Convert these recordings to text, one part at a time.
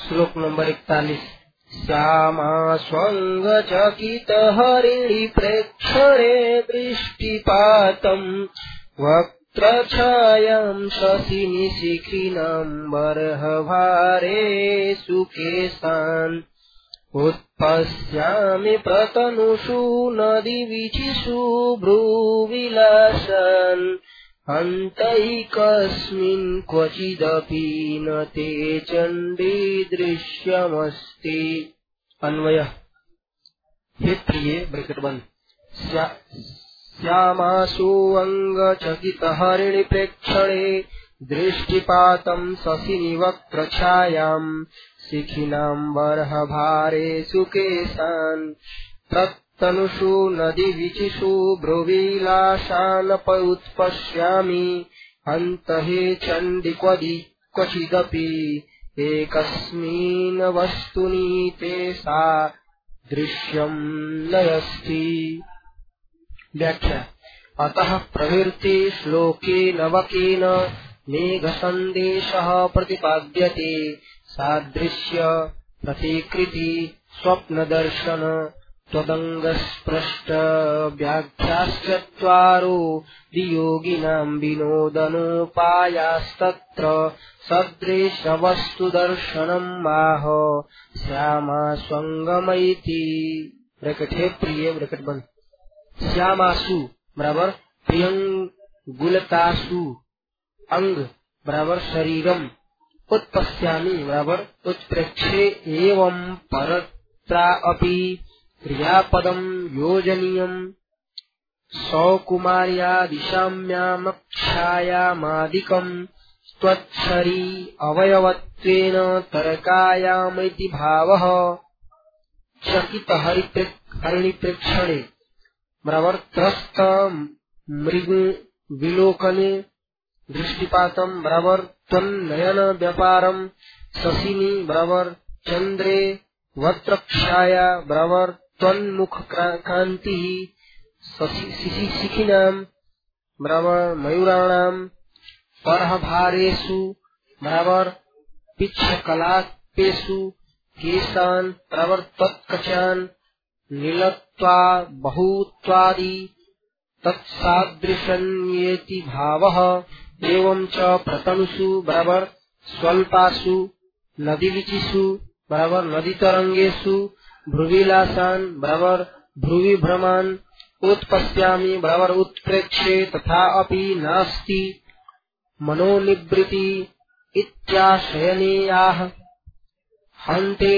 श्लोक number 41। Shyama swung चकित हरिणी प्रेक्षणे दृष्टिपातम् वक्त्रछायां शशिनि शिखिनाम्बरभारे सुकेशान् उत्पश्यामि प्रतनुषु नदीवीचिषु भ्रूविलासान् हन्तैकस्मिन् क्वचिदपि न ते चण्डी दृश्यमस्ति। अन्वय। हे प्रिय ब्रैकेट बंद। श्यामासु अंगचकित हरिणी प्रेक्षणे दृष्टिपातं शशिनि वक्त्रछायां शिखिनाम्बरभारे सुकेशान् तनुषु नदीवीचिषु भ्रूविलासानपयुत्पश्यामि हन्तहे चण्डी क्वचिदपि एकस्मिन् वस्तुनि ते सा दृश्यं नयस्ति। व्याख्या। अतः प्रवृत्ते श्लोके नवकेन मेघसन्देशः प्रतिपाद्यते। सादृश्य प्रतिकृति स्वप्नदर्शन त्वदङ्गस्पृष्ट व्याख्याश्चत्वारो वियोगिनां विनोदनोपायास्तत्र सदृशवस्तुदर्शनम् आह श्यामा स्वंगमैति। ब्रैकेट है प्रिय ब्रैकेट बंद। श्यामासु बराबर प्रियंगुलतासु अंग बराबर शरीरम उत्पश्यामि बराबर उत्प्रेक्षे एवं परत्रा अपि क्रियापदं योजनीयं सौकुमार्यादिशाम्यामक्षायामादिकं त्वच्छरी अवयवत्वेन तरकायामिति भावः। चकित हरिणीप्रेक्षणे बराबर त्रस्त मृग विलोकने दृष्टिपातम बराबर त्वन्नयन व्यापारम शशिनी बराबर चंद्रे वक्त्रछाया बराबर त्वन्मुख कांति शिखिनां बराबर मयूराणां परहभारेषु बराबर पिच्छकलापेषु केशान् बराबर तत्कचान् नीलत्वा बहुत्वादि तत्सादृशन्येति भावः। एवं च प्रतनुषु बराबर स्वल्पासु नदीवीचिषु बराबर नदी तरंगेषु भ्रूविलासान् बराबर भ्रूविभ्रमान् उत्पश्यामि बराबर उत्प्रेक्षे तथा अपि नास्ति मनोनिवृत्ति इत्याशयनेयाः। हन्ते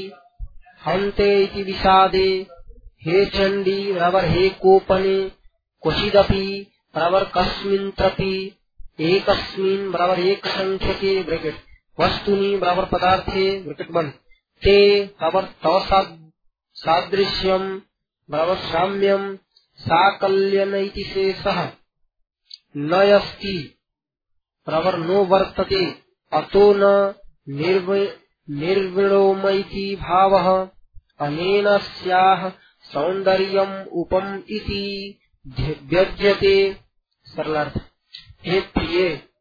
इति विषादे हे चण्डी बराबर हे कोपने क्वचिदपि बराबर कस्मिन्त्रपि एकस्मिन् बराबर एक संख्यके ब्रैकेट वस्तुनि बराबर पदार्थे ब्रैकेट बंद ते बराबर तव सादृश्यम बराबर साम्यम साकल्यन इति शेषः नयस्ति बराबर नो वर्तते अतो न निर्विणोमैति भावः। अनेन स्याः सौन्दर्यम् उपम इति व्यज्यते। सरलार्थ। हे प्रिय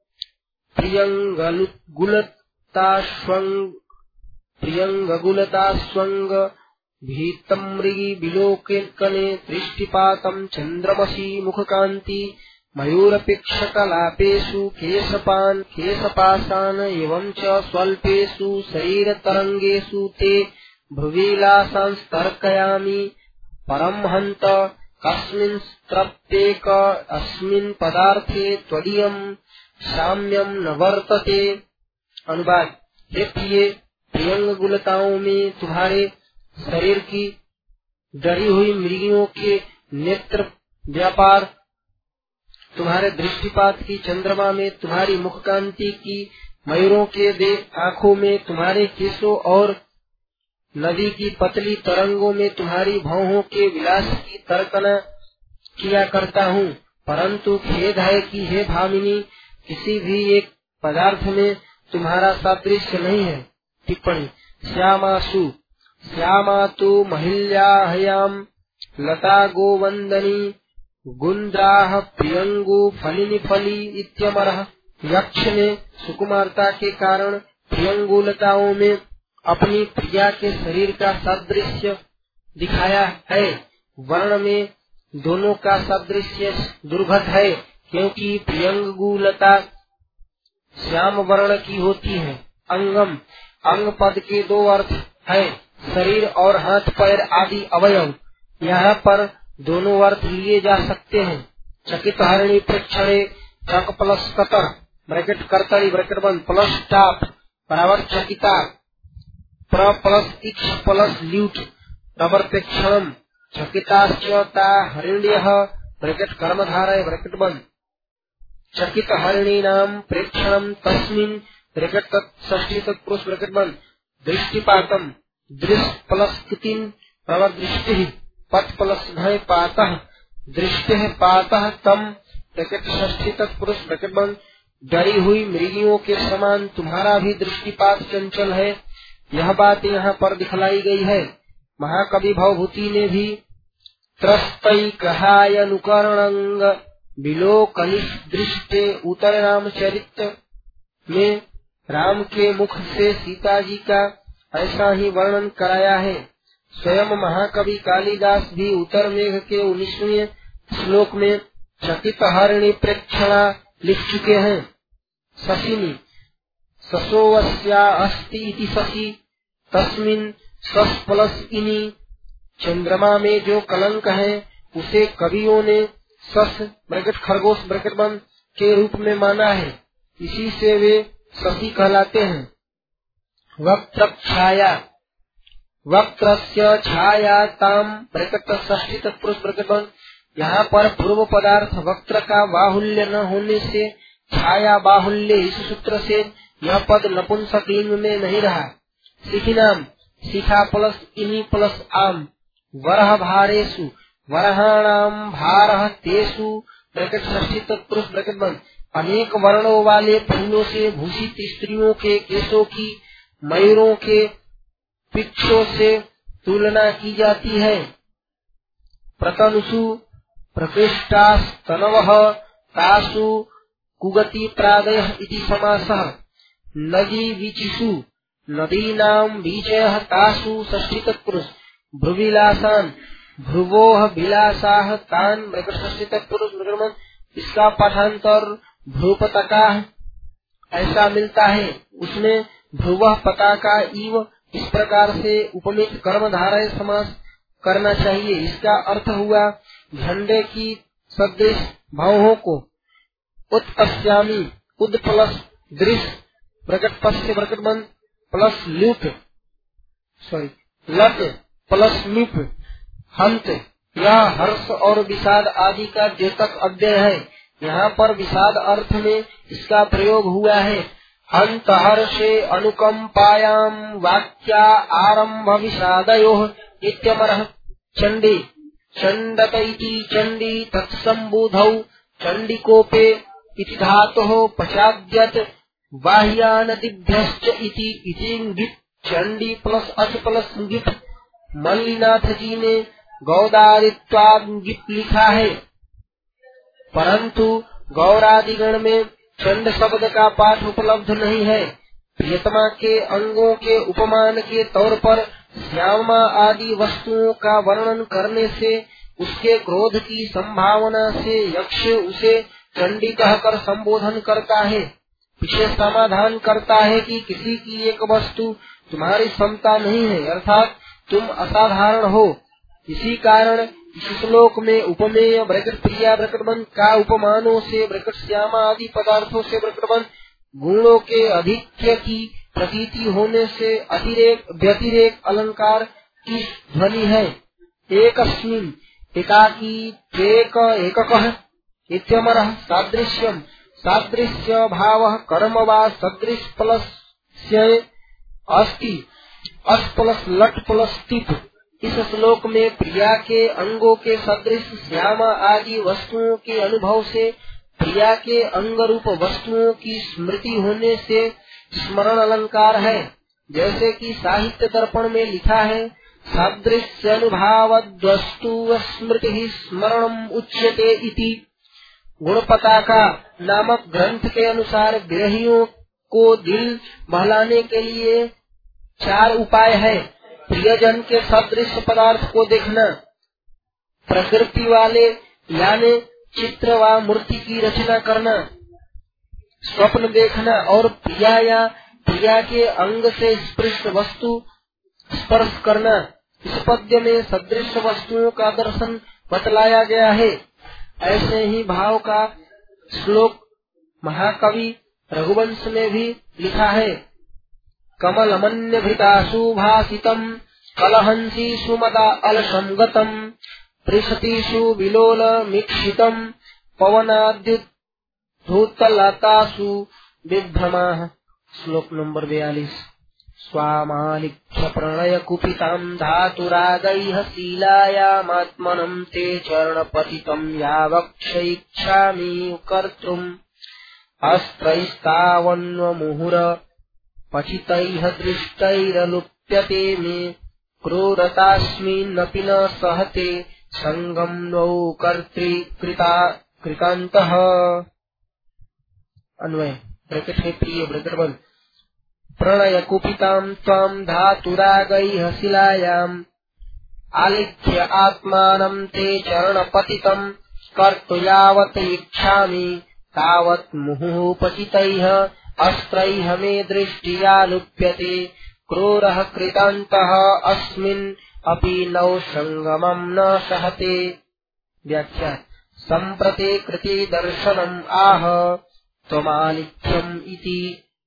प्रियंगुलतास्वंग भीतमृगी विलोकने दृष्टिपातं चंद्रमसि मुखकांति मयूरपेक्षकलापेषु केशपान् केशपाशान् एवं च स्वल्पेषु शरीरतरंगेषु ते भ्रूविलासांस्तर्कयामि परं हन्त कस्मिंस्त्रप्येक अस्मिन् पदार्थे त्वदीयं साम्यं न वर्तते। अनुवाद। हे प्रिय प्रियंगुलताओं में तुम्हारे शरीर की डरी हुई मृगियों के नेत्र व्यापार, तुम्हारे दृष्टिपात की चंद्रमा में तुम्हारी मुखकांति की, मयूरों के आँखों में तुम्हारे केशों और नदी की पतली तरंगों में तुम्हारी भौहों के विलास की तर्कना किया करता हूँ। परंतु खेद है कि हे भामिनी किसी भी एक पदार्थ में तुम्हारा सादृश्य नहीं है। टिप्पणी। श्यामासु श्यामा तो महिल्याहयाम लता गोवंदनी गुंद्राह प्रियंगु फलिनी फली इत्यमरः। यक्ष ने सुकुमारता के कारण प्रियंगुलताओं में अपनी प्रिया के शरीर का सादृश्य दिखाया है। वर्ण में दोनों का सादृश्य दुर्घट है, क्योंकि प्रियंगुलता श्याम वर्ण की होती है। अंगम, अंग पद के दो अर्थ है, शरीर और हाथ पैर आदि अवयव। यहाँ पर दोनों अर्थ लिए जा सकते हैं। चकित हरिणी प्रेक्षणे चक प्लस कतर ब्रैकेट कर्तरी ब्रैकेट बंद प्लस टाप बराबर चकिता प्र प्लस इक्ष प्लस ल्यूट रबर प्रेक्षणम चकिताश्चता हरिण्यः ब्रैकेट कर्मधारय ब्रैकेट बंद चकित हरिणीनाम प्रेक्षणम तस्मिन् ब्रैकेट षष्ठी तत्पुरुष ब्रैकेट बंद दृष्टिपातम दृष्ट प्लस कितिन प्रवर दृष्टि पथ प्लस घय पातः दृष्टि पातः तम ब्रैकेट षष्ठी तत्पुरुष ब्रैकेट बंद डरी हुई मृगियों के समान तुम्हारा भी दृष्टिपात चंचल है। यह बात यहाँ पर दिखलाई गई है। महाकवि भवभूति ने भी त्रस्तई कहाय अनुकरणंग विलोकनिश दृष्टे उत्तर रामचरित में राम के मुख से सीता जी का ऐसा ही वर्णन कराया है। स्वयं महाकवि कालिदास भी उत्तर मेघ के 19वें श्लोक में चकित हरिणी प्रेक्षणा लिख चुके हैं। शशिनी ससोवस्या अस्ति इति शशि तस्मिन् सस प्लस इनी चंद्रमा में जो कलंक है उसे कवियों ने सस ब्रैकेट खरगोश ब्रैकेट बंद के रूप में माना है। इसी से वे शशि कहलाते हैं। वक्त्र छाया वक्त्रस्य छाया ताम ब्रैकेट षष्ठी तत्पुरुष ब्रैकेट बंद यहाँ पर पूर्व पदार्थ वक्त्र का बाहुल्य न होने से छाया बाहुल्य इस सूत्र से यह पद नपुंसकलिंग में नहीं रहा। शिखिनाम शिखा प्लस इनी प्लस आम वरह भारेषु वरहाणाम भारह तेषु ब्रैकेट षष्ठी तत्पुरुष ब्रैकेट बंद अनेक वर्णों वाले फूलों से भूषित स्त्रियों के केशों की मयूरों के पिक्षों से तुलना की जाती है। प्रतनुषु प्रकृष्टास्तनवः तासु कुगति प्रादयः इति समासः नदी विचिषु नदीनां बीजयः तासु षष्ठी तत्पुरुष भ्रुविलासान् भ्रुवोः विलासाः तान् ब्रैकेट षष्ठी तत्पुरुष ब्रैकेट इसका पाठांतर भ्रुपतका ऐसा मिलता है। उसमें भ्रुवः पताका इव इस प्रकार से उपमित कर्मधारय समास करना चाहिए। इसका अर्थ हुआ झंडे की सदृश भावों को उत्पश्यामी उद प्लस दृश्य ब्रैकेट पश्य ब्रैकेट बंद प्लस लुट लट प्लस लिप हंत। यह हर्ष और विषाद आदि का द्योतक अव्यय है। यहाँ पर विषाद अर्थ में इसका प्रयोग हुआ है। हंत हर्षे अनुकंपायाम वाक्या आरंभ विषादयोः इत्यमरः चंडी चंडत इति चंडी तत्संबुधौ चंडिकोपे इति धातोः पश्चाद्यत् बाह्यानदिभ्यश्च इति इंगित चंडी प्लस अच प्लस इंगित। मल्लिनाथ जी ने गौदादित्वांगित लिखा है, परंतु गौरादिगण में चंड शब्द का पाठ उपलब्ध नहीं है। प्रियतमा के अंगों के उपमान के तौर पर श्यामा आदि वस्तुओं का वर्णन करने से उसके क्रोध की संभावना से यक्ष उसे चंडी कहकर संबोधन करता है। पीछे समाधान करता है कि किसी की एक वस्तु तुम्हारी क्षमता नहीं है, अर्थात तुम असाधारण हो। इसी कारण इस श्लोक में उपमेय ब्रैकेट प्रिया ब्रैकेट बंद का उपमानों से ब्रैकेट श्यामा आदि पदार्थों से ब्रैकेट बंद गुणों के अधिक्य की प्रतीति होने से अतिरेक व्यतिरेक अलंकार की ध्वनि है। एकस्मिन् एकाकी एक एककः इत्यमरः सादृश्यम सादृश्य भावः कर्म वा सदृश प्लस अस्ति अस प्लस लट प्लस तिप। इस श्लोक में प्रिया के अंगों के सदृश श्यामा आदि वस्तुओं के अनुभव से प्रिया के अंग रूप वस्तुओं की स्मृति होने से स्मरण अलंकार है। जैसे कि साहित्य दर्पण में लिखा है, सादृश्य अनुभावद्वस्तु स्मृति स्मरणम उच्यते इति। गुणपताका नामक ग्रंथ के अनुसार विरहियों को दिल बहलाने के लिए 4 उपाय है। प्रियजन के सदृश पदार्थ को देखना, प्रकृति वाले यानी चित्र व मूर्ति की रचना करना, स्वप्न देखना और प्रिया या प्रिया के अंग से स्पर्श करना। इस पद्य में सदृश वस्तुओं का दर्शन बतलाया गया है। ऐसे ही भाव का श्लोक महाकवि रघुवंश में भी लिखा है। कमलमन्य भृतासु भासितम कलहंसीषु मदा अलसं गतम पृषतीषु विलोल मीक्षितम पवनाद्युद्धूतलतासु विभ्रमाः। श्लोक नंबर 42। स्वामालिख्य प्रणय कुपितां धातुरागैः शीलायामात्मनं ते चरणपतितं यावक्षैच्छामि कर्तुम् अस्त्रैस्तावन्वमुहुर पठितैः दृष्टैरलुप्यते मे क्रूरतास्मिन्नपि न सहते संगम नौ कर्तृकृतान्तः। अन्वय ब्रैकेट है प्रिय ब्रैकेट बंद। प्रणय कुपितां त्वां धातुरागैः शिलायाम् आलिख्य आत्मानं ते चरणपतितं कर्तु यावत् इच्छामि तावत् मुहुः पतितैः अस्त्रैः मे दृष्टिया लुप्यते क्रूरः कृतान्तः अस्मिन् अपि नौ संगमं न सहते। व्याख्या सम्प्रते कृते दर्शनम् आह त्वमालिख्यम् इति।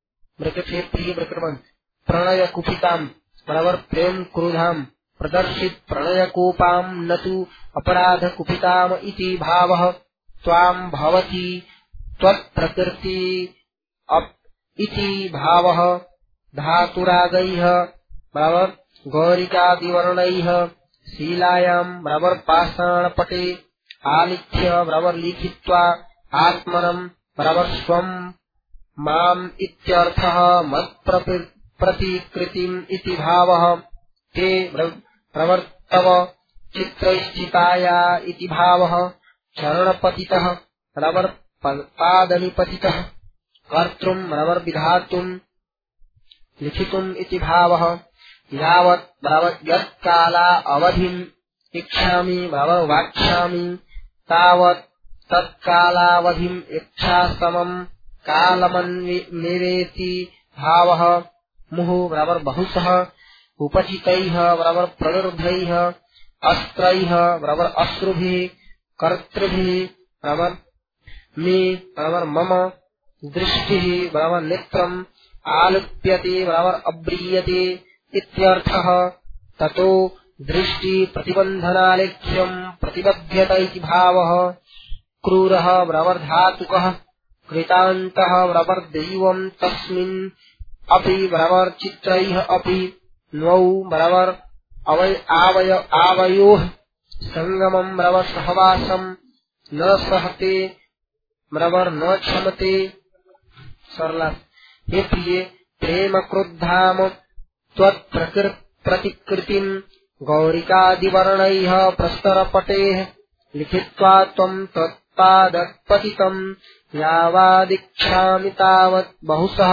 प्रणय कुपिताम् बराबर प्रेम क्रोधाम् प्रदर्शित प्रणय कोपाम् न तु अपराध कुपिताम् इति भावः। त्वाम् भवति त्वत्प्रकृति इति भावः। धातुरागैः बराबर गौरिकादिवर्णैः शीलायाम् बराबर पाषाणपटे आलिख्य बराबर लिखित्वा आत्मनम् बराबर स्वम् माम् इत्यर्थः मत्प्रतिकृतिम् इति भावः। ते प्रवर्तव चित्रैश्चिताया इति भावः। चरणपतितः बराबर पादनिपतितः कर्तृम् बराबर विधातुम् लिखितुम् इति भावः। यावत् बराबर यत्काला अवधिम् इच्छामि बराबर वाक्ष्यामि तावत् तत्कालावधिम् इच्छासमम् कालमन्वेति भावः। मुहुः बराबर बहुशः उपचितैः बराबर प्रनिर्धैः अस्त्रैः बराबर अश्रुभिः कर्तृभिः बराबर मे बराबर मम दृष्टिः बराबर नेत्रम् आलुप्यते बराबर अब्रीयते इत्यर्थः। ततो दृष्टि प्रतिबन्धनालेख्यम् प्रतिबध्यत इति भावः। क्रूरः बराबर धातुकः कृतान्तः बराबर दैवम् तस्मिन् अपि बराबर चित्रैः अपि नौ बराबर आवयोः संगमम् बराबर सहवासम् न सहते बराबर न क्षमते। सरला हे प्रिय प्रेम क्रोधाम त्वत्प्रतिकृतिम् गौरिकादिवर्णैः प्रस्तरपटेः लिखित्वा त्वम् तत्पादपतितम् यावादिच्छामि तावत् बहुशः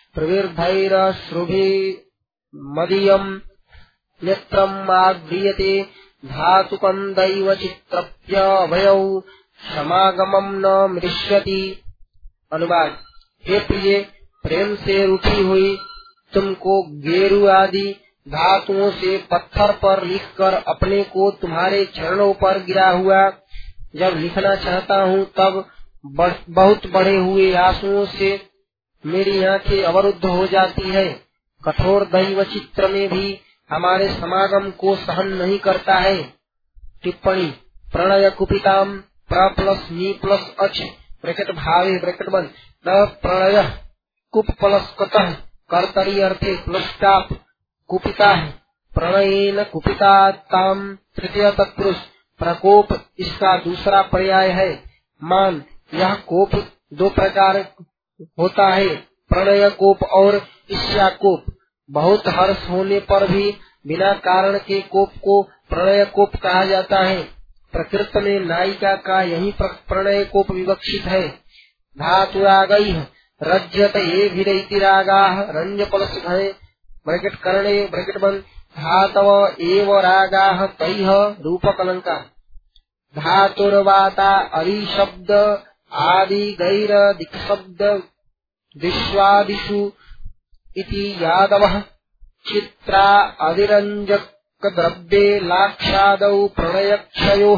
प्रविर्धैरश्रुभिर्मदीयम् नेत्रम् आग्रीयते धातुकम् दैव चित्रप्यभयौ समागमम् न मृष्यति। अनुवाद हे प्रिय प्रेम से रूठी हुई तुमको गेरु आदि धातुओं से पत्थर पर लिखकर अपने को तुम्हारे चरणों पर गिरा हुआ जब लिखना चाहता हूँ तब बहुत बढ़े हुए आंसुओं से मेरी आंखें अवरुद्ध हो जाती है। कठोर दैव चित्र में भी हमारे समागम को सहन नहीं करता है। टिप्पणी प्रणय कुपिताम प्र + मी + अच ब्रैकेट भावे ब्रैकेट बंद प्रणय कुप प्लस कतः कर्तरी अर्थे प्लस्टाप कुपिता है प्रणयेन कुपिता ताम तृतीय तत्पुरुष प्रकोप इसका दूसरा पर्याय है। मान यह कोप 2 प्रकार होता है प्रणय कोप और ईर्ष्या कोप। बहुत हर्ष होने पर भी बिना कारण के कोप को प्रणय कोप कहा जाता है। प्रकृति में नायिका का यही प्रणय कोप विवक्षित है। धातुरागैः रज्यत ये भिरैति रागाः रंज प्लस घय ब्रैकेट करणे ब्रैकेट बंद धातव एव रागाः तैः रूपकलंका धातुर्वाता अरिशब्द आदि गैर दिक्शब्द विश्वादिषु इति यादवः चित्रा अधिरंजक द्रव्ये लाक्षादौ प्रणयक्षयोः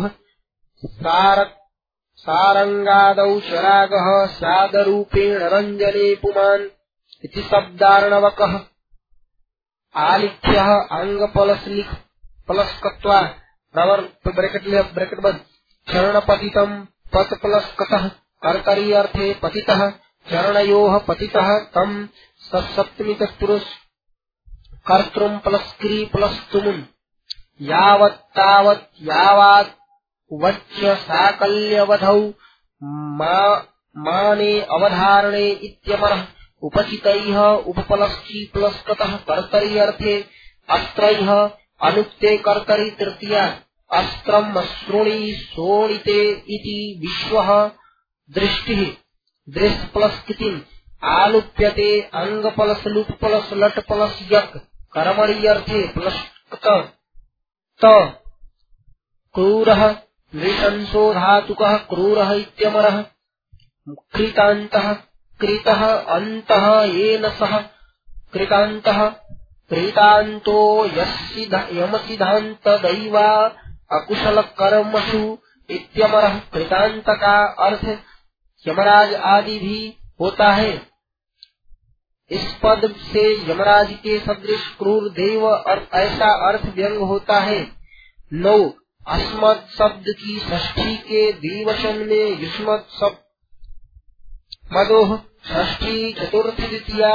सारंगादौ शरागः स्यादरूपेण रंजने पुमान् इति शब्दार्णवकः आलिख्यः अंगपलस्कत्वा ब्रैकेट बंद चरणपतितं पत प्लस्कतः कर्तरी अर्थे पतितः चरणयोः पतितः तं सप्तमी तत्पुरुष कर्तृं प्लस्क्री प्लस्तुमुन् यावत्तावत् यावात् वच्च साकल्यवधौ माने अवधारणे इत्यमरः उपचितैः उपप्लस्की प्लस्कतः कर्तरी अर्थे अस्त्रैः अनुक्ते कर्तरी तृतीया अस्त्रम् अश्रुणि शोणिते इति विश्वः दृष्टिः दृश् प्लस्कितिम् आलुप्यते अंगपलस लुट्पलस लटपलस यक कर्मणि अर्थे प्लस्कत त क्रूरः नृशंसो धातुकः क्रूरः इत्यमरः कृतान्तः कृतः अन्तः येन सह कृतान्तः कृतान्तो यमसिद्धान्त दैवा अकुशल कर्मसु इत्यमरः कृतान्त का अर्थ यमराज आदि भी होता है। इस पद से यमराज के सदृश क्रूर देव और ऐसा अर्थ व्यंग होता है। 9 अस्मत् शब्द की षष्ठी के द्विवचन में युष्मत् शब्द मदोह षष्ठी चतुर्थी द्वितीया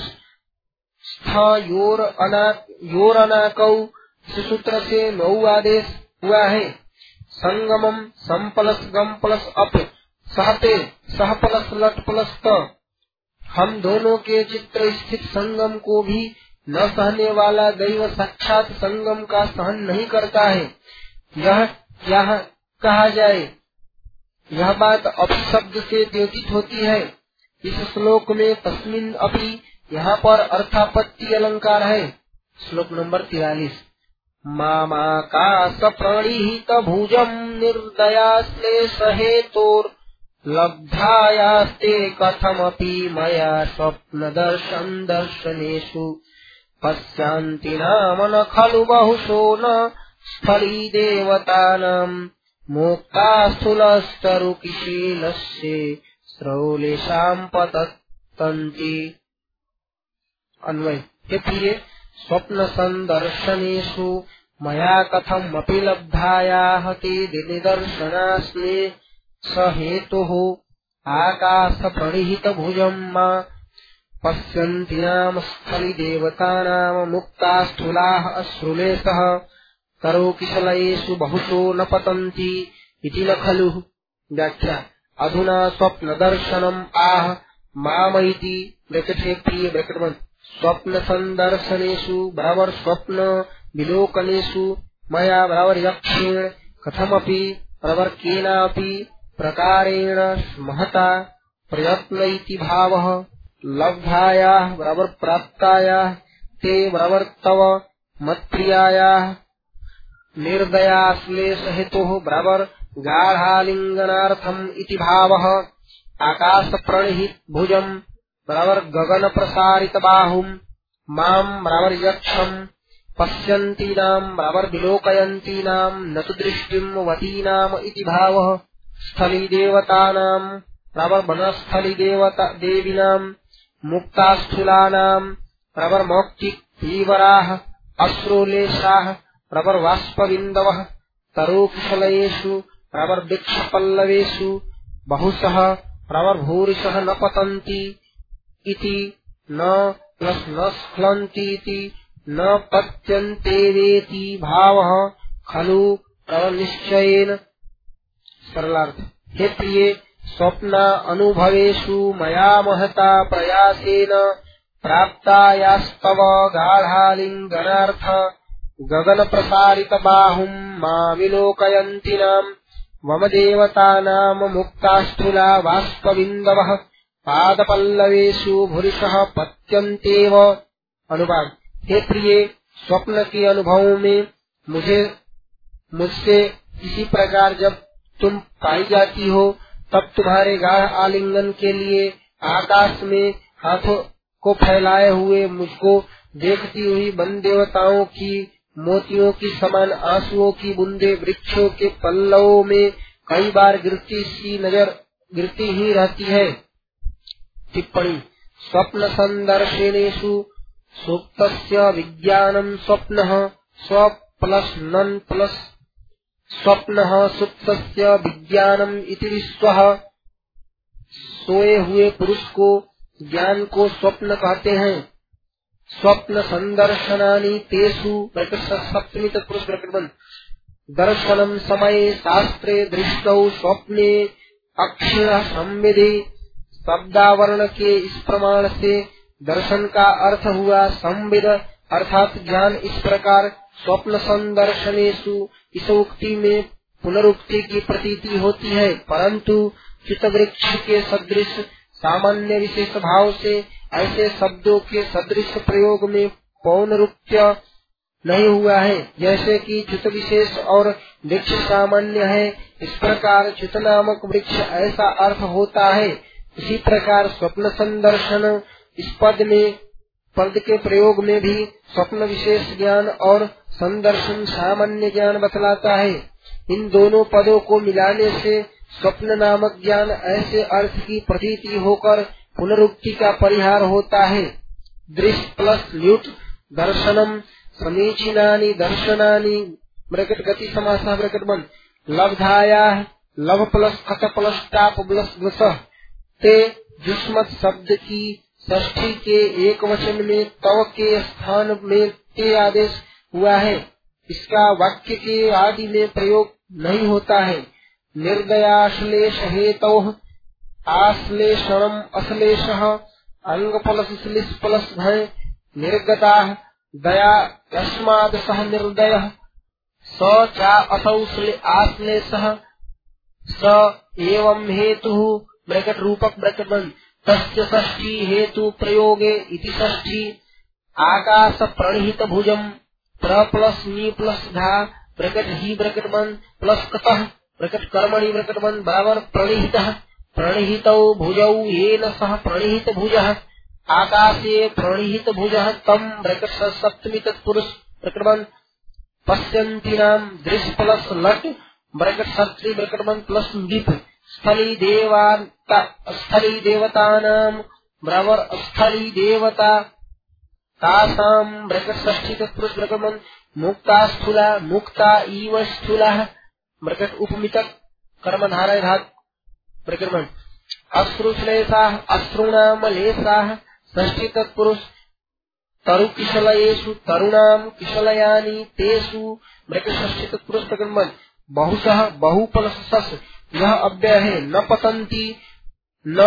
योरनाकौ सूत्र से 9 आदेश हुआ है। संगमम संपलस गम प्लस अप सहते सह प्लस लट प्लस त हम दोनों के चित्र स्थित संगम को भी न सहने वाला दैव साक्षात संगम का सहन नहीं करता है। यह क्या कहा जाए, यह बात अपशब्द से द्योतित होती है। इस श्लोक में तस्मिन अपि यहाँ पर अर्थापत्ति अलंकार है। श्लोक नंबर 43 मामाकाश प्रणीहित भुजम निर्दया श्लेष हेतोर लब्धायास्ते कथमपि मया स्वप्न दर्शन दर्शनेषु पश्यन्ति नाम न खलु बहुशो न स्थली देवतानां मोक्ता स्थूलस्तरुकिशीलस्य श्रौलेशां पतन्ति। अन्वय हे प्रिय स्वप्न संदर्शनेषु मया कथमपि लब्धायाः ते निदर्शनास्मे स हेतुः आकाश प्रणीहित भुजं मा पश्यन्ति नाम स्थली देवतानां मुक्ता स्थूलाः अश्रुलेशः तरोकिशलयेषु बहुशो न पतन्ति इति न खलु। व्याख्या अधुना स्वप्न दर्शनम् आह मामैति ब्रैकेट है प्रिय ब्रैकेट बंद स्वप्न संदर्शनेषु बराबर स्वप्न विलोकनेषु मया बराबर यक्षेण कथमपि बराबर केनापि प्रकारेण महता प्रयत्न इति भावः लब्धायाः बराबर प्राप्तायाः ते बराबर तव मत्प्रियायाः निर्दयाश्लेष हेतुः बराबर गाढ़ालिंगनार्थम इति भावः आकाश प्रणीहित भुजम बराबर गगन प्रसारित बाहुम माम बराबर यक्षम पश्यन्तीनां बराबर विलोकयन्तीनां न तु दृष्टिं वतीनां इति भावः स्थली देवतानां बराबर वनस्थली देवीनां मुक्तास्थूलानां बराबर मौक्तिक धीवराः अश्रुलेशाः बराबर वाष्पबिन्दवः तरोकुशलयेषु बराबर वृक्षपल्लवेषु बहुशः बराबर भूरिशः न पतन्ति इति न प्लस न स्खलन्ति इति न पत्यन्तेवेति भावः खलु बराबर निश्चयेन। सरलार्थ हे प्रिय स्वप्न अनुभवेषु मया महता प्रयासेन प्राप्तायास्तव गाढ़ालिंगनार्थ गगन प्रसारित बाहुं मा विलोकयन्तीनां वम देवतानां मुक्तास्थूला वाष्पबिन्दवः पादपल्लवेषु भूरिशः पत्यन्तेव। अनुवाद हे प्रिय, स्वप्न के अनुभवों में मुझसे इसी प्रकार जब तुम पाई जाती हो, तब तुम्हारे गाढ़ आलिंगन के लिए आकाश में हाथों को फैलाए हुए मुझको देखती हुई वन देवताओं की मोतियों की समान आंसुओं की बूंदे वृक्षों के पल्लवों में कई बार गिरती ही रहती है। टिप्पणी। स्वप्न संदर्शनेषु सुप्तस्य विज्ञानम स्वप्नः स्व प्लस नन प्लस स्वप्नः सुप्तस्य विज्ञानम इति विश्वः। सोए हुए पुरुष को ज्ञान को स्वप्न कहते हैं। स्वप्न संदर्शनानि तेषु सप्तमी तत्पुरुष प्रकरण। दर्शनम समय शास्त्रे दृष्टौ स्वप्ने अक्षर संविधि। शब्दावरण के इस प्रमाण से दर्शन का अर्थ हुआ संविद अर्थात ज्ञान। इस प्रकार स्वप्न संदर्शनेषु इस उक्ति में पुनरुक्ति की प्रतीति होती है, परंतु चित्तवृक्ष के सदृश सामान्य विशेष भाव से ऐसे शब्दों के सदृश प्रयोग में पौनरुक्त्य नहीं हुआ है। जैसे कि चित्त विशेष और वृक्ष सामान्य है, इस प्रकार चित्त नामक वृक्ष ऐसा अर्थ होता है। इसी प्रकार स्वप्न संदर्शन इस पद के प्रयोग में भी स्वप्न विशेष ज्ञान और संदर्शन सामान्य ज्ञान बतलाता है। इन दोनों पदों को मिलाने से स्वप्न नामक ज्ञान ऐसे अर्थ की प्रतीति होकर पुनरुक्ति का परिहार होता है। दृश्य प्लस ल्युट दर्शनम समीचीनानि दर्शनानि ब्रैकेट गति समासा ब्रैकेट बंद। लब्धाया लभ प्लस खत प्लस टाप प्लस ग्रसः ते जुष्मत शब्द की षष्ठी के एक वचन में तव के स्थान में ते आदेश हुआ है। इसका वाक्य के आदि में प्रयोग नहीं होता है। निर्दयाश्लेष हेतोः आश्लेषणम अश्लेषः अंग प्लस श्लिष प्लस भय निर्गता दया यस्माद् सह निर्दयः स चा असौ आश्लेषः स एवं हेतुः ब्रैकेट रूपक ब्रैकेट बंद। तस्य षष्ठी हेतु प्रयोगे इति षष्ठी। आकाश प्रणिहित भुजम प्र प्लस नी प्लस धा ब्रैकेट ही ब्रैकेट बंद प्लस कतः ब्रैकेट कर्मणि ब्रैकेट बंद बराबर प्रणिहितः प्रणिहितौ भुजौ येन सह प्रणिहित भुजः आकाशे प्रणिहित भुजः तम ब्रैकेट सप्तमी तत्पुरुष ब्रैकेट बंद पश्यन्तीनाम दृश्य प्लस लट ब्रैकेट षष्ठी ब्रैकेट बंद प्लस गिप स्थली देवतानाम बराबर स्थली देवता तासाम ब्रैकेट षष्ठी तत्पुरुष ब्रैकेट बंद मुक्ता स्थूला मुक्ता इव स्थूला ब्रैकेट उपमितक कर्मधारय धात ब्रैकेट बंद। अश्रुश्लेषाः अश्रूणाम लेशाः षष्ठी तत्पुरुष तरु किशलयेषु तरुणाम किशलयानि तेषु ब्रैकेट षष्ठी तत्पुरुष ब्रैकेट बंद। बहुशः बहुपलस सस यह अव्यय है। न पतंती न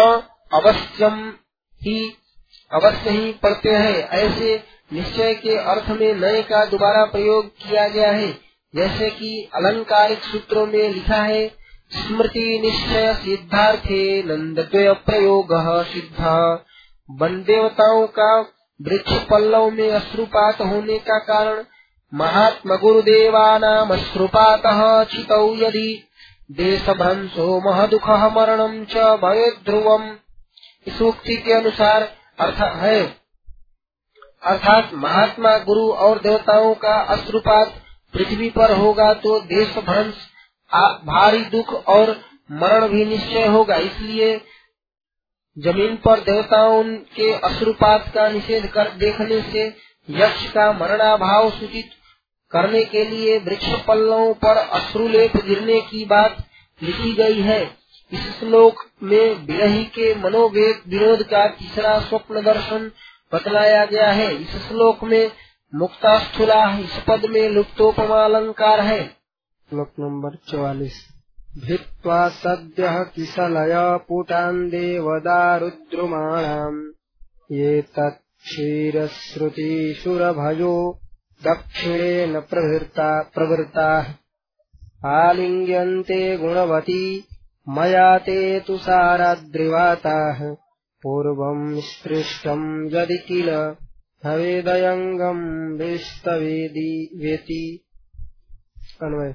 अवश्य ही पढ़ते हैं। ऐसे निश्चय के अर्थ में नए का दोबारा प्रयोग किया गया है। जैसे कि अलंकारिक सूत्रों में लिखा है स्मृति निश्चय सिद्धार्थे नंदद्वय प्रयोग सिद्ध। वन देवताओं का वृक्ष पल्लव में अश्रुपात होने का कारण महात्मा गुरुदेवानाम अश्रुपातः चितौ यदि देशभ्रंशो महदुख मरणम च भय ध्रुवम। इस उक्ति के अनुसार अर्थ है अर्थात महात्मा गुरु और देवताओं का अश्रुपात पृथ्वी पर होगा तो देशभ्रंश भारी दुख और मरण भी निश्चय होगा। इसलिए जमीन पर देवताओं के अश्रुपात का निषेध कर देखने से यक्ष का मरणाभाव सूचित करने के लिए वृक्ष पल्लवों पर अश्रुलेप गिरने की बात लिखी गई है। इस श्लोक में विरही के मनोवेग विरोध का तीसरा स्वप्न दर्शन बतलाया गया है। इस श्लोक में मुक्ता स्थूला इस पद में लुप्तोपमा अलंकार है। श्लोक नंबर 44। भित्वा सद्यः किशलय पुटान् देवदारुद्रुमाणाम् ये तत्क्षीरश्रुतिशुरभयो दक्षिणेन प्रवृत्ताः आलिङ्ग्यन्ते गुणवती मया ते तुषाराद्रिवाताः पूर्वं स्पृष्टं यदि किल हवेदयंगम वेस्तवेदी वेति। अन्वय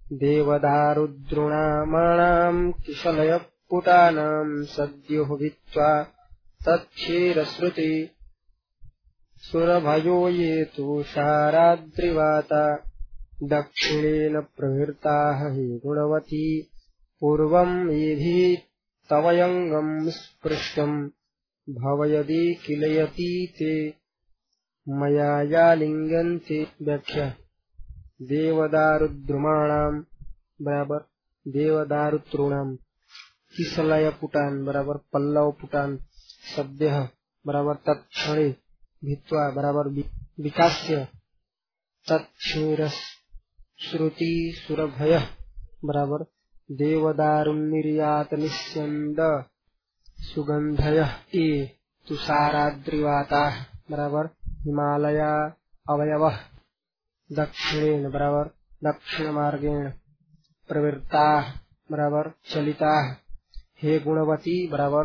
देवदारुद्रुणामाणां किशलय पुटानां सद्यो वित्वा तच्छीरश्रुति सुरभयो ये तुषाराद्रिवाता दक्षिणेन प्रवृत्ताः हि गुणवती पूर्वं येभिः तवयंगं स्पृष्टं भवयदि किलयति ते मया यालिंगन्ते। व्याख्या देवदारुद्रुमाणां बराबर देवदारुतॄणां किसलय पुटान बराबर पल्लव पुटान सद्यः बराबर तत्क्षणे भित्वा बराबर विकास्य तच्छ्रुति सुरभय बराबर देवदारुन्निर्यात निस्यन्द सुगंधयः ये तुषाराद्रिवाता बराबर हिमालया अवयवः दक्षिणेन बराबर दक्षिण मार्गेण प्रवृत्ता बराबर चलिता हे गुणवती बराबर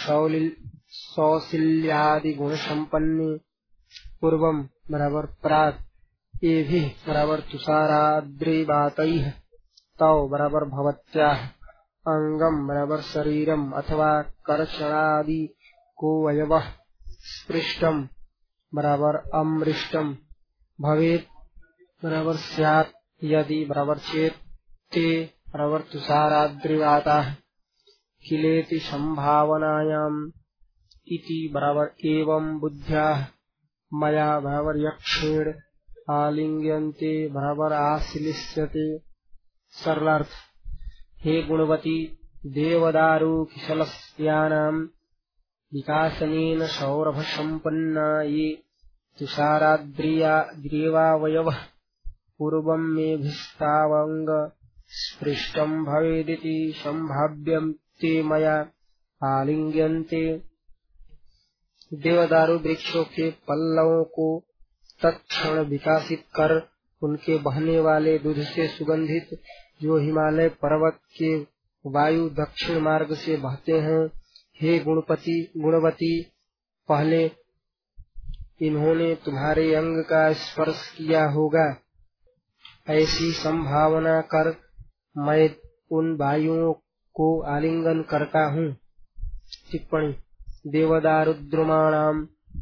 सौशील्यादि गुण संपन्ने पूर्वम बराबर प्राग ये भी बराबर तुषाराद्रिवातैः तौ बराबर भवत्याः अंगम बराबर शरीरम अथवा करचरादि को अयवः स्पृष्टम बराबर अमृष्टम भवेत बराबर स्यात् यदि बराबर चेत ते बराबर तुषाराद्रिवाताः किलेति संभावनायाम् इति बराबर एवं बुद्ध्याः मया बराबर यक्षेण आलिंग्यन्ते बराबर आश्लिष्यते। सरलार्थ हे गुणवती देवदारु किशलस्यानां विकासनेन सौरभ संपन्ना ये तुषाराद्रिवावयवः पूर्वं मेभिस्तावंग स्पृष्टं भवेदिति संभाव्यं ते मया आलिंग्यन्ते। देवदारु वृक्षों के पल्लवों को तत्क्षण विकासित कर उनके बहने वाले दूध से सुगंधित जो हिमालय पर्वत के वायु दक्षिण मार्ग से बहते हैं। हे गुणवती पहले इन्होंने तुम्हारे अंग का स्पर्श किया होगा ऐसी संभावना कर मैं उन वायुओं को आलिंगन करता हूँ। टिप्पणी देवदारुद्रुमाणाम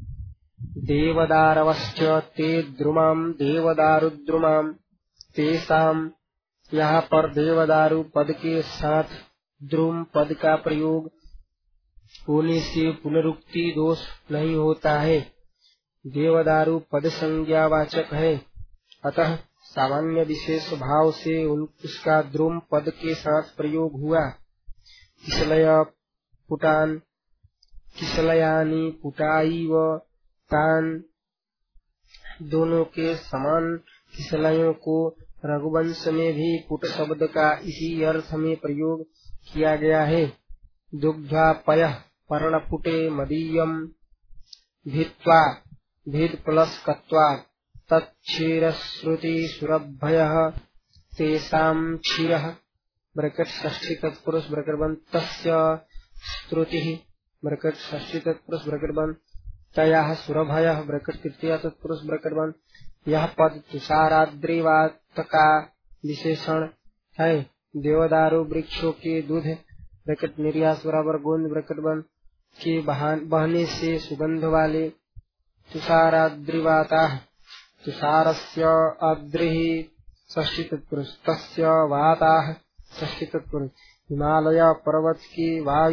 देवदारवश्च ते द्रुमां देवदारुद्रुमां तेषां। यहाँ पर देवदारु पद के साथ द्रुम पद का प्रयोग होने से पुनरुक्ति दोष नहीं होता है। देवदारु पद संज्ञावाचक है, अतः सामान्य विशेष भाव से उसका द्रुम पद के साथ प्रयोग हुआ। किसलय पुटान किसलयानी पुटाईव तान दोनों के समान किसलयों को रघुवंश में भी पुट शब्द का इसी अर्थ में प्रयोग किया गया है। दुग्धापयः पर्णपुटे मदीयम् भित्वा भेद प्लस कत्वा तच्छीरश्रुति सुरभयः तेषां क्षीरः ब्रैकेट षष्ठी तत्पुरुष ब्रैकेट बंद तस्य श्रुतिः ब्रैकेट षष्ठी तत्पुरुष ब्रैकेट बंद तयाः सुरभयः ब्रैकेट तृतीया तत्पुरुष ब्रैकेट बंद। यह पद तुषाराद्रिवात का विशेषण है। देवदारु वृक्षों के दूध ब्रैकेट निर्यास बराबर गोंद ब्रैकेट बंद के बहने से सुगंध वाले तुषाराद्रिवाता। तुषारस्य अद्रिः षष्ठी तत्पुरुष तस्य वाताः षष्ठी तत्पुरुष। हिमालय पर्वत की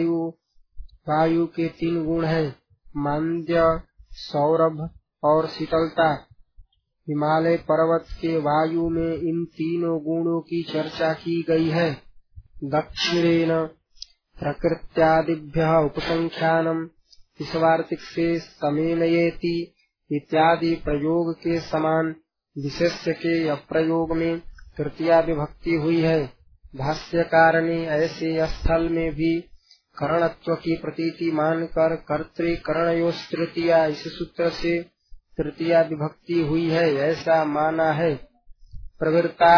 वायु के 3 गुण हैं, मांद्य सौरभ और शीतलता। हिमालय पर्वत के वायु में इन तीनों गुणों की चर्चा की गई है। दक्षिणेन प्रकृत्यादिभ्यः उपसंख्यानम् इस वार्तिक से समेनयेति इत्यादि प्रयोग के समान विशेष्य के अप्रयोग में तृतीया विभक्ति हुई है। भाष्यकार ने ऐसे स्थल में भी करणत्व की प्रतीति मानकर कर्तृकरणयोस् तृतीया इस सूत्र से तृतीया विभक्ति हुई है ऐसा माना है। प्रवृत्ता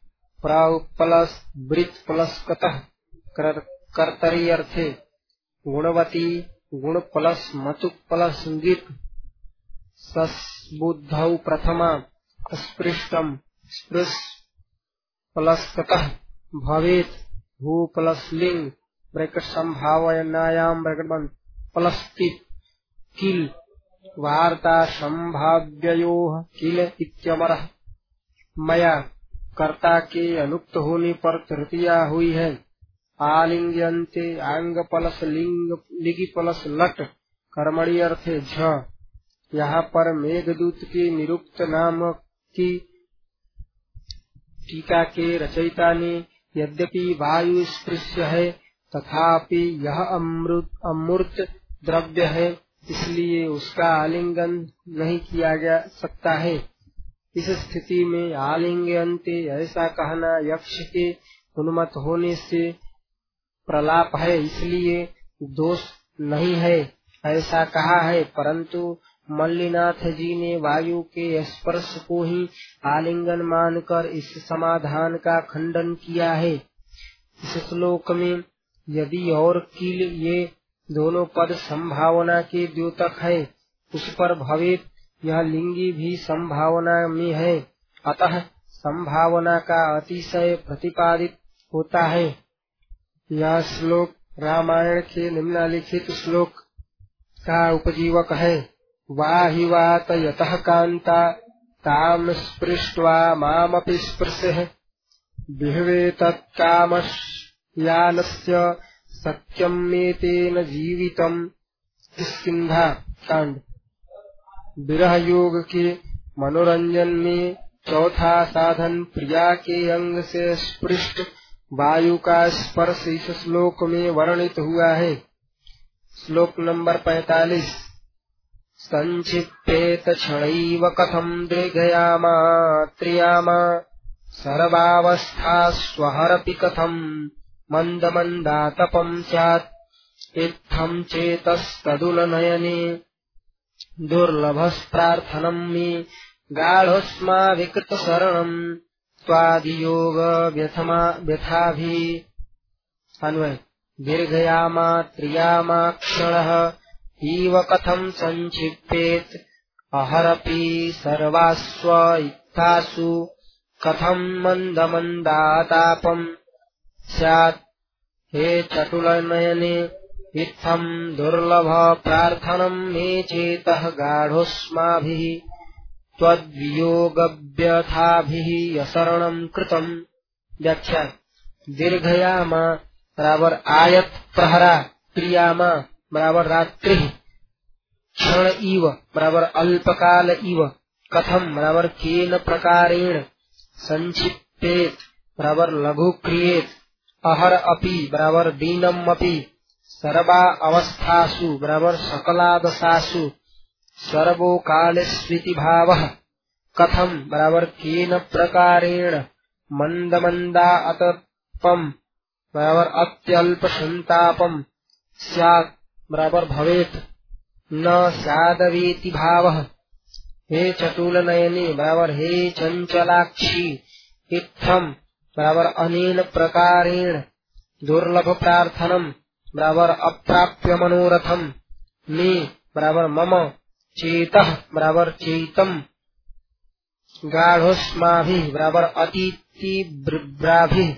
प्लस वृत प्लस कतः कर्तरी अर्थे गुणवती गुण प्लस मतु प्लस गीत सस्बुद्धौ प्रथमा स्पृष्टम स्पृश प्लस ततः भवेत भू प्लस लिंग ब्रैकेट संभावनायाम ब्रैकेट बंद प्लस किल वार्ता संभाव्ययोः किल इत्यमरः मया कर्ता के अनुक्त होने पर तृतीया हुई है। आलिंग्यन्ते आंग प्लस लिंग लिगि प्लस लट कर्मणि अर्थे झ। यहाँ पर मेघदूत के निरुक्त नाम की टीका के रचयिता ने यद्यपि वायु स्पृश्य है तथापि यह अमूर्त द्रव्य है, इसलिए उसका आलिंगन नहीं किया जा सकता है। इस स्थिति में आलिंग्यन्ते ऐसा कहना यक्ष के उन्मत्त होने से प्रलाप है, इसलिए दोष नहीं है ऐसा कहा है। परंतु मल्लिनाथ जी ने वायु के स्पर्श को ही आलिंगन मानकर इस समाधान का खंडन किया है। इस श्लोक में यदि और किल ये दोनों पद संभावना के द्योतक है, उस पर भवेत यह लिंगी भी संभावना में है, अतः संभावना का अतिशय प्रतिपादित होता है। यह श्लोक रामायण के निम्नलिखित श्लोक का उपजीवक है। वाहि वात यतः कांता ताम स्पृष्ट्वा मामपि स्पृशः विहवे तत्कामयानस्य सत्यम मेतेन जीवितम। किष्किंधा कांड। विरह योग के मनोरंजन में चौथा साधन प्रिया के अंग से स्पृष्ट वायु का स्पर्श इस श्लोक में वर्णित हुआ है। श्लोक नंबर 45। संक्षिप्तेत क्षणैव कथं दृघयामा त्रियामा सर्वावस्थास्वहरपि कथं मन्दमन्दातपं स्यात्। इत्थं चेतस्तदुलनयने दुर्लभस्प्रार्थनं मे गाढोऽस्माभिकृतशरणं त्वादियोग व्यथाभि। अन्वय। दीर्घयामा त्रियामा क्षणः इव कथं संक्षिप्तेत अहरपि सर्वास्व इत्थासु कथं मन्दमन्दातापं स्यात्। हे चटुलनयने इत्थं दुर्लभ प्रार्थनं मे चेतः गाढोऽस्माभिः त्वद्वियोगव्यथाभिः असरणं कृतं। व्याख्या। दीर्घयामा बराबर आयत प्रहरा, क्रियामा बराबर रात्रि, क्षण इव बराबर अल्पकाल इव, कथम बराबर केन प्रकारेण, संक्षिप्तेत बराबर लघु क्रियेत, अहर अपि बराबर दीनम अपि, सर्वा अवस्थासु बराबर सकलादशासु, सर्वो कालेष्विति भावः, कथम बराबर केन प्रकारेण, मंदमंदा अतपम बराबर अत्यल्प संतापम, स्यात् बराबर भवेत, न स्यादवेति भावः। हे चटुल नयने बराबर हे चंचलाक्षी, इत्थम बराबर अनेन प्रकारेण, दुर्लभ प्रार्थनम बराबर अप्राप्य मनोरथम, मे बराबर मम, चेतः बराबर चेतम, गाढोस्माभिः बराबर अतिथिव्राभिः,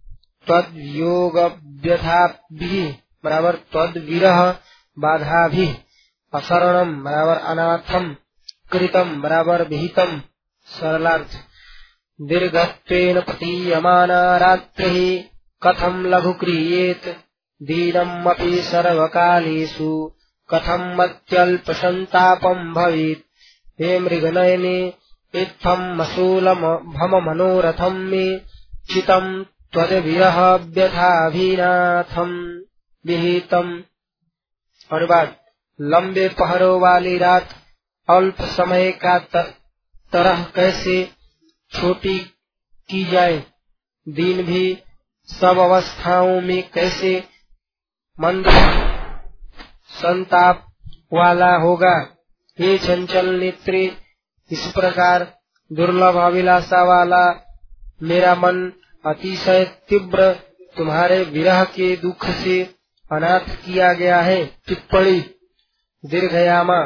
त्वद्योगव्यथाभिः बराबर त्वद्विरह बाधाभिः, असरणम बराबर अनाथम, कृतम बराबर विहितम। सरलार्थ। दीर्घत्वेन प्रतीयमाना रात्रिः कथं लघु क्रियेत, दीनम् अपि सर्वकालेषु कथम् अत्यल्प संतापं भवेत्। हे मृगनयने इत्थम् मशूलम भम मनोरथं मे चितम् त्वद्विरह व्यथाभिनाथम् विहितम्। अनुवाद। लंबे पहरों वाली रात अल्प समय का तरह कैसे छोटी की जाए, दिन भी सब अवस्थाओं में कैसे मंद संताप वाला होगा। हे चंचल नेत्रे, इस प्रकार दुर्लभ अभिलाषा वाला मेरा मन अतिशय तीव्र तुम्हारे विरह के दुख से अनाथ किया गया है। टिप्पणी। दीर्घयामा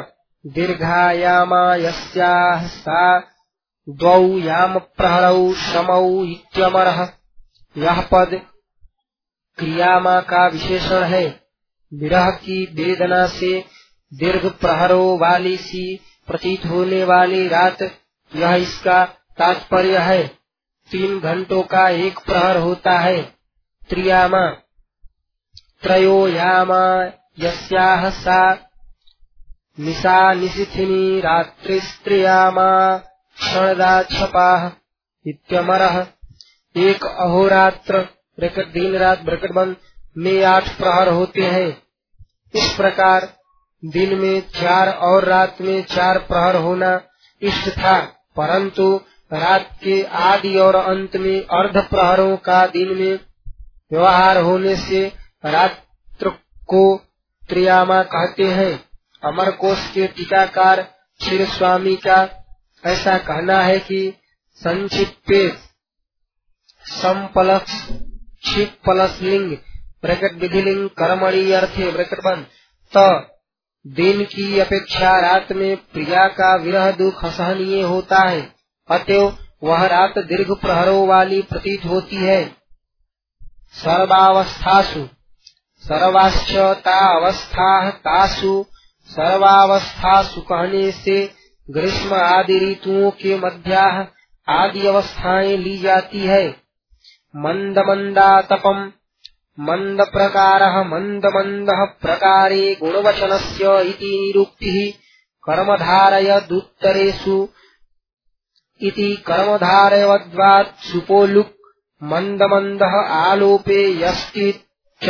दीर्घायामा यस्याः सा द्वौ याम प्रहरौ समौ इत्यमरः। यह पद क्रियामा का विशेषण है। विरह की वेदना से दीर्घ प्रहरों वाली सी प्रतीत होने वाली रात, यह इसका तात्पर्य है। 3 घंटों का एक प्रहर होता है। त्रियामा त्रयो यामा यस्याः सा निशा निशिथिनी रात्रिस्त्रियामा क्षणदा छपाः इत्यमरः। एक अहोरात्र ब्रैकेट दिन रात ब्रैकेट बंद में 8 प्रहर होते हैं। इस प्रकार दिन में 4 और रात में 4 प्रहर होना इष्ट था, परंतु रात के आदि और अंत में अर्ध प्रहरों का दिन में व्यवहार होने से रात्र को त्रियामा कहते हैं। अमरकोश के टीकाकार क्षीर स्वामी का ऐसा कहना है कि संक्षिप्ते समपलस क्षिप प्लस लिंग ब्रैकेट विधिलिंग कर्मणि अर्थे ब्रैकेट बंद तो दिन की अपेक्षा रात में प्रिया का विरह दुख असहनीय होता है, अतएव वह रात दीर्घ प्रहरों वाली प्रतीत होती है। सर्वावस्थासु सर्वाश्च तावस्थाः तासु सर्वावस्थासु कहने से ग्रीष्म आदि ऋतुओं के मध्याह आदि अवस्थाएं ली जाती है। मंद मंदातपम मंद प्रकारः मंद मंदः प्रकारे गुणवचनस्य इति निरुक्तिः कर्मधारयदुत्तरेषु इति कर्मधारयवद्वात् सुपोलुक् मंद मंदः आलोपे यश्चित्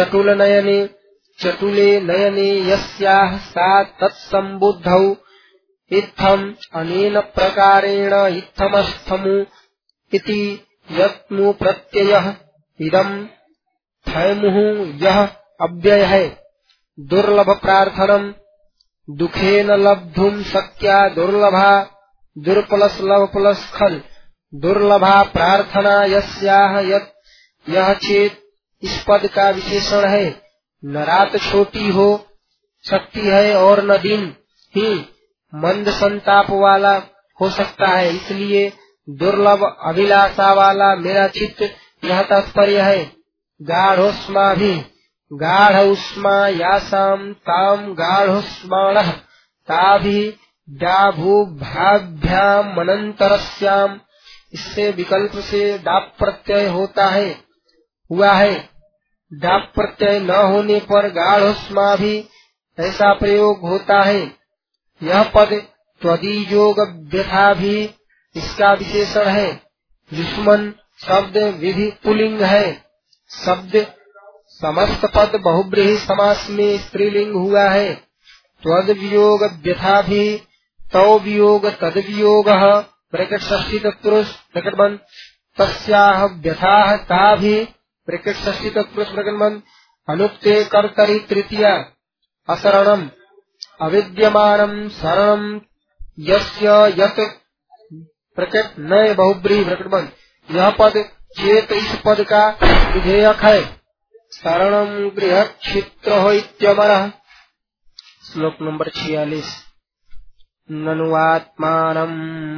चटुले नयने यस्याः सा तत्सम्बुद्धौ इत्थम् अनेन प्रकारेण इत्थमस्थमु इति यत्मु प्रत्ययः इदम् थैमुः यह अव्यय है। दुर्लभ प्रार्थनम दुखेन लब्धुम शक्या दुर्लभा दुर्प्लस लव प्लस खल दुर्लभा प्रार्थना यस्याह यत् यह चेत इस पद का विशेषण है। न रात छोटी हो सकती है और न दिन ही मंद संताप वाला हो सकता है, इसलिए दुर्लभ अभिलाषा वाला मेरा चित्त यह तात्पर्य है। गाढ़ोष्मा भी गाढ़ उष्मा यासाम ताम गाढ़ोष्माणः ताभि डाभूभाभ्याम मनंतरस्याम, इससे विकल्प से डाप प्रत्यय हुआ है। डाप प्रत्यय न होने पर गाढ़ोष्मा भी ऐसा प्रयोग होता है। यह पद त्वदीयोग व्यथा भी इसका विशेषण है। दुश्मन शब्द विधि पुल्लिंग है। शब्द समस्त पद बहुब्रीहि समास में स्त्रीलिंग हुआ है। त्वद वियोग व्यथा भी तौ वियोग तद वियोग ब्रैकेट षष्ठी तत्पुरुष ब्रैकेट बंद तस्याह व्यथा ता भी ब्रैकेट षष्ठी तत्पुरुष ब्रैकेट बंद अनुक्ते कर्तरि तृतीया असरणम अविद्यमानम शरणम यस्य यत् ब्रैकेट नए बहुब्रीहि ब्रैकेट बंद। यह पद चेत इस पद का विधेयक है। शरणम गृह क्षेत्र हो इत्यमरः। श्लोक नंबर 46। ननु आत्मानं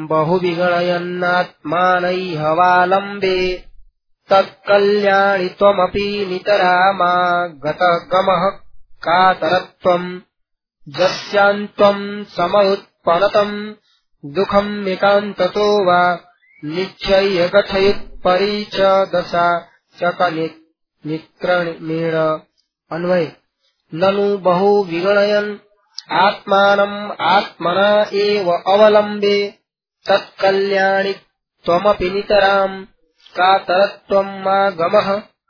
बहुविगणयन्नात्मानैहवालम्बे तत्कल्याणि त्वमपि नितरामागतः गमः कातरत्वम् यस्यान्त्वं समयुत्पनतं दुःखम् एकान्ततो वा निश्चय्य गच्छयित् परीच दशा चकनिक्रमेण अन्वय। ननु बहु विगणयन् आत्मानम् आत्मना एव अवलम्बे तत्कल्याणि त्वमपि नितराम् कातरत्वम् मा गमः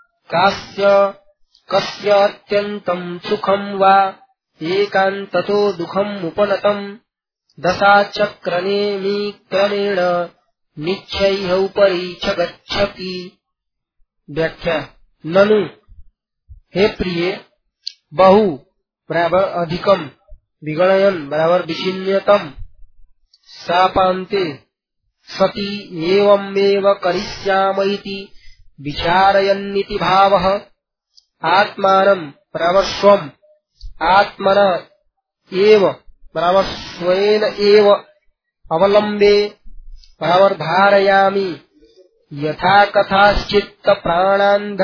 कस्य अत्यन्तम् सुखम् वा एकान्ततो दुःखम् उपनतम् दशाचक्रनेमिक्रमेण निश्चय्य उपरि च गच्छति। व्याख्या। ननु हे प्रिय बहु बराबर अधिकम विगणयन बराबर विचिन्यतम सापान्ते सति एवमेव करिष्याम इति विचारयन्निति भावः। आत्मानं बराबर स्वम आत्मना एव बराबर स्वेन एव अवलंबे बराबर धारयामि यथा कथाश्चित्त प्राणान्ध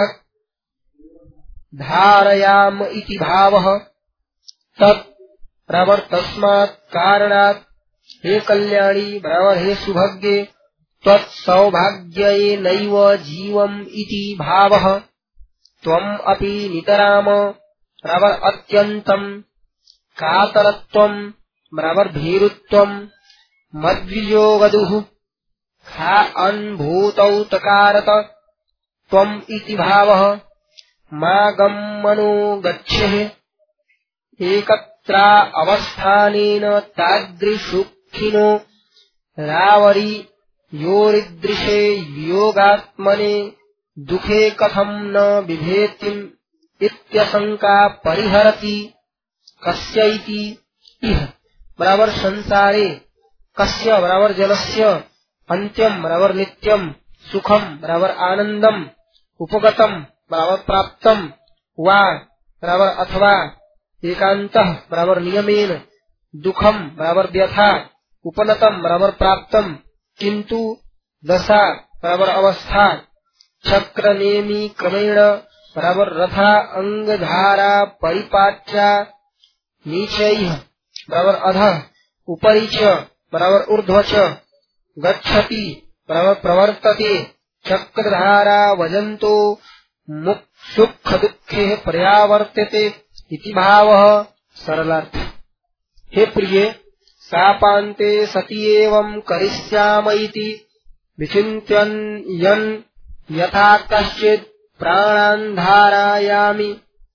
धारयाम इति भावः तत् बराबर तस्मात् कारणात् हे कल्याणी बराबर हे सुभगे त्वत्सौभाग्ये नैव जीवम् इति भावः त्वम् अपि नितराम बराबर अत्यन्तम् कातरत्वम् बराबर भीरुत्वम् मद्वियोगदुः खा अनुभूतौ तकारत त्वम् इति भावः मागम्मनो गच्छेः एकत्रा अवस्थानेन तादृशुखिनो रावरी योरिदृशे वियोगात्मने दुखे कथं न बिभेतिम् इत्यशंका परिहरति कस्य इति इह बराबर संसारे कस्य बराबर जलस्य अंत्यम बराबर नित्यम सुखम बराबर आनंदम उपगतम बराबर प्राप्तम वा बराबर अथवा एकांतः बराबर नियमेन दुखम बराबर व्यथा उपनतम बराबर प्राप्तम किंतु दशा बराबर अवस्था चक्र नेमी क्रमेण बराबर रथा अंगधारा परिपाच्या नीचैः बराबर अधः उपरि च बराबर ऊर्ध्व च गच्छति बराबर प्रवर्तते चक्रधारा वजन्तो सुख दुखे पर्यावर्त्यते इति भावः सरलार्थ। हे प्रिय सापान्ते सति एवं करिष्याम इति विचिन्त्यन् यन् यथा कश्चित् प्राणान् धारयामि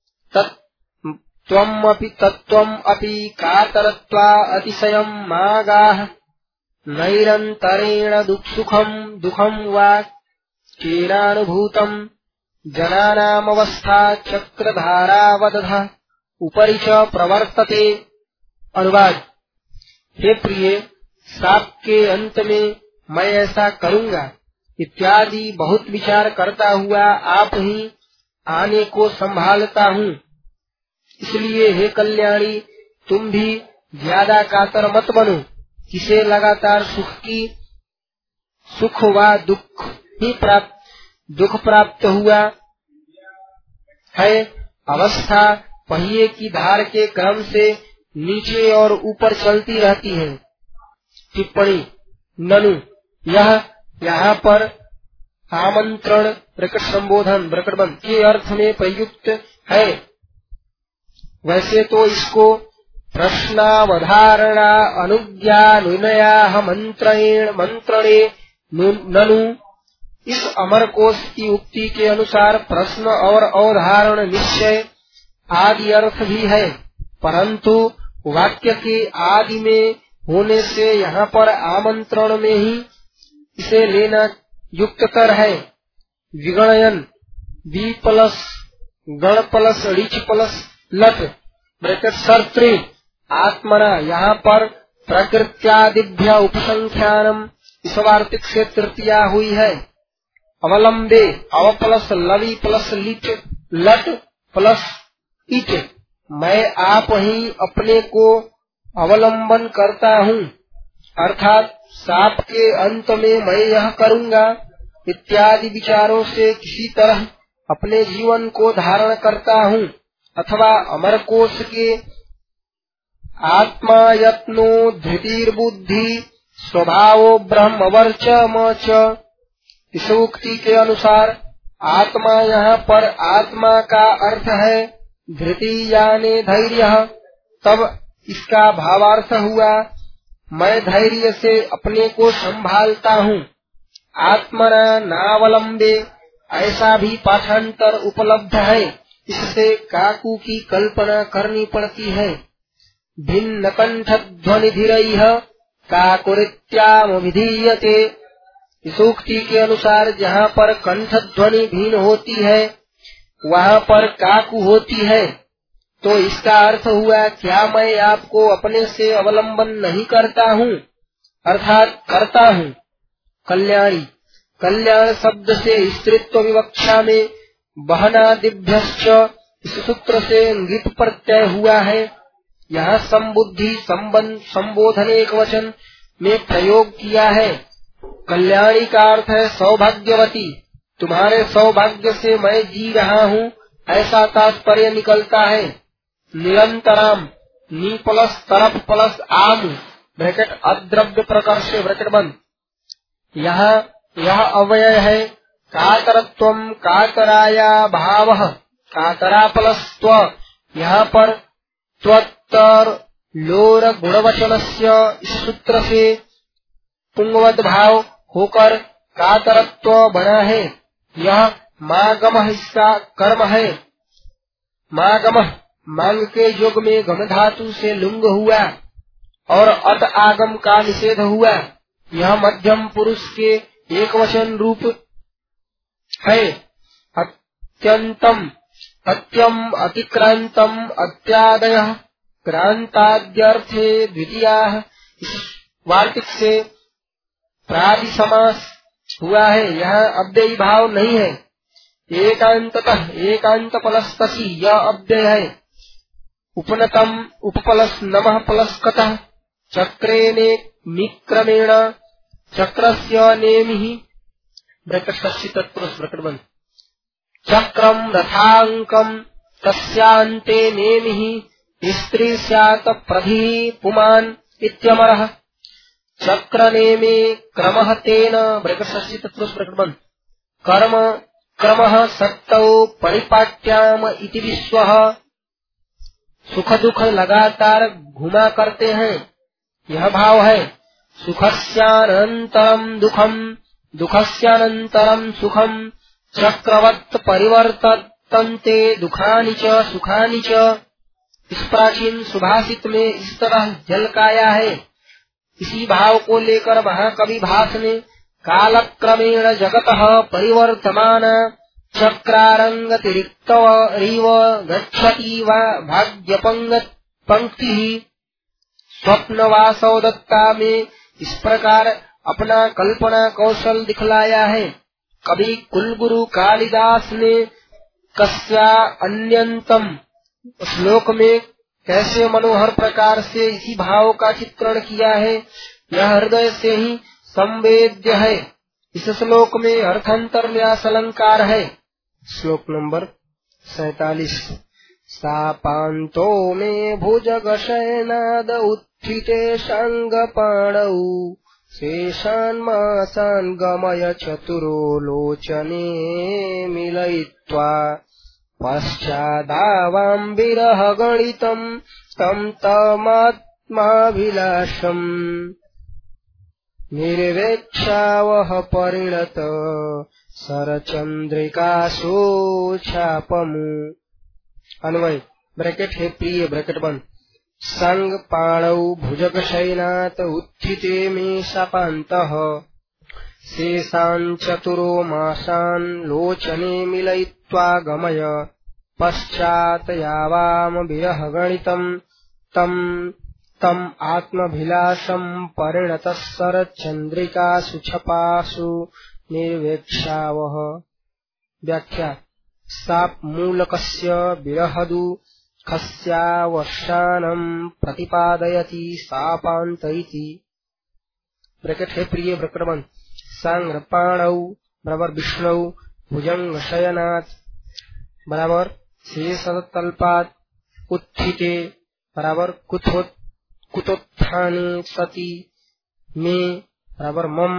तत्त्वम् अपि कातरत्वा अतिशयम् मागाः नैरन्तरेण सुखम् वा केनानुभूतम् जनानामवस्था चक्रधारावदध उपरि च प्रवर्तते। अनुवाद। हे प्रिय श्राप के अंत में मैं ऐसा करूँगा इत्यादि बहुत विचार करता हुआ आप ही आने को संभालता हूँ। इसलिए हे कल्याणी तुम भी ज्यादा कातर मत बनो। किसे लगातार सुख व दुख प्राप्त हुआ है। अवस्था पहिए की धार के क्रम से नीचे और ऊपर चलती रहती है। टिप्पणी ननु यह यहाँ पर आमंत्रण प्रकट संबोधन प्रकटबंध के अर्थ में प्रयुक्त है। वैसे तो इसको प्रश्नावधारणा अनुज्ञानुनया मंत्रणे ननु इस अमर कोश की उक्ति के अनुसार प्रश्न और अवधारण निश्चय आदि अर्थ भी है, परंतु वाक्य के आदि में होने से यहाँ पर आमंत्रण में ही इसे लेना युक्ततर है। विगणयन वी प्लस गण प्लस ऋच प्लस लट ब्रैकेट सर्त्री आत्मना यहाँ पर प्रकृत्यादिभ्य उपसंख्यानम इस वार्तिक से तृतीया हुई है। अवलंबे अव प्लस लवी प्लस लिट लट प्लस इट मैं आप ही अपने को अवलंबन करता हूँ, अर्थात साप के अंत में मैं यह करूँगा इत्यादि विचारों से किसी तरह अपने जीवन को धारण करता हूँ, अथवा अमरकोश के आत्मा यत्नो धृतिर्बुद्धि स्वभावो ब्रह्मवर्चम च इस उक्ति के अनुसार आत्मा यहाँ पर आत्मा का अर्थ है धृति यानी धैर्य। तब इसका भावार्थ हुआ मैं धैर्य से अपने को संभालता हूँ। आत्मना नावलंबे ऐसा भी पाठांतर उपलब्ध है, इससे काकू की कल्पना करनी पड़ती है। भिन्न कंठ ध्वनि धीरैः काकुरित्यामभिधीयते इस उक्ति के अनुसार जहाँ पर कंठ ध्वनि भिन्न होती है वहाँ पर काकू होती है, तो इसका अर्थ हुआ क्या मैं आपको अपने से अवलंबन नहीं करता हूँ, अर्थात करता हूँ। कल्याणी कल्याण शब्द से स्त्रीत्व विवक्षा में बहनादिभ्यश्च इस सूत्र से ङित प्रत्यय हुआ है। यहाँ संबुद्धि संबोधन एक वचन में प्रयोग किया है। कल्याणी का अर्थ है सौभाग्यवती, तुम्हारे सौभाग्य से मैं जी रहा हूँ, ऐसा तात्पर्य निकलता है। निरंतराम, नी प्लस तरफ प्लस आम ब्रैकेट अद्रव्य प्रकर्ष ब्रैकेट बंद। यहाँ यह अव्यय है। कातरत्वम कातराया भाव, कातरा प्लस त्व, यहाँ पर त्वत्तर लोर गुणवचनस्य इस सूत्र से पुंगवत भाव होकर कातरत्व बना है। यह मागम हिस्सा कर्म है। मागम मांग के युग में गम धातु से लुंग हुआ और अत आगम का निषेध हुआ। यह मध्यम पुरुष के एक वचन रूप है। अत्यंतम, अत्यम, अतिक्रांतम, अत्यादय क्रांताद्यर्थे द्वितीयाः, इस वार्तिक से प्रादि समास हुआ है। यहाँ अव्ययी भाव नहीं है। एकांततः एकांत प्लस तसी यह अव्यय है। उपनतम उपप्लस नमः प्लस कतः चक्रेणे निक्रमेण चक्रस्य नेमिः ब्रैकेट तत्पुरुष ब्रैकेट बंद। चक्रम रथांकम तस्यांते नेमिः स्त्री स्यात् प्रधि पुमान् इत्यमरः चक्र नेमे क्रमः तेन ब्रैकेट तत्पुरुष ब्रैकेट बंद। कर्म क्रमः सत्तौ परिपाट्याम इति विश्वः, सुख दुख लगातार घुमा करते हैं, यह भाव है। सुखस्यानन्तरं दुखम, दुखस्यानन्तरं सुखम, चक्रवत् परिवर्तन्ते दुखानि च सुखानि च। इस प्राचीन सुभाषित में इस तरह झलकाया है। इसी भाव को लेकर महाकवि भास ने कालक्रमेण जगतः परिवर्तमान चक्रारंगतिरिक्तरिव गच्छति वा भाग्यपंक्ति स्वप्नवासो दत्ता में इस प्रकार अपना कल्पना कौशल दिखलाया है। कवि कुलगुरु कालिदास ने कस्या अन्यंतम श्लोक में कैसे मनोहर प्रकार से इसी भाव का चित्रण किया है, यह हृदय से ही संवेद्य है। इस श्लोक में अर्थांतर न्यास अलंकार है। श्लोक नंबर 47। सापान्तो मे भुजगशयनाद उत्थिते शांगपाणौ शेषान्मासान् गमय चतुरो लोचने मिलयित्वा पश्चादावां विरह गणितं तं तमात्माभिलाषम् निर्वेक्षावह परिणत शरचंद्रिकासु छापमु। अन्वय ब्रैकेट है प्रिय ब्रैकेट बंद। संग पाणौ भुजग शयनात् उत्थिते मे शापान्तः शेषान् चतुरो मासान् लोचने मिलयित्वा गमय पश्चात् यावाम विरह गणितं तम आत्मभिलाषं परिणतः शरच्चन्द्रिकासु छपासु निर्वेक्षावः। व्याख्या साप मूलकस्य विरहदुःखस्यावसानं प्रतिपादयति सापान्त इति। ब्रैकेट है प्रिय ब्रैकेट बंद। सांग्रपाणौ बराबर विष्णु भुजंग शयनात् बराबर शेषतल्पात् उत्थिते बराबर कुतोत्थाने सति में बराबर मम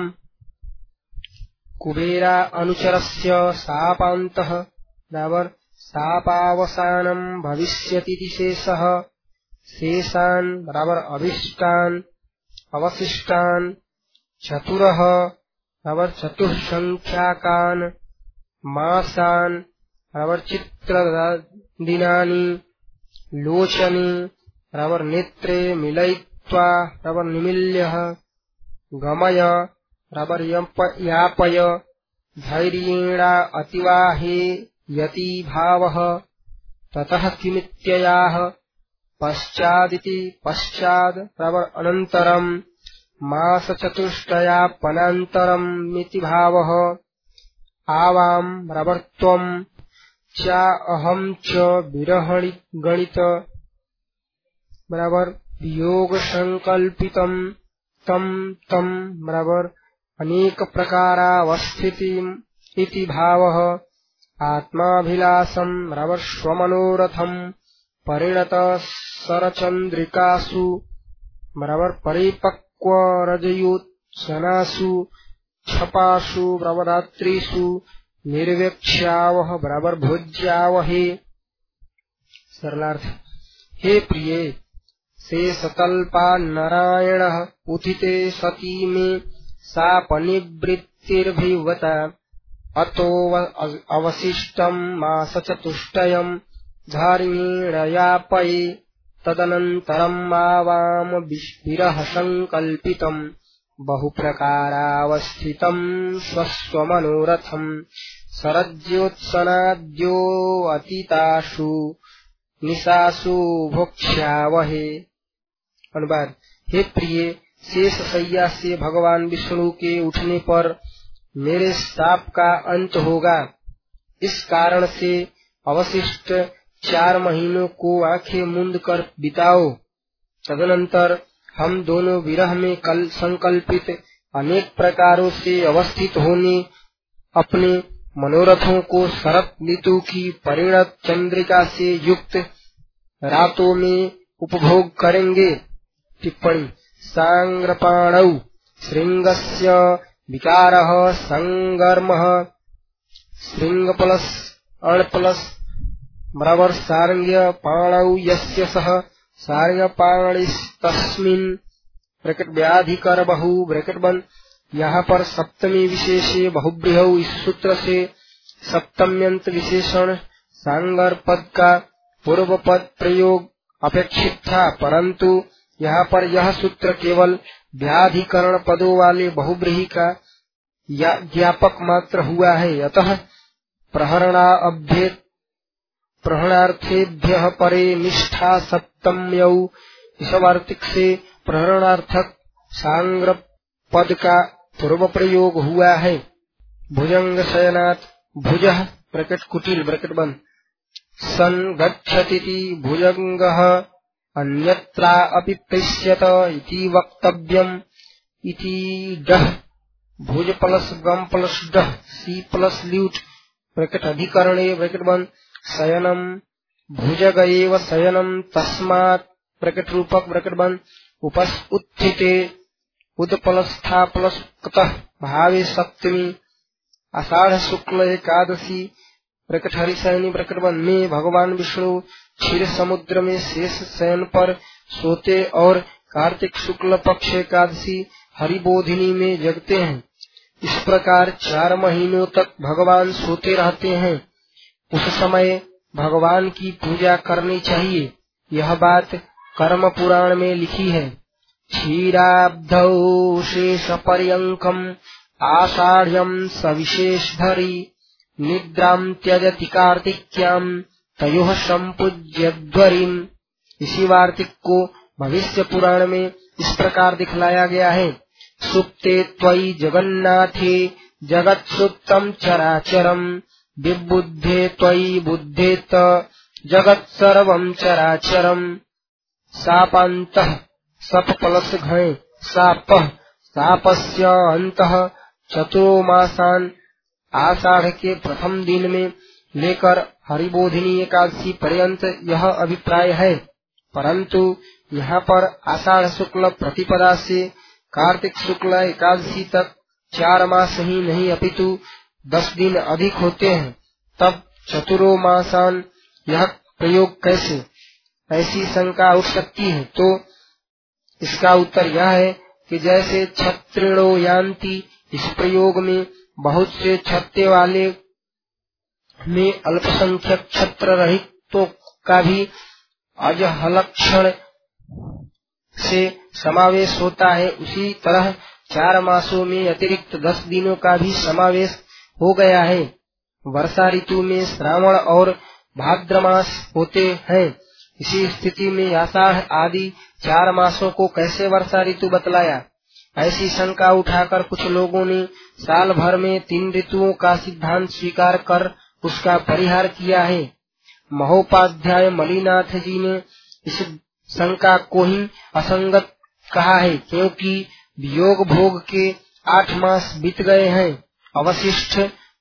कुबेरा अनुचरस्य शापान्तः बराबर शापावसानं भविष्यति शेषः शेषान् बराबर अभिष्टान् अवशिष्टान् चतुरः बराबर चतुःसंख्याकान् मासान् बराबर चित्रदिनानि लोचने बराबर नेत्रे मिलयित्वा बराबर निमील्यः गमय बराबर यापय धैर्येणा अतिवाहे यति भावः ततः किमित्ययाः पश्चादिति पश्चाद बराबर अनन्तरं मासचतुष्टयापनान्तरं मिति भावः आवां बराबर त्वं च अहं च विरहणि गणित बराबर योग संकल्पितम तम तम बराबर अनेक प्रकारावस्थितिम इति भावः आत्माभिलाषम बराबर स्वमनोरथम परिणत सरचंद्रिकासु बराबर परिपक्व रजयोत्सनासु छपासु बराबरात्रिषु निर्वेक्ष्यावह बराबर भोज्यावहे। सरलार्थ हे प्रिय से सतल्पा नारायण उथिते सती में सापनिवृत्तिर्भिवता अतो अवशिष्टम मास चतुष्टयम धार्मिणयापये तदनन्तरम आवाम विरह संकल्पितम बहुप्रकारावस्थितम स्वस्वमनोरथम शरज्योत्सनाद्यो अतीतासु निशासु भोक्ष्यावहे। अनुवाद हे प्रिय शेष सैया से भगवान विष्णु के उठने पर मेरे शाप का अंत होगा। इस कारण से अवशिष्ट 4 महीनों को आंखें मूंद कर बिताओ। तदनंतर हम दोनों विरह में कल संकल्पित अनेक प्रकारों से अवस्थित होने अपने मनोरथों को शरद ऋतु की परिणत चंद्रिका से युक्त रातों में उपभोग करेंगे। टिप्पणी सांग्रपाणौ श्रृंगस्य विकारः संगर्मः श्रृंग प्लस अण प्लस बराबर सारंग्य पाणौ यस्य सह सारंग पाणिस्तस्मिन् ब्रैकेट व्याधिकर बहु ब्रैकेट बंद। यहाँ पर सप्तमी विशेषे बहुब्रीहौ इस सूत्र से सप्तम्यंत विशेषण सांगर पद का पूर्व पद प्रयोग अपेक्षित था, परंतु यहाँ पर यह सूत्र केवल व्याधिकरण पदों वाले बहुब्रीहि का ज्ञापक मात्र हुआ है। अतः प्रहरणार्थेभ्य परे निष्ठा सप्तम्यौ इस वार्तिक से प्रहरणार्थक सांग्र पद का पूर्व प्रयोग हुआ है। भुजंग शयनात् भुजः ब्रैकेट कुटिल ब्रैकेट बंद सन गच्छतीति भुजंगः अन्यत्रा अपि प्रेष्यत इति वक्तव्यम् इति डः भुज प्लस गम प्लस डः सी प्लस ल्यूट ब्रैकेट अधिकरणे ब्रैकेट बंद शयनम भुजग एव शयनम तस्मात् ब्रैकेट रूपक ब्रैकेट बंद उपस उत्थिते उद प्लस था प्लस कतः भावे सप्तमी आषाढ़ शुक्ल एकादशी ब्रैकेट हरिशयनी ब्रैकेट बंद में भगवान विष्णु क्षीर समुद्र में शेष शयन पर सोते और कार्तिक शुक्ल पक्ष एकादशी हरिबोधिनी में जगते हैं। इस प्रकार 4 महीनों तक भगवान सोते रहते हैं। उस समय भगवान की पूजा करनी चाहिए। यह बात कर्म पुराण में लिखी है। क्षीराब्धौ शेष पर्यंकम आषाढ़्यम सविशेष धरी निद्राम त्यजति कार्तिक्याम तयोः संपूज्यध्वरीम। इसी वार्तिक को भविष्य पुराण में इस प्रकार दिखलाया गया है। सुप्ते त्वयि जगन्नाथे जगत सुप्तम चराचरम विबुद्धे त्वयि बुद्धेत जगत सर्वम चराचरम। सापान्तः सप प्लस घय सापः सापस्य अंतः चतुर्मासान आषाढ़ के प्रथम दिन में लेकर हरिबोधिनी एकादशी पर्यंत यह अभिप्राय है, परंतु यहाँ पर आषाढ़ शुक्ल प्रतिपदा से कार्तिक शुक्ल एकादशी तक 4 मास ही नहीं अपितु 10 दिन अधिक होते हैं। तब चतुरो मासान यह प्रयोग कैसे, ऐसी शंका उठ सकती है। तो इसका उत्तर यह है कि जैसे छत्रिणो यान्ति इस प्रयोग में बहुत से छत्ते वाले में अल्पसंख्यक छत्र रहितों का भी अजहलक्षण से समावेश होता है, उसी तरह 4 मासों में अतिरिक्त 10 दिनों का भी समावेश हो गया है। वर्षा ऋतु में श्रावण और भाद्रमास होते हैं। इसी स्थिति में आषाढ़ आदि 4 मासों को कैसे वर्षा ऋतु बतलाया, ऐसी शंका उठाकर कुछ लोगों ने साल भर में 3 ऋतुओं का सिद्धांत स्वीकार कर उसका परिहार किया है। महोपाध्याय मलिनाथ जी ने इस शंका को ही असंगत कहा है, क्योंकि वियोग भोग के 8 मास बीत गए हैं, अवशिष्ट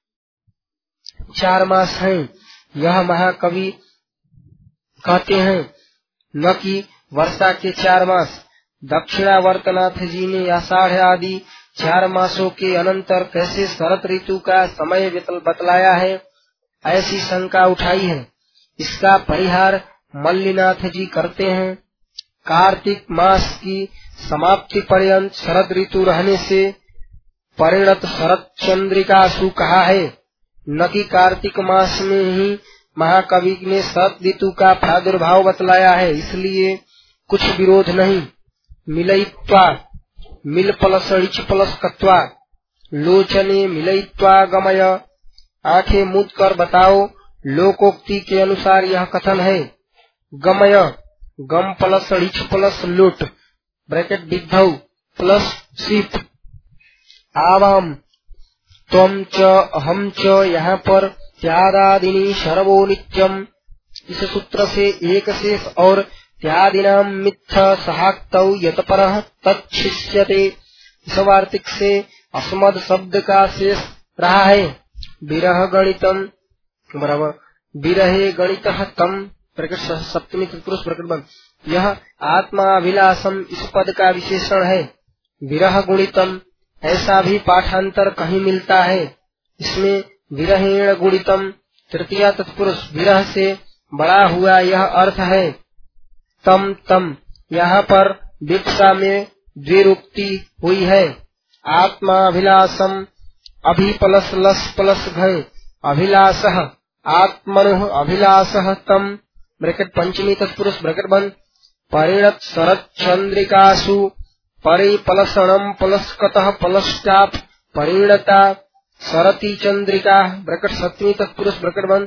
4 मास हैं। यह महाकवि कहते हैं, न कि वर्षा के 4 मास। दक्षिणावर्तनाथ जी ने आषाढ़ आदि 4 मासों के अनंतर कैसे शरत ऋतु का समय बतलाया है, ऐसी शंका उठाई है। इसका परिहार मल्लिनाथ जी करते हैं। कार्तिक मास की समाप्ति पर्यंत शरद ऋतु रहने से परिणत शरद चंद्रिकासु कहा है, न कि कार्तिक मास में ही महाकवि ने शरद ऋतु का प्रादुर्भाव बतलाया है, इसलिए कुछ विरोध नहीं। मिलयित्वा मिल प्लस ऋच प्लस कत्वा लोचने मिलयित्वा गमय, आंखें मूंद कर बताओ। लोकोक्ति के अनुसार यह कथन है। गमय गम प्लस ऋच प्लस लुट ब्रैकेट विद्धौ प्लस शीत। आवाम त्वम च अहम च, यहाँ पर त्यादादिनी शर्वो नित्यम, इस सूत्र से एक शेष और त्यादिनाम मिथ्य सहाक्तौ यतपरः तच्छिष्यते, इस वार्तिक से अस्मद शब्द का शेष रहा है। विरह गणितम बराबर विरहे गणितः तम सप्तमी तत्पुरुष प्रकट। यह आत्माभिलाषम इस पद का विशेषण है। विरह गुणितम ऐसा भी पाठांतर कहीं मिलता है। इसमें विरहेण गुणितम तृतीया तत्पुरुष विरह से बड़ा हुआ यह अर्थ है। तम तम यहाँ पर विप्सा में द्विरुक्ति हुई है। आत्माभिलाषम अभि प्लस लस प्लस घय अभिलाषः आत्मनः अभिलाषः तम ब्रैकेट पंचमी तत्पुरुष ब्रैकेट बंद। परिणत शरद चंद्रिकासु परिपलसणम प्लस्कतः प्लस्टाप परिणता शरती चंद्रिका ब्रैकेट सप्तमी तत्पुरुष ब्रैकेट बंद।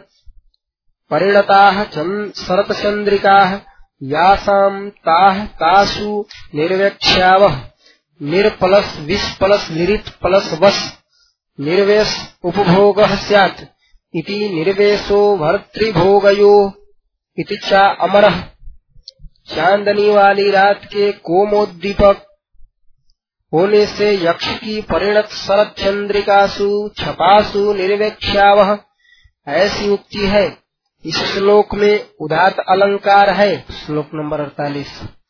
परिणताः शरत चंद्रिकाः यासाम ताः तासु निर्वेक्ष्यावः निर प्लस विष प्लस निरित प्लस वस निर्वेश उपभोगः स्यात् इति निर्वेशो भर्तृभोगयो इति चा अमरः। चांदनी वाली रात के कोमोद्दीपक होने से यक्ष की परिणत शरद चंद्रिकासु छपासु निर्वेक्ष्यावः ऐसी उक्ति है। इस श्लोक में उदात्त अलंकार है। श्लोक नंबर 48।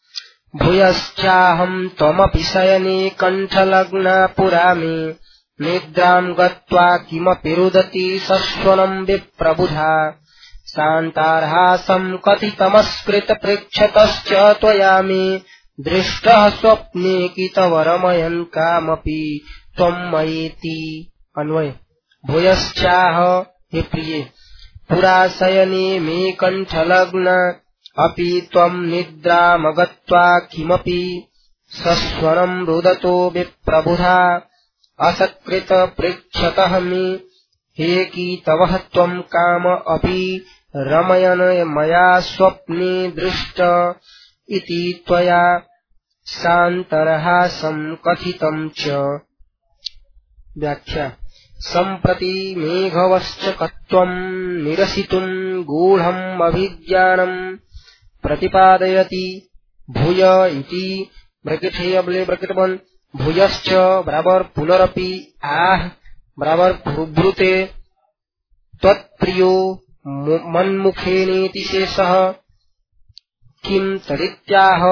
भूयश्चाहं त्वमपि शयने कंठलग्ना पुरा मे निद्रां गत्वा किमपि रुदति सस्वनं विप्रबुधा शान्तार्हासं कथितमस्कृत पृच्छतश्च त्वया मे दृष्टः स्वप्ने कि तव रमयन् कामपि त्वं मयेति। अन्वय भूयश्चाह हे प्रिये पुरा शयने मे कंठलग्न अपि त्वं निद्रामगत्वा किमपि सस्वरं रुदतो विप्रबुधा असत्कृत पृच्छतः मे हे कि तव त्वं काम अपि रमयन मया स्वप्ने दृष्ट इति त्वया शान्तरहासं कथितं च। व्याख्या सम्प्रति मेघवश्च कत्वं निरसितुं गूढम् अभिज्ञानम् प्रतिपादयति। भूय इति ब्रैकेट है अबले ब्रैकेट बंद। भूयश्च बराबर पुनरपि आह बराबर भ्रुते त्वत्प्रियो मन्मुखेनेति शेषः किं तदित्याह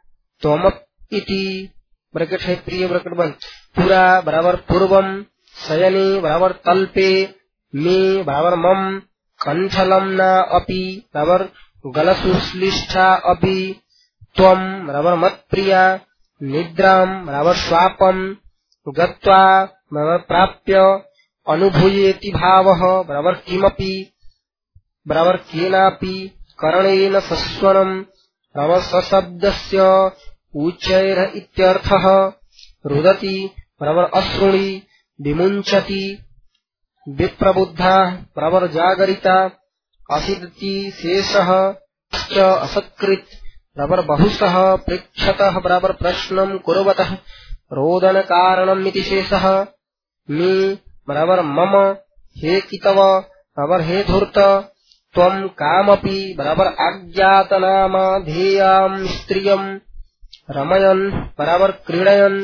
त्वमपि ब्रैकेट है प्रिय ब्रैकेट बंद। पुरा बराबर पूर्वम शयने बराबर तल्पे मे बराबर मम कंठलम न अपि बराबर गलसुश्लिष्ठा अपि त्वं बराबर मत्प्रिया निद्राम बराबर स्वापम गत्वा बराबर प्राप्य अनुभूयेति भावः बराबर किमपि बराबर केनापि करणेन सस्वनम बराबर सशब्दस्य उच्चैर इत्यर्थः रुदति बराबर अश्रुणि विमुञ्चति विप्रबुद्धा बराबर जागरिता असिदति शेषः च असत्कृत बराबर बहुशः पृच्छतः बराबर प्रश्नं कुर्वतः रोदन कारणम् इति शेषः मे बराबर मम हे कितव बराबर हे धूर्त त्वं कामपि बराबर अज्ञातनामा ध्येयां स्त्रियं रमयन् बराबर क्रीडयन्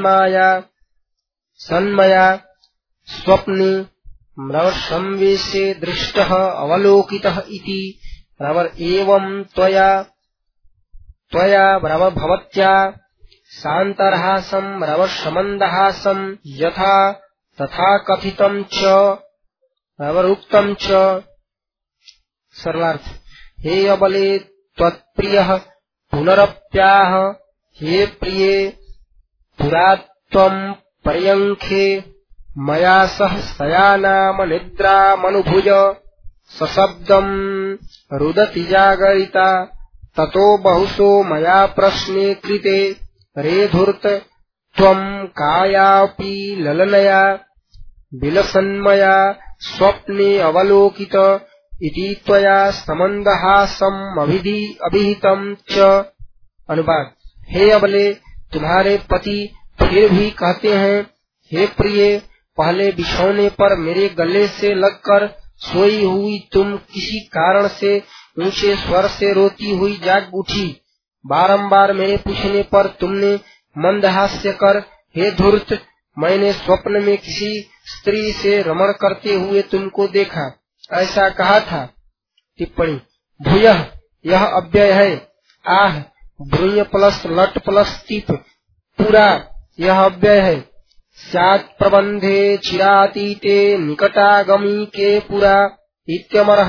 सन्मया स्वप्ने बराबर संवेशे दृष्टः अवलोकितः इति बराबर एवं त्वया बराबर भवत्या शान्तरहासं बराबर समन्दहासं यथा तथा कथितं च बराबर उक्तं च। सरलार्थ हे अबले त्वत्प्रियः पुनरप्याह हे प्रिये पुरा त्वं पर्यङ्खे मया सह शयानाम निद्रामनुभुज सशब्दं रुदति जागरिता ततो बहुशो मया प्रश्ने कृते रेधुर्त त्वं कायापि ललनया विलसन्मया स्वप्ने अवलोकित इति त्वया समन्दहासम् अभिहितं च। अनुवाद हे अबले तुम्हारे पति फिर भी कहते हैं हे प्रिय पहले बिछौने पर मेरे गले से लगकर सोई हुई तुम किसी कारण से ऊंचे स्वर से रोती हुई जाग उठी। बारंबार मेरे पूछने पर तुमने मंदहास्य कर हे धूर्त मैंने स्वप्न में किसी स्त्री से रमण करते हुए तुमको देखा ऐसा कहा था। टिप्पणी भूयः यह अव्यय है। आह भ्रूय प्लस लट प्लस टिप पूरा यह अव्यय है। स्यात् प्रबंधे चिरातीते निकटागमी के पुरा इत्यमरः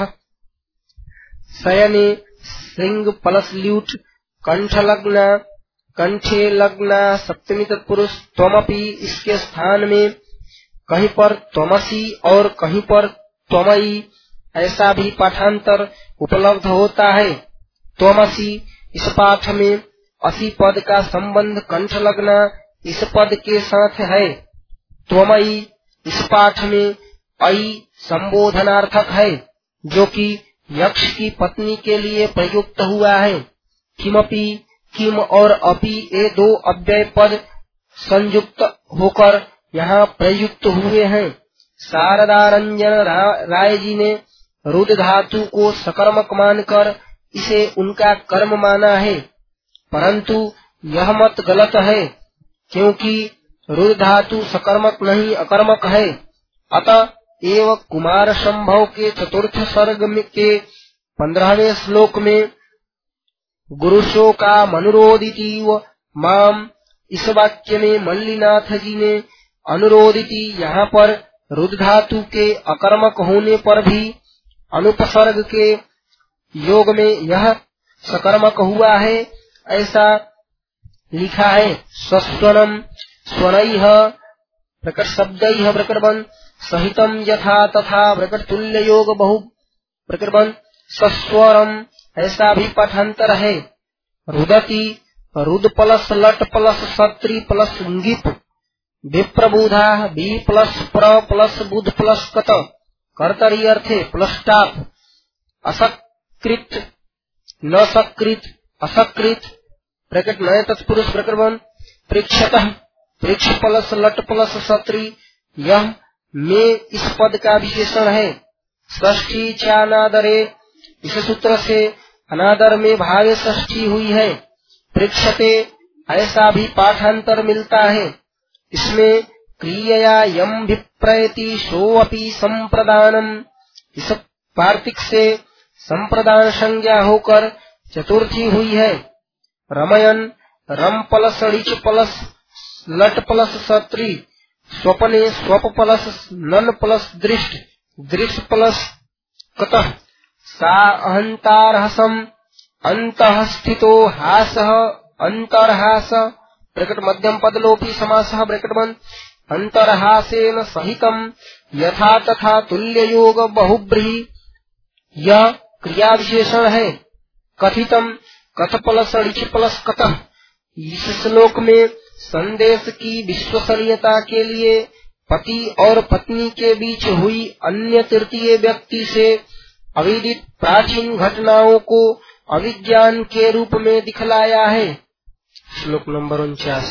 शयने सिंह प्लस ल्यूट कंठे लग्ना सप्तमी तत्पुरुष त्वमपि इसके स्थान में कहीं पर त्वमसि और कहीं पर त्वमयि ऐसा भी पाठांतर उपलब्ध होता है। त्वमसि इस पाठ में असी पद का संबंध कंठ लगना इस पद के साथ है। त्वमयि इस पाठ में अयि संबोधनार्थक है जो कि यक्ष की पत्नी के लिए प्रयुक्त हुआ है। किमपि किम और अपि ये दो अव्यय पद संयुक्त होकर यहाँ प्रयुक्त हुए हैं। शारदारंजन राय जी ने रुद धातु को सकर्मक मानकर इसे उनका कर्म माना है, परंतु यह मत गलत है क्योंकि रुद धातु सकर्मक नहीं अकर्मक है। अतः एव कुमार संभव के चतुर्थ सर्ग के 15वें श्लोक में गुरुशो का मनुरोदितीव माम इस वाक्य में मल्लीनाथ जी ने अनुरोदिति यहाँ पर रुद धातु के अकर्मक होने पर भी अनुपसर्ग के योग में यह सकर्मक हुआ है ऐसा लिखा है। स्वस्वनम स्वनैः प्रकट शब्दैः प्रकटबन सहितम यथा तथा प्रकट तुल्य योग बहु प्रकटबन सस्वरम ऐसा भी पाठांतर है। रुदति रुद प्लस लट प्लस सत्री प्लस गिप विप्रबुधा बी प्लस प्र प्लस बुध प्लस कत कर्तरी अर्थे प्लस टाप असकृत न सकृत असकृत ब्रैकेट नए तत्पुरुष प्रकरण पृक्षतः पृक्ष प्लस लट प्लस सत्री यह में इस पद का विशेषण है। षष्ठी चानादरे इस सूत्र से अनादर में भावे षष्ठी हुई है। पृक्षते ऐसा भी पाठांतर मिलता है। इसमें क्रियया यम विप्रयति सोऽपि संप्रदानम इस वार्तिक से संप्रदान संज्ञा होकर चतुर्थी हुई है। रमयन रम प्लस ऋच प्लस लट प्लस सत्री स्वपने स्वप प्लस नन प्लस दृष्ट दृष्ट प्लस कतः सा अहंतारहसम अंतः स्थितो हासः अंतर्हास ब्रैकेट मध्यम पदलोपी समासः ब्रैकेट बंद अंतर्हासेन सहितम यथा तथा तुल्य योग बहुब्रीहि यह क्रिया विशेषण है। कथितम कथ प्लस ऋच प्लस कतः इस श्लोक में संदेश की विश्वसनीयता के लिए पति और पत्नी के बीच हुई अन्य तृतीय व्यक्ति से अविदित प्राचीन घटनाओं को अविज्ञान के रूप में दिखलाया है। श्लोक नंबर 49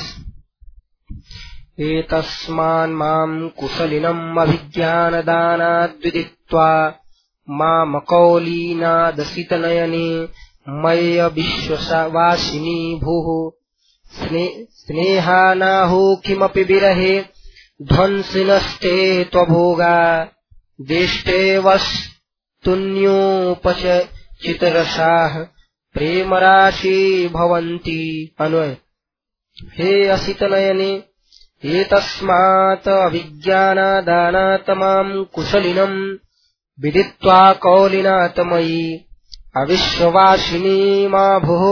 एतस्मान् मां कुशलिनम् अभिज्ञानदानाद् विदित्वा मामकौलीनादसितनयने मय्य विश्ववासिनी भूः स्नेहानाहो किमपि विरहे ध्वंसिनस्ते त्वभोगा देष्टे वस्तुन्योपचितरसाः प्रेमराशि भवन्ति। अन्वय। हे असितनयने एतस्मात् अभिज्ञानादानात् मां कुशलिनं विदित्वा कौलिनात् मयि अविश्ववासिनी मा भुः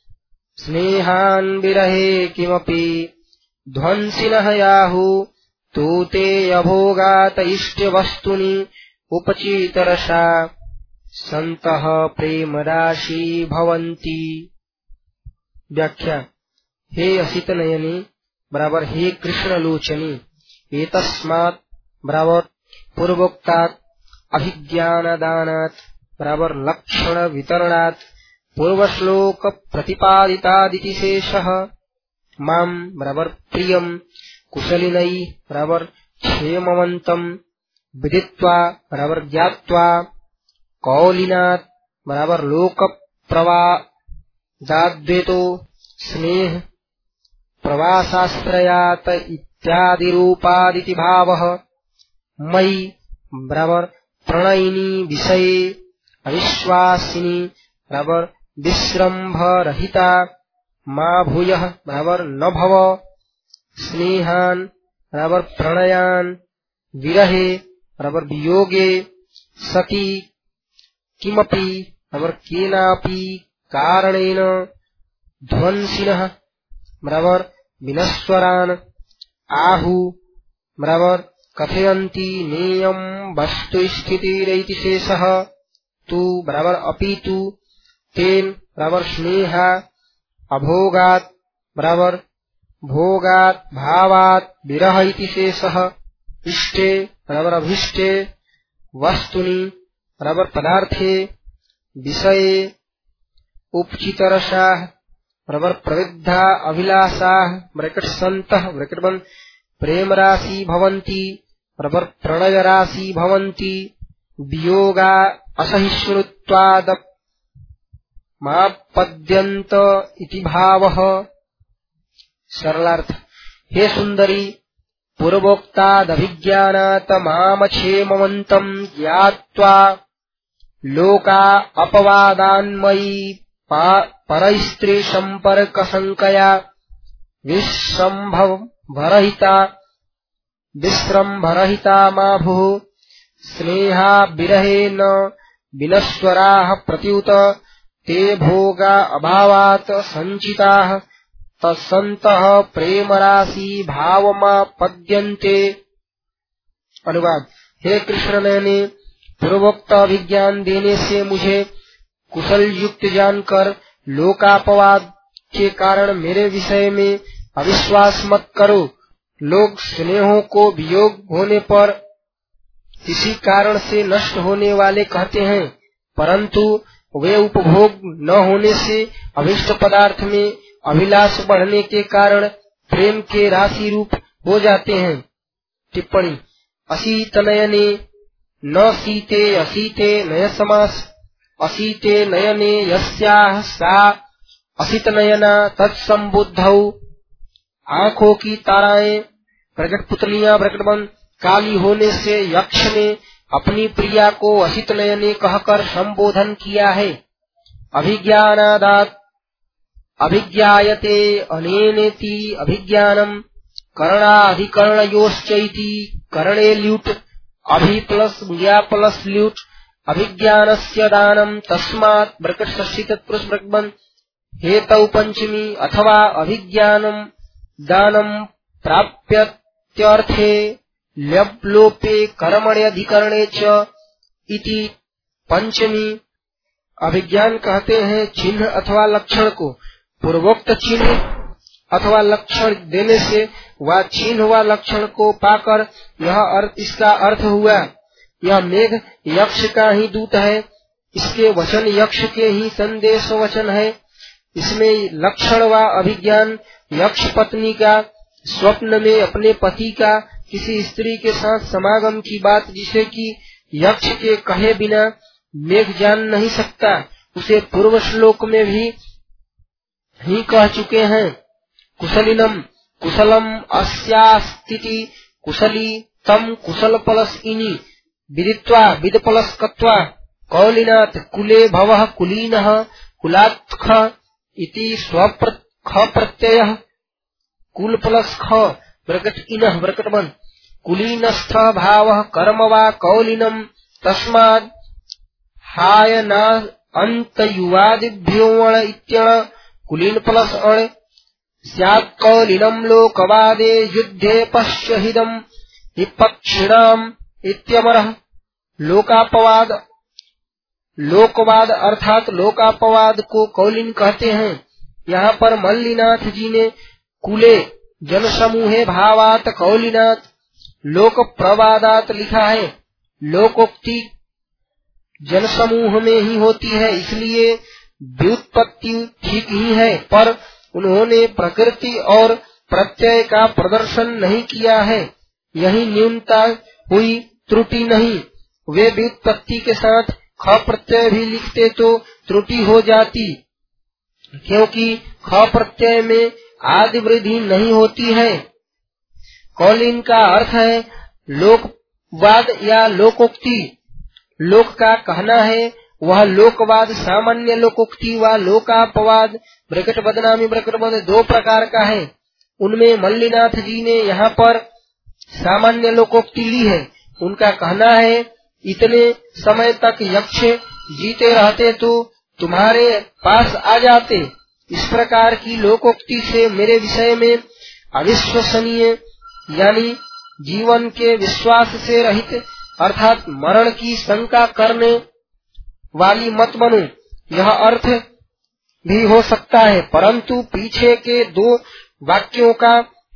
स्नेहान् विरहे किमपि ध्वंसिनः याहुः तु ते अभोगात् इष्टवस्तूनि उपचितरसा सन्तः प्रेमराशि भवन्ति। व्याख्या। हे असित नयनी बराबर हे कृष्ण लोचनी एतस्मात् बराबर पूर्वोक्तात् अभिज्ञानदानात् बराबर लक्षण वितरणात् पूर्व श्लोक प्रतिपादितादिति शेषः माम बराबर प्रियम कुशलिनै बराबर क्षेमवन्तं विदित्वा बराबर ज्ञात्वा कौलिनात् बराबर लोक प्रवादाद्वेतो स्नेह प्रवासाश्रयात इत्यादि रूपादिति भावः मयि बराबर प्रणयिनी विषये अविश्वासिनी बराबर विश्रम्भरहिता मा भूयः बराबर न भव स्नेहान् बराबर प्रणयान् विरहे बराबर वियोगे सति किमपि बराबर केनापि कारणेन ध्वंसिनः बराबर विनश्वरान् आहु बराबर कथयन्ति नेयं वस्तु स्थितिरिति शेषः तु बराबर अपितु तेन बराबर स्नेहा अभोगात् बराबर भोगात् भावात् विरह इति शेषः इष्टे बराबर अभिष्टे वस्तुनि बराबर पदार्थे विषये उपचितरसाः बराबर प्रविद्धा अभिलाषाः ब्रैकेट सन्तः ब्रैकेट बंद प्रेम राशि भवन्ति बराबर प्रणय राशि भवन्ति वियोगा असहिष्णुत्वाद मापद्यन्त इति भावः। सरलार्थ। हे सुंदरी पूर्वोक्तादभिज्ञानात् मामक्षेमवन्तं ज्ञात्वा लोका अपवादान्मयी परस्त्री संपर्क संकया विश्रम्भरहिता मा भूः स्नेहा विरहे न विनश्वराः प्रत्युत ते भोगा अभावात् संचिताः तत्सन्तः प्रेमराशि भावमापद्यन्ते। अनुवाद। हे कृष्ण नयने पूर्वोक्त अभिज्ञान देने से मुझे कुशल युक्त जानकर लोकापवाद के कारण मेरे विषय में अविश्वास मत करो। लोग स्नेहों को वियोग होने पर किसी कारण से नष्ट होने वाले कहते हैं, परंतु वे उपभोग न होने से अभिष्ट पदार्थ में अभिलाष बढ़ने के कारण प्रेम के राशि रूप हो जाते हैं। टिप्पणी। असीत नयने न सीते असीते नय समास असीते नयने यस्याः सा असित नयना तत्संबुद्धौ। आँखों की ताराएं प्रकट पुतलियां प्रकट बंद काली होने से यक्ष ने अपनी प्रिया को असित नयने कहकर संबोधन किया है। अभिज्ञानादात् अभिज्ञायते अनेनेति अभिज्ञानम करणाधिकरणयोश्चैति करणे ल्यूट अभि प्लस ज्ञा प्लस ल्यूट अभिज्ञानस्य दानम तस्मात् ब्रैकेट षष्ठी तत्पुरुष ब्रह्मन हेतौ पंचमी अथवा अभिज्ञानम दानम प्राप्यत्यर्थे ल्यप्लोपे कर्मण्यधिकरणे च इति पंचमी। अभिज्ञान कहते हैं चिन्ह अथवा लक्षण को। पूर्वोक्त चिन्ह अथवा लक्षण देने से वह चिन्ह व लक्षण को पाकर इसका अर्थ हुआ यह मेघ यक्ष का ही दूत है, इसके वचन यक्ष के ही संदेश वचन है। इसमें लक्षण व अभिज्ञान यक्ष पत्नी का स्वप्न में अपने पति का किसी स्त्री के साथ समागम की बात जिसे कि यक्ष के कहे बिना मेघ जान नहीं सकता, उसे पूर्व श्लोक में भी ही कह चुके हैं। कुशलिनम कुशलम अस्यास्तिति कुशली तम कुशल पलस इनि विदित्वा विदपलस कत्वा कौलिनाथ कुले भवः कुलीनः कुलात् ख इति ख प्रत्ययः कुल प्लस ख ब्रैकेट इनः ब्रैकेट बंद कुलीनस्थ भावः कर्म वा कौलिनम तस्माद् हायना अंतयुवादिभ्यो अण इत्यण कुलीन प्लस अण स्यात् कौलिनम लोकवादे युद्धे पश्यहिदम विपक्षिणाम इत्यमरः। लोकापवाद लोकवाद अर्थात लोकापवाद को कौलिन कहते हैं। यहाँ पर मल्लिनाथ जी ने कुले जनसमूहे भावात कौलिनाथ लोक प्रवादात लिखा है। लोकोक्ति जनसमूह में ही होती है, इसलिए व्युत्पत्ति ठीक ही है, पर उन्होंने प्रकृति और प्रत्यय का प्रदर्शन नहीं किया है। यही न्यूनता हुई, त्रुटि नहीं। वे व्युत्पत्ति के साथ ख प्रत्यय भी लिखते तो त्रुटि हो जाती, क्योंकि ख प्रत्यय में आदि वृद्धि नहीं होती है। कौलिन का अर्थ है लोकवाद या लोकोक्ति। लोक का कहना है वह लोकवाद सामान्य लोकोक्ति व लोकापवाद ब्रैकेट बदनामी ब्रैकेट बंद दो प्रकार का है। उनमें मल्लिनाथ जी ने यहाँ पर सामान्य लोकोक्ति ली है। उनका कहना है इतने समय तक यक्ष जीते रहते तो तुम्हारे पास आ जाते। इस प्रकार की लोकोक्ति से मेरे विषय में अविश्वसनीय यानी जीवन के विश्वास से रहित अर्थात मरण की शंका करने वाली मत बनो। यह अर्थ भी हो सकता है, परंतु पीछे के दो वाक्यों का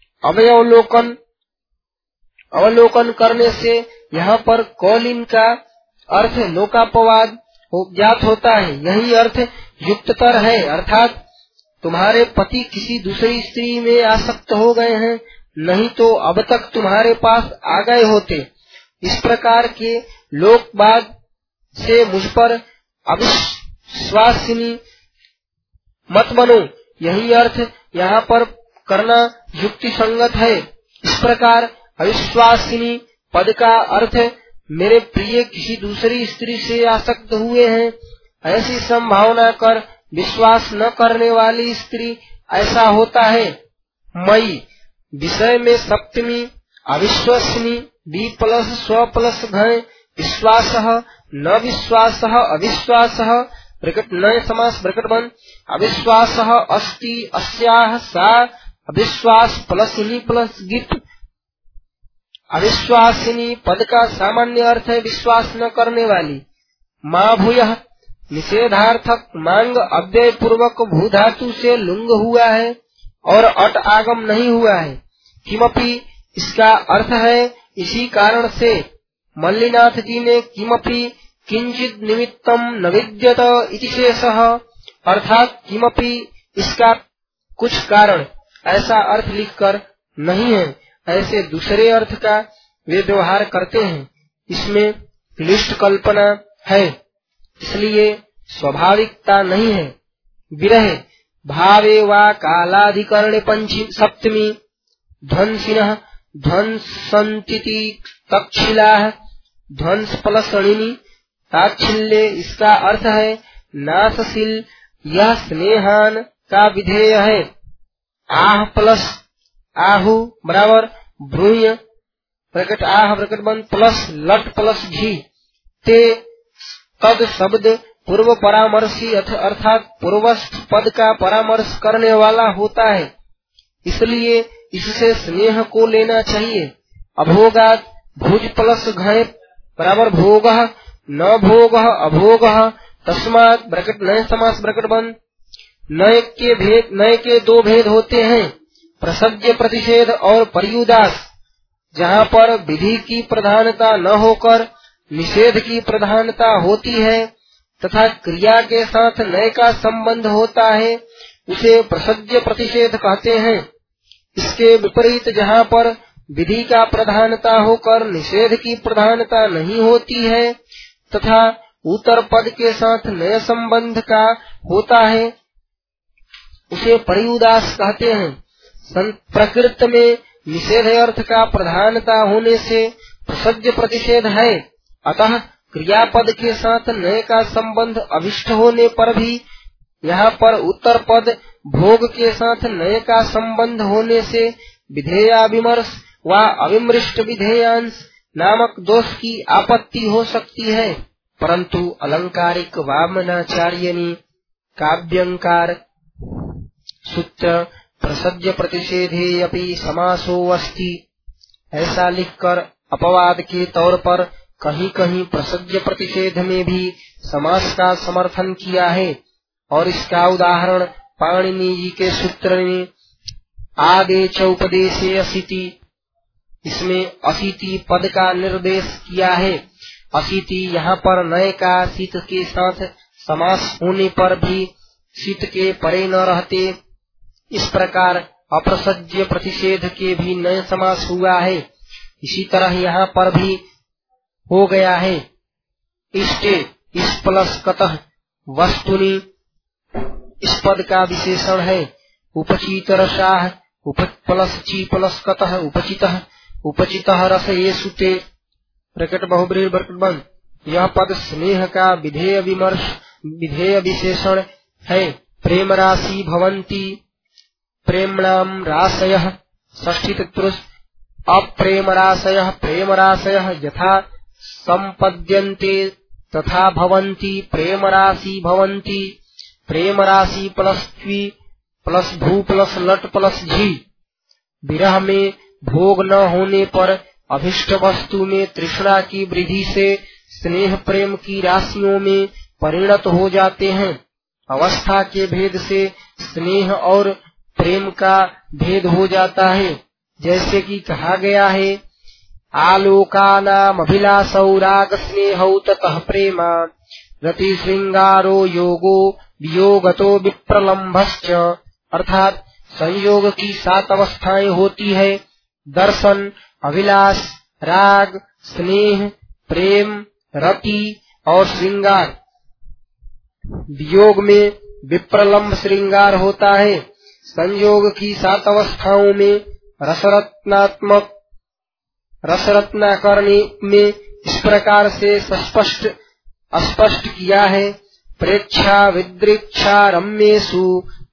अवलोकन करने से यहाँ पर कौलिन का अर्थ लोकापवाद ज्ञात होता है। यही अर्थ युक्ततर है, अर्थात तुम्हारे पति किसी दूसरी स्त्री में आसक्त हो गए हैं, नहीं तो अब तक तुम्हारे पास आ गए होते। इस प्रकार के लोकवाद से मुझ पर अविश्वासिनी मत बनो। यही अर्थ यहाँ पर करना युक्ति संगत है। इस प्रकार अविश्वासिनी पद का अर्थ मेरे प्रिय किसी दूसरी स्त्री से आसक्त हुए हैं ऐसी संभावना कर विश्वास न करने वाली स्त्री ऐसा होता है। मई विषय में सप्तमी अविश्वसनी बी प्लस स्व प्लस घय विश्वास न विश्वास अविश्वास ब्रैकेट नए समास ब्रैकेट बंद अविश्वास अस्ति अस्याह सा अविश्वास प्लस इनी प्लस गिट। अविश्वासिनी पद का सामान्य अर्थ है विश्वास न करने वाली। माँ भूयः निषेधार्थक मांग अव्यय पूर्वक भू धातु से लुंग हुआ है और अट आगम नहीं हुआ है। किमपि इसका अर्थ है इसी कारण से मल्लिनाथ जी ने किमपि किंचित निमित्तम न विद्यत इति शेषः अर्थात किमपि इसका कुछ कारण ऐसा अर्थ लिखकर नहीं है, ऐसे दूसरे अर्थ का वे व्यवहार करते हैं। इसमें क्लिष्ट कल्पना है, इसलिए स्वाभाविकता नहीं है। विरह भावे वा कालाधिकरणे पंचमी सप्तमी ध्वंसिनः ध्वंसन्तीति तक्षशिलाः ध्वंस प्लसणिनी ताच्छिल्ये इसका अर्थ है नाशशील। यह स्नेहान का विधेय है। आह प्लस आहु बराबर भ्रूय ब्रैकेट आह ब्रैकेट बंद प्लस लट प्लस घी ते तद शब्द पूर्व परामर्शी अर्थात पूर्वस्थ पद का परामर्श करने वाला होता है, इसलिए इससे स्नेह को लेना चाहिए। अभोगात भुज प्लस घय बराबर भोग न भोग अभोग तस्मात् ब्रैकेट नए समास ब्रैकेट बंद। नए के दो भेद होते हैं, प्रसज्य प्रतिषेध और पर्युदास। जहाँ पर विधि की प्रधानता न होकर निषेध की प्रधानता होती है तथा क्रिया के साथ नए का संबंध होता है, उसे प्रसज्य प्रतिषेध कहते हैं। इसके विपरीत जहाँ पर विधि का प्रधानता होकर निषेध की प्रधानता नहीं होती है तथा उत्तर पद के साथ नए संबंध का होता है, उसे परिउदास कहते हैं। प्रकृत में निषेध अर्थ का प्रधानता होने से प्रसज्य प्रतिषेध है, अतः क्रियापद के साथ नए का संबंध अभिष्ट होने पर भी यहाँ पर उत्तर पद भोग के साथ नए का संबंध होने से विधेयाविमर्श व अविमृष्ट विधेयांश नामक दोष की आपत्ति हो सकती है, परंतु अलंकारिक वामनाचार्यनी काव्यंकार सूत्र प्रसज्य प्रतिषेधे अपि समासो अस्ति ऐसा लिखकर अपवाद के तौर पर कहीं कहीं प्रसज्य प्रतिषेध में भी समास का समर्थन किया है, और इसका उदाहरण पाणिनि जी के सूत्र में आदेश उपदेशे असिति, इसमें असिति पद का निर्देश किया है। असिति यहाँ पर नए का सित के साथ समास होने पर भी सित के परे न रहते, इस प्रकार अप्रसज्य प्रतिषेध के भी नए समास हुआ है। इसी तरह यहाँ पर भी हो गया है। इष्टे इस प्लस कतः वस्तुनि इस पद का विशेषण है। उपचित रसाह प्लस ची प्लस कतः उपचितः उपचितः रस ये सुते प्रकट बहुब्रीहि बरकट बंद। यह पद स्नेह का विधेय विमर्श विधेय विशेषण है। प्रेम राशि भवन्ति प्रेम्णाम राशयः षष्ठी तत्पुरुष। अप्रेम राशयः प्रेम राशयः यथा संपद्यन्ते तथा भवन्ति प्रेम राशि भवन्ति। प्रेम राशि प्लस त्वी प्लस भू प्लस लट प्लस झी। विरह में भोग न होने पर अभिष्ट वस्तु में तृष्णा की वृद्धि से स्नेह प्रेम की राशियों में परिणत हो जाते हैं। अवस्था के भेद से स्नेह और प्रेम का भेद हो जाता है, जैसे कि कहा गया है आलोकानाम अभिलाषौ राग स्नेहौ ततः प्रेमा रति श्रृंगारो योगो वियोगतो विप्रलम्भश्च। अर्थात संयोग की 7 अवस्थाएं होती है, दर्शन, अभिलाष, राग, स्नेह, प्रेम, रति और श्रृंगार। वियोग में विप्रलम्भ श्रृंगार होता है। संयोग की 7 अवस्थाओं में रसरत्नाकरणी में इस प्रकार से स्पष्ट किया है। प्रेक्षा विद्रिक्षा रम्येषु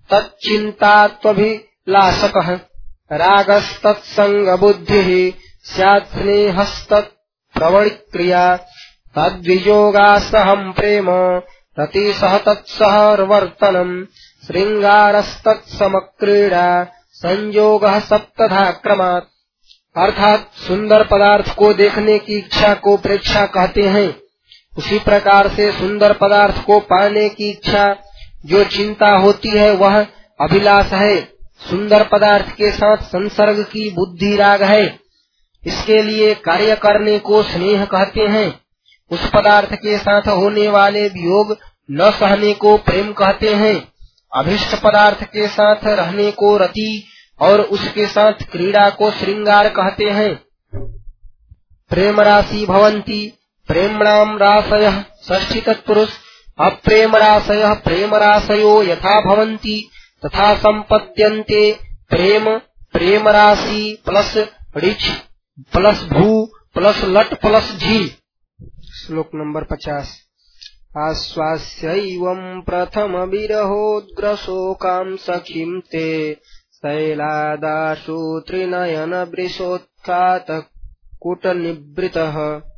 तच्चिन्तात्वभिलाषकः रागस्तत्संग बुद्धिः स्यात् स्नेहस्तत् प्रवणिक्रिया तद्वियोगासहं प्रेम रतिसह तत्सहवर्तनम् श्रृंगारस्तत्समक्रीडा संयोगः सप्तधा क्रमात्। अर्थात सुंदर पदार्थ को देखने की इच्छा को प्रेक्षा कहते हैं। उसी प्रकार से सुंदर पदार्थ को पाने की इच्छा जो चिंता होती है वह अभिलाष है। सुंदर पदार्थ के साथ संसर्ग की बुद्धि राग है। इसके लिए कार्य करने को स्नेह कहते हैं। उस पदार्थ के साथ होने वाले वियोग न सहने को प्रेम कहते हैं। अभिष्ट पदार्थ के साथ रहने को रति और उसके साथ क्रीड़ा को श्रृंगार कहते हैं। प्रेम राशि भवन्ति प्रेम्णाम राशयः षष्ठी तत्पुरुष। अप्रेम राशयः प्रेम राशयो यथा भवन्ति तथा संपद्यन्ते। प्रेम राशि प्लस ऋच प्लस भू प्लस लट प्लस झी। श्लोक नंबर 50। आश्वास्यैवं प्रथम विरहोद्ग्रशोकां सखीं ते शैलादाशु त्रिनयन वृषोत्खात कुटनिवृतः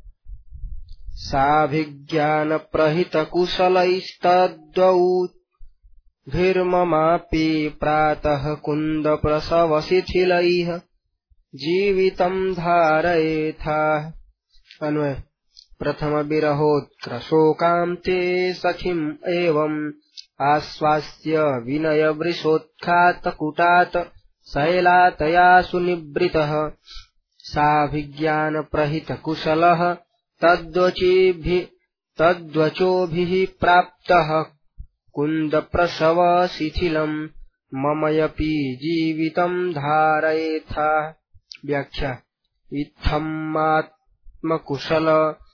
साभिज्ञान प्रहित कुशलैस्तद्वौ धीर्ममापि प्रातः कुंद प्रसव शिथिलैः जीवितं धारयेथाः। अन्वय। प्रथम विरहोत्क्रशोकां ते सखीम् एवं आश्वास्य विनय वृषोत्खात कुटात शैलातया सुनिवृतः साभिज्ञान प्रहित कुशलः तद्वचोभिः प्राप्तः कुंद प्रसव शिथिलम् ममयपि जीवितं धारयेथा। व्याख्या इत्थमात्मकुशल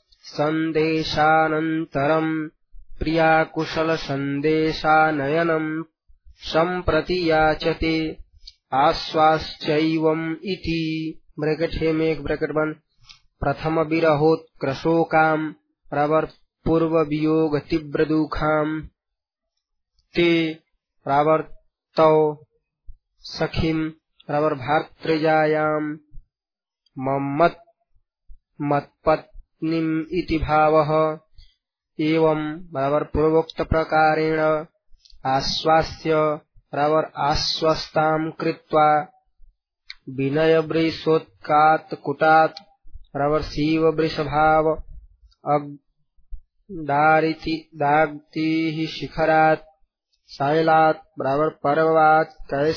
संदेशानन्तरं प्रियाकुशल संदेशानयनं सम्प्रति याचते आश्वास्यैवम् इति। ब्रैकेट है में एक ब्रैकेट बंद। प्रथम विरहोत्कृशोकाम बराबर पूर्व वियोग तीव्र दुखाम ते बराबर तौ सखीम बराबर भातृजायाम मम्मत मत्पत्नीम इति भावः एवं बराबर पूर्वोक्त प्रकारेण आश्वास्य बराबर आश्वस्तां कृत्वा विनय वृषोत्कात कुटात बराबर शिव वृषभाव दारिति शिखरात शैलात बराबर पर्वत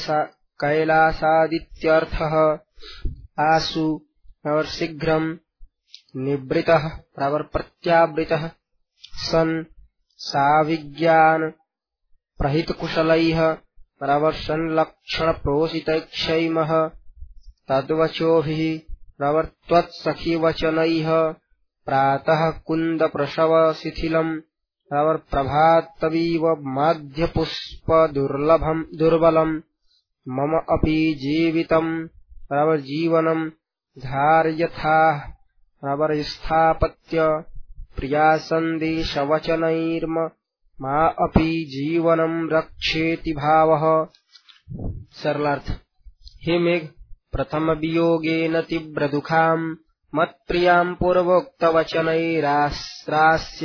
कैलासादित्यर्थः आसु बराबर शीघ्रं निवृतः बराबर प्रत्यावृतः सन साविज्ञान प्रहित कुशलैः बराबर संलक्षण प्रोषितैक्षैमः तद्वचोभिः बराबर त्वत्सखी वचनैः प्रातः कुंद प्रसव शिथिलम् बराबर प्रभातवीव माध्य पुष्प दुर्बलम् मम अपि जीवितम् बराबर जीवनम् धार्यथा बराबर स्थापत्य प्रिया संदेश वचनैर्म मा अपि जीवनम् रक्षेति भावः। सरलार्थ। हे मेघ प्रथम वियोगेन तीव्र दुखाम् मत्प्रियाम् पूर्वोक्त वचनैराश्रास्य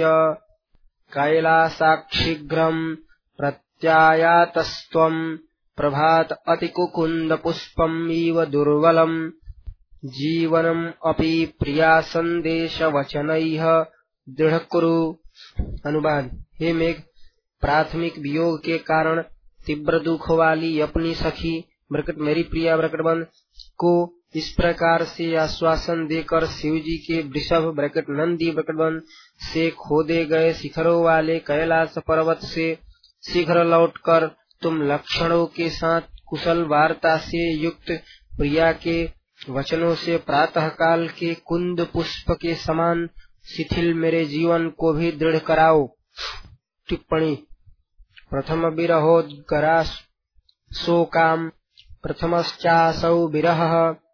कैलासाक्षीघ्रम् प्रत्यायातस्त्वम् प्रभात अतिकुकुन्द पुष्पम् इव दुर्बलम् जीवनम् अपि प्रिया संदेश वचनैः दृढ़ कुरु। अनुवाद। हे मेघ प्राथमिक वियोग के कारण तीव्र दुख वाली अपनी सखी ब्रकट मेरी प्रिया ब्रकटबंद को इस प्रकार से आश्वासन देकर शिवजी के वृषभ ब्रकट नंदी ब्रकटबंद से खोदे गए शिखरों वाले कैलाश पर्वत से शीघ्र लौटकर तुम लक्षणों के साथ कुशल वार्ता से युक्त प्रिया के वचनों से प्रातः काल के कुंद पुष्प के समान शिथिल मेरे जीवन को भी दृढ़ कराओ। टिप्पणी। प्रथम विरहोद्गरा शोकाम प्रथमश्चासौ विरहः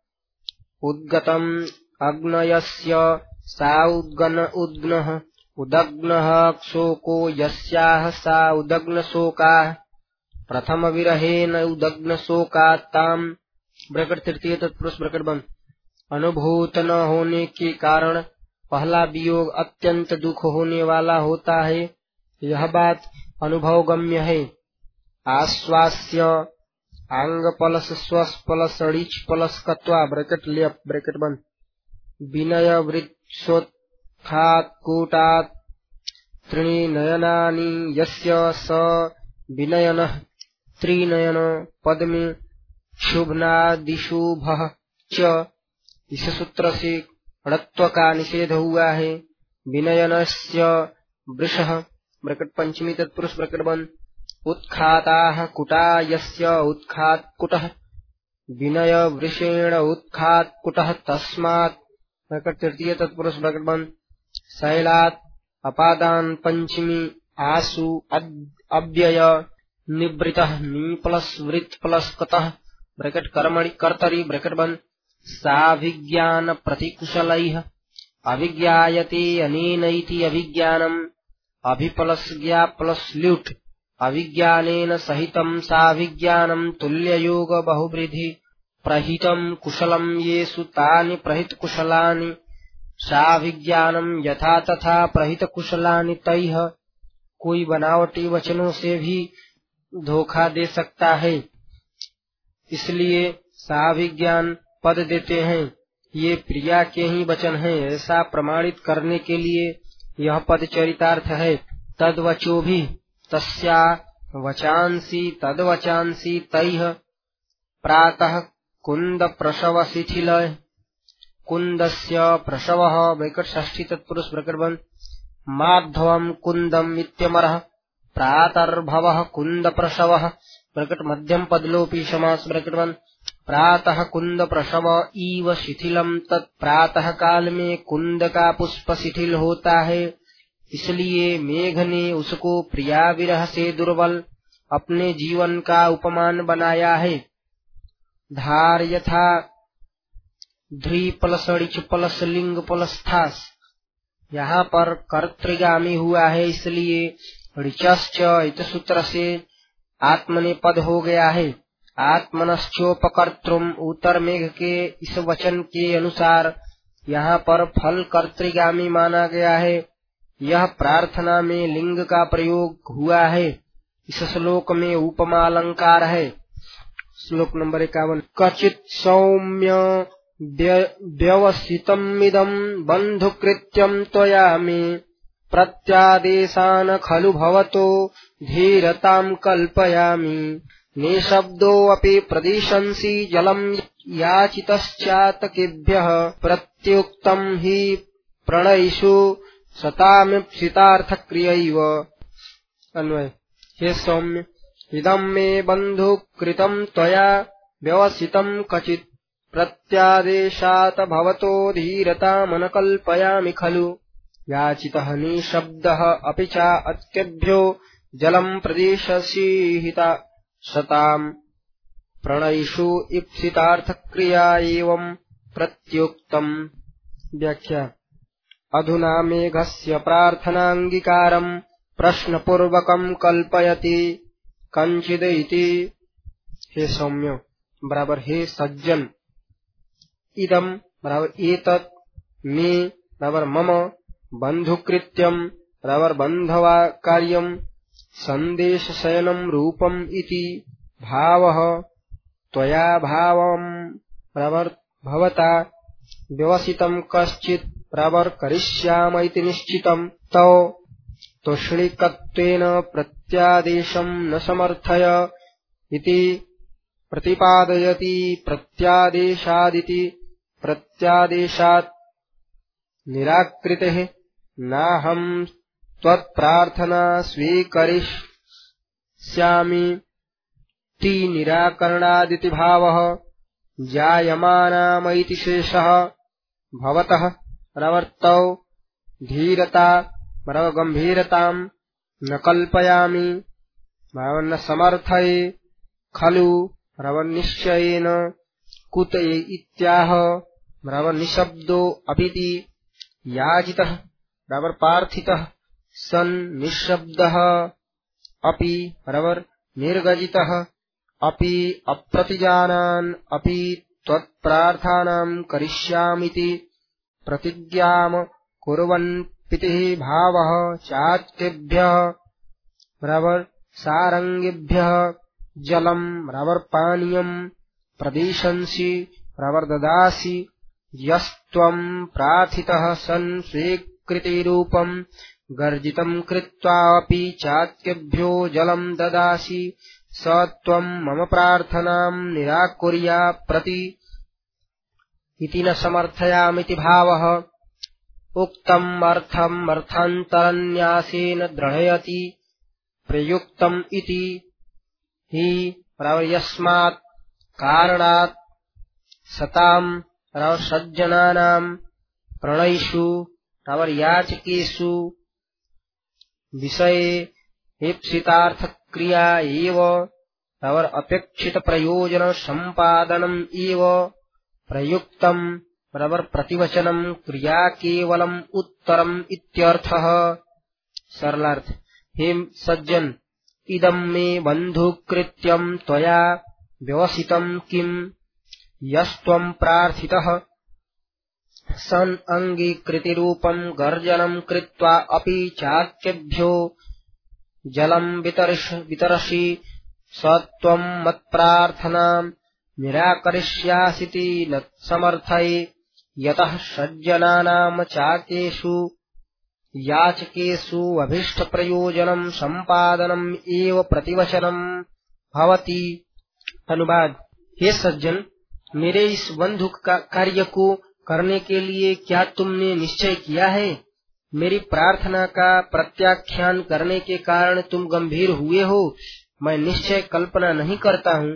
उद्गतम् अग्नयस्य सा उद्ग्नः उदग्नः शोको यस्याः सा उदग्न शोकाः प्रथम विरहेन उदग्न शोकात्ताम् ब्रकट तृतीय तत्पुरुष ब्रकट बंद। अनुभूत न होने के कारण पहला वियोग अत्यंत दुख होने वाला होता है, यह बात अनुभव गम्य है। आश्वास्य आंग पलस स्वस पलस ऋच पलस कत्वा ब्रैकेट लेप ब्रैकेट बंद। विनय वृत्सोत्खात कूटात त्रीणि नयनानि यस्य स विनयनः त्रिनयन पद में शुभनादिशुभः च इस सूत्र से णत्व का निषेध हुआ है। विनयनस्य वृषः ब्रैकेट पंचमी तत्पुरुष ब्रैकेट बंद। उत्खाताः कुटा यस्य उत्खात कुटः विनय वृषेण उत्खात कुटः तस्मात् ब्रैकेट तृतीय तत्पुरुष ब्रैकेट बंद। शैलात् अपादान पंचमी आसु अव्यय निवृतः नी प्लस वृत प्लस कतः ब्रैकेट कर्मणि कर्तरी ब्रैकेट बंद। साभिज्ञान प्रतिकुशलैः अभिज्ञायते अनेनैति अभिज्ञानम् अभि प्लस ज्ञा प्लस ल्युट् अभिज्ञानेन सहितं साभिज्ञानम् तुल्ययोग बहुवृद्धि प्रहितं कुशलम् येषु तानि प्रहित कुशलानि साभिज्ञानम् यथा तथा प्रहित कुशलानि तैः। कोई बनावटी वचनों से भी धोखा दे सकता है, इसलिए साभिज्ञान पद देते हैं। ये प्रिया के ही वचन हैं, ऐसा प्रमाणित करने के लिए यह पद चरितार्थ है। तद्वचो भी तस्या वचांसी तद्वचांसी तैः प्रातः कुंद प्रसव शिथिल कुंदस्य प्रसवः ब्रैकेट षष्ठी तत्पुरुष ब्रैकेट बंद। माधवम् कुंदम् इत्यमरः प्रातर्भवः कुंद प्रसवः ब्रैकेट मध्यम पदलोपी समास ब्रैकेट बंद। प्रातः कुंद प्रसव इव शिथिलम, तत् प्रातः काल में कुंद का पुष्प शिथिल होता है, इसलिए मेघ ने उसको प्रिया विरह से दुर्बल अपने जीवन का उपमान बनाया है। धार यथा ध्री पलस ऋच पलस लिंग पलस्थास, यहाँ पर कर्तृगामी हुआ है, इसलिए ऋचश्च इतसूत्र से आत्मनेपद हो गया है। आत्मनश्चोपकर्तृम, उत्तर मेघ के इस वचन के अनुसार यहाँ पर फल कर्तृगामी माना गया है। यह प्रार्थना में लिंग का प्रयोग हुआ है। इस श्लोक में उपमा अलंकार है। श्लोक नंबर 51। कचित् सौम्य व्यवसितमिदं बन्धुकृत्यं त्वया मे, प्रत्यादेशान् खलु भवतो धीरतां कल्पयामि। निःशब्दोऽपि प्रदिशंसि जलं याचितश्चातकेभ्यः, प्रत्युक्तं हि प्रणयिषु सतामीप्सितार्थक्रियैव। अन्वय। हे सौम्य, इदं मे बन्धुकृतं त्वया व्यवसितं कचित्, प्रत्यादेशात् भवतो धीरतामनकल्पयामि खलु। याचितः निःशब्दः अपि च अत्यभ्यो जलं प्रदिशसीहिता सताम्, प्रणयिषु ईप्सितार्थक्रिया एवं प्रत्युक्तम्। व्याख्या। अधुना मेघस्य प्रार्थनांगीकारं प्रश्नपूर्वकं कल्पयति कंचिद इति। हे सौम्य बराबर हे सज्जन, इदम बराबर एतत्, मे बराबर मम, बंधुकृत्यम बराबर बंधवा कार्यम, संदेश शयनम रूपम इति भावः, त्वया भावम बराबर भवता, व्यवसितम कश्चित् बराबर करिष्याम इति निश्चितम, तौ तुष्णिकत्वेन प्रत्यादेशं न समर्थय इति प्रतिपादयति। प्रत्यादेशादिति प्रत्यादेशात् निराकृतेः नाहं त्वत्प्रार्थना स्वीकरिष्यामि ति निराकरणादिति भावः, जायमानामैति शेषः। भवतः प्रवर्तौ धीरता बराबर गंभीरतां न कल्पयामि बराबर न समर्थये, खलु बराबर निश्चयेन, कुत इत्याह बराबर निशब्दो अपिति, याजितः बराबर प्रार्थितः, सन निशब्दः, अपि बराबर निर्गजितः, अपि अप्रतिजानान्, अपि त्वत्प्रार्थनां करिष्यामीति प्रतिज्ञां कुर्वन् पितिः भावः, चात्येभ्यः बराबर सारंगेभ्यः जलम बराबर पानीयम, प्रदिशंसि बराबर ददासि, यस्त्वं प्रार्थितः सन् स्वीकृतिरूपं गर्जितं कृत्वापि चात्येभ्यो जलं ददासि, स त्वं मम प्रार्थनां निराकुर्या प्रति इति न समर्थयामिति भावः। उक्तम् अर्थम् अर्थान्तरन्यासेन दृढयति प्रयुक्तम् इति हि बराबर यस्मात् कारणात् सताम् बराबर सज्जनानां प्रणयिषु बराबर याचकेषु विषये ईप्सितार्थक्रिया एव बराबर अपेक्षित प्रयोजन संपादनम् एव प्रयुक्तम् बराबर प्रतिवचनम क्रिया केवलम उत्तरम इत्यर्थः। सरलार्थ। हे सज्जन, इदं मे बंधुकृत्यं त्वया व्यवसितं किम, यस्त्वं प्रार्थितः सन् अंगीकृतिरूपं गर्जनं कृत्वा अपि चात्येभ्यो जलं वितरसि, स त्वं मत्प्रार्थनां निराकरिष्यासीति न समर्थये, यतः सज्जनानां चाकेषु याचकेषु अभीष्ट प्रयोजनं संपादनम् एव प्रतिवचनम् भवति। अनुवाद। हे सज्जन, मेरे इस बंधु कार्य को करने के लिए क्या तुमने निश्चय किया है? मेरी प्रार्थना का प्रत्याख्यान करने के कारण तुम गंभीर हुए हो। मैं निश्चय कल्पना नहीं करता हूँ।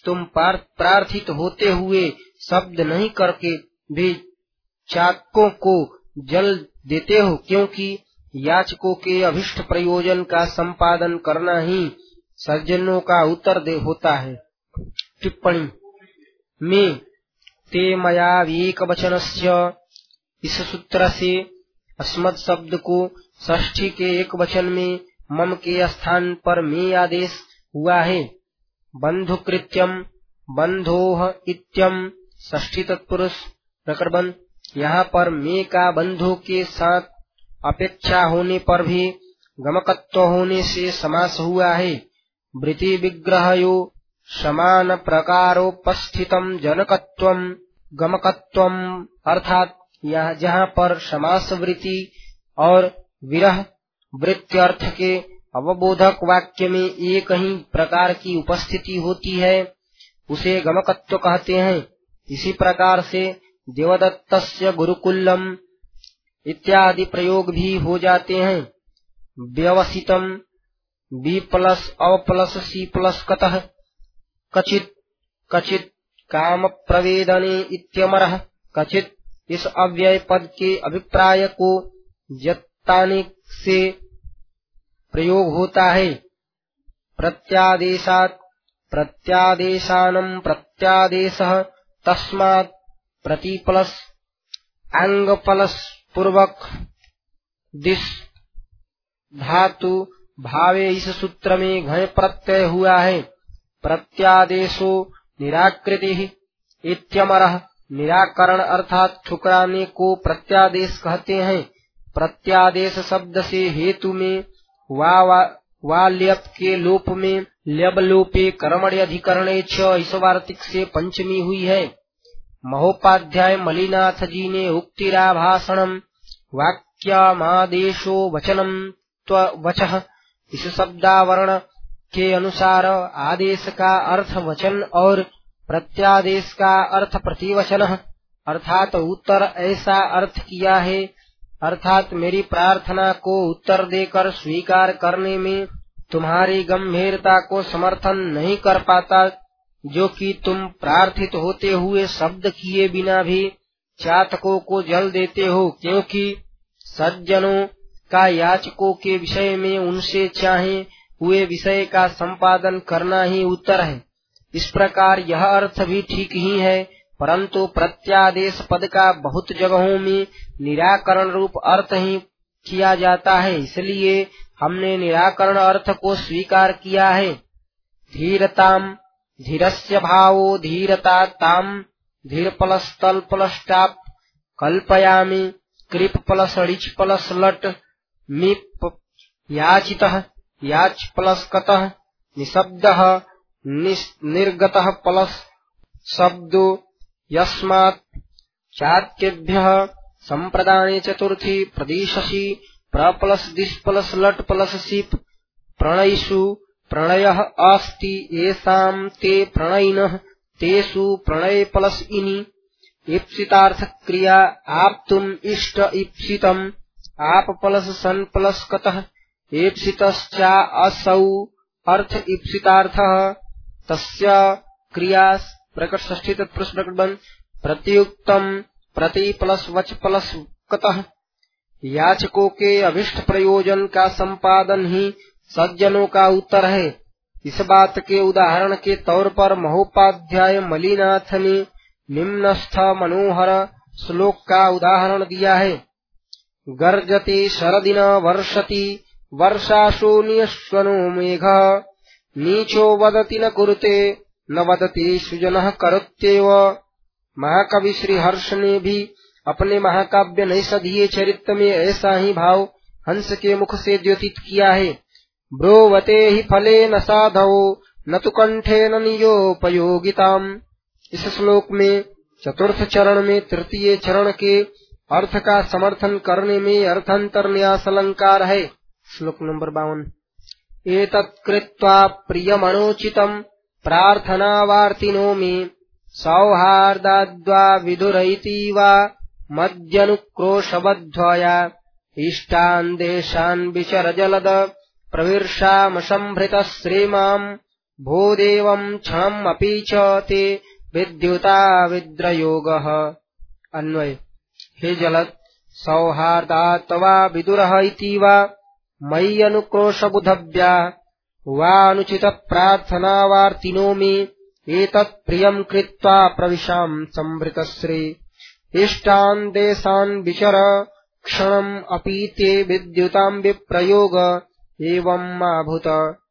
तुम प्रार्थित होते हुए शब्द नहीं करके भी चातकों को जल देते हो, क्योंकि याचकों के अभिष्ट प्रयोजन का संपादन करना ही सज्जनों का उत्तर होता है। टिप्पणी में ते मया एकवचनस्य, इस सूत्र से अस्मत् शब्द को षष्ठी के एक वचन में मम के स्थान पर में आदेश हुआ है। बंधुकृत्यम बंधोह इत्यम षष्ठी तत्पुरुष प्रकरण। यहाँ पर में का बंधु के साथ अपेक्षा होने पर भी गमकत्व होने से समास हुआ है। वृत्ति विग्रहयो समान प्रकारोपस्थितम जनकत्वम गमकत्वम, अर्थात जहाँ पर समास वृत्ति और विरह वृत्त्यर्थ के अवबोधक वाक्य में एक ही प्रकार की उपस्थिति होती है, उसे गमकत्व कहते हैं। इसी प्रकार से देवदत्तस्य गुरुकुलम इत्यादि प्रयोग भी हो जाते हैं। व्यवसितम बी प्लस अव प्लस सी प्लस कतः कचित कचित काम प्रवेदने इत्यमरः। कचित इस अव्यय पद के अभिप्राय को जताने से प्रयोग होता है। प्रत्यादेशात् प्रत्यादेशानम प्रत्यादेशः तस्मात् प्रति प्लस अंग प्लस पूर्वक दिश धातु भावे इस सूत्र में घय प्रत्यय हुआ है। प्रत्यादेशो निराकृति इत्यमरः, निराकरण अर्थात ठुकराने को प्रत्यादेश कहते हैं। प्रत्यादेश शब्द से हेतु में वा ल्यप के लोप में ल्यब लोपे कर्मणि अधिकरणे च इस वार्तिक से पंचमी हुई है। महोपाध्याय मलिनाथ जी ने उक्तिराभाषणम वाक्यमादेशो वचनम त्ववचः, इस शब्दावरण के अनुसार आदेश का अर्थ वचन और प्रत्यादेश का अर्थ प्रतिवचन अर्थात उत्तर ऐसा अर्थ किया है। अर्थात मेरी प्रार्थना को उत्तर देकर स्वीकार करने में तुम्हारी गंभीरता को समर्थन नहीं कर पाता, जो कि तुम प्रार्थित होते हुए शब्द किए बिना भी चातकों को जल देते हो, क्योंकि सज्जनों का याचकों के विषय में उनसे चाहे हुए विषय का संपादन करना ही उत्तर है। इस प्रकार यह अर्थ भी ठीक ही है, परंतु प्रत्यादेश पद का बहुत जगहों में निराकरण रूप अर्थ ही किया जाता है, इसलिए हमने निराकरण अर्थ को स्वीकार किया है। धीरताम धीरस्य भावो धीरता ताम धीर प्लस तल प्लस टाप कल्पयामि कृप प्लस ऋच प्लस लट मिप याचितः याच प्लस कतः निशब्दः निर्गतः प्लस शब्दो यस्मात् चात्यभ्यः संप्रदाने चतुर्थी प्रदिशसि प्र प्लस दिश प्लस लट प्लस सिप प्रणयिषु प्रणयः अस्ति येषां ते प्रणयिनः तेषु प्रणय प्लस इनि ईप्सितार्थ क्रिया आप्तुम इष्ट ईप्सितम आप प्लस सन प्लस कतः ईप्सितश्चा असौ अर्थ ईप्सितार्थः तस्य क्रिया प्रकट षष्ठी तत्पुरुष प्रकट प्रतियुक्तम प्रति प्लस वच प्लस कतः। याचकों के अभिष्ट प्रयोजन का संपादन ही सज्जनों का उत्तर है। इस बात के उदाहरण के तौर पर महोपाध्याय मलिनाथ ने निम्नस्थ मनोहर श्लोक का उदाहरण दिया है। गर्जते शरदिन वर्षति वर्षाशो नियश्वनो मेघ नीचो वदति न कुरुते न वदति सुजनः करोत्येव। महाकवि श्री हर्ष ने भी अपने महाकाव्य नैषधीय चरित्र में ऐसा ही भाव हंस के मुख से द्योतित किया है। ब्रोवते ही फले न साधवो न तु कंठे न नियोपयोगिताम। इस श्लोक में चतुर्थ चरण में तृतीय चरण के अर्थ का समर्थन करने में अर्थांतर न्यास अलंकार है। श्लोक नंबर 52। एतत् कृत्वा प्रियमणोचितम् प्रार्थनावार्तिनो मे सौहार्दाद्वा विदुरैति वा मध्यनुक्रोशबद्ध्वया इष्टान् देशान् विचर जलद प्रविर्षामसंभृतः श्रीमाम् भूदेवं क्षणमपि च ते विद्युता विद्रयोगः। अन्वय। हे जलद, सौहार्दात् वा विदुरः इति वा मयि अनुक्रोशबुधव्या वा अनुचितप्रार्थनावार्तिनो मे एतत् प्रियं कृत्वा प्रविशाम संभृतश्री। इष्टान् देशान् विचर क्षणम् अपि ते विद्युतां विप्रयोग एवं मा भूत।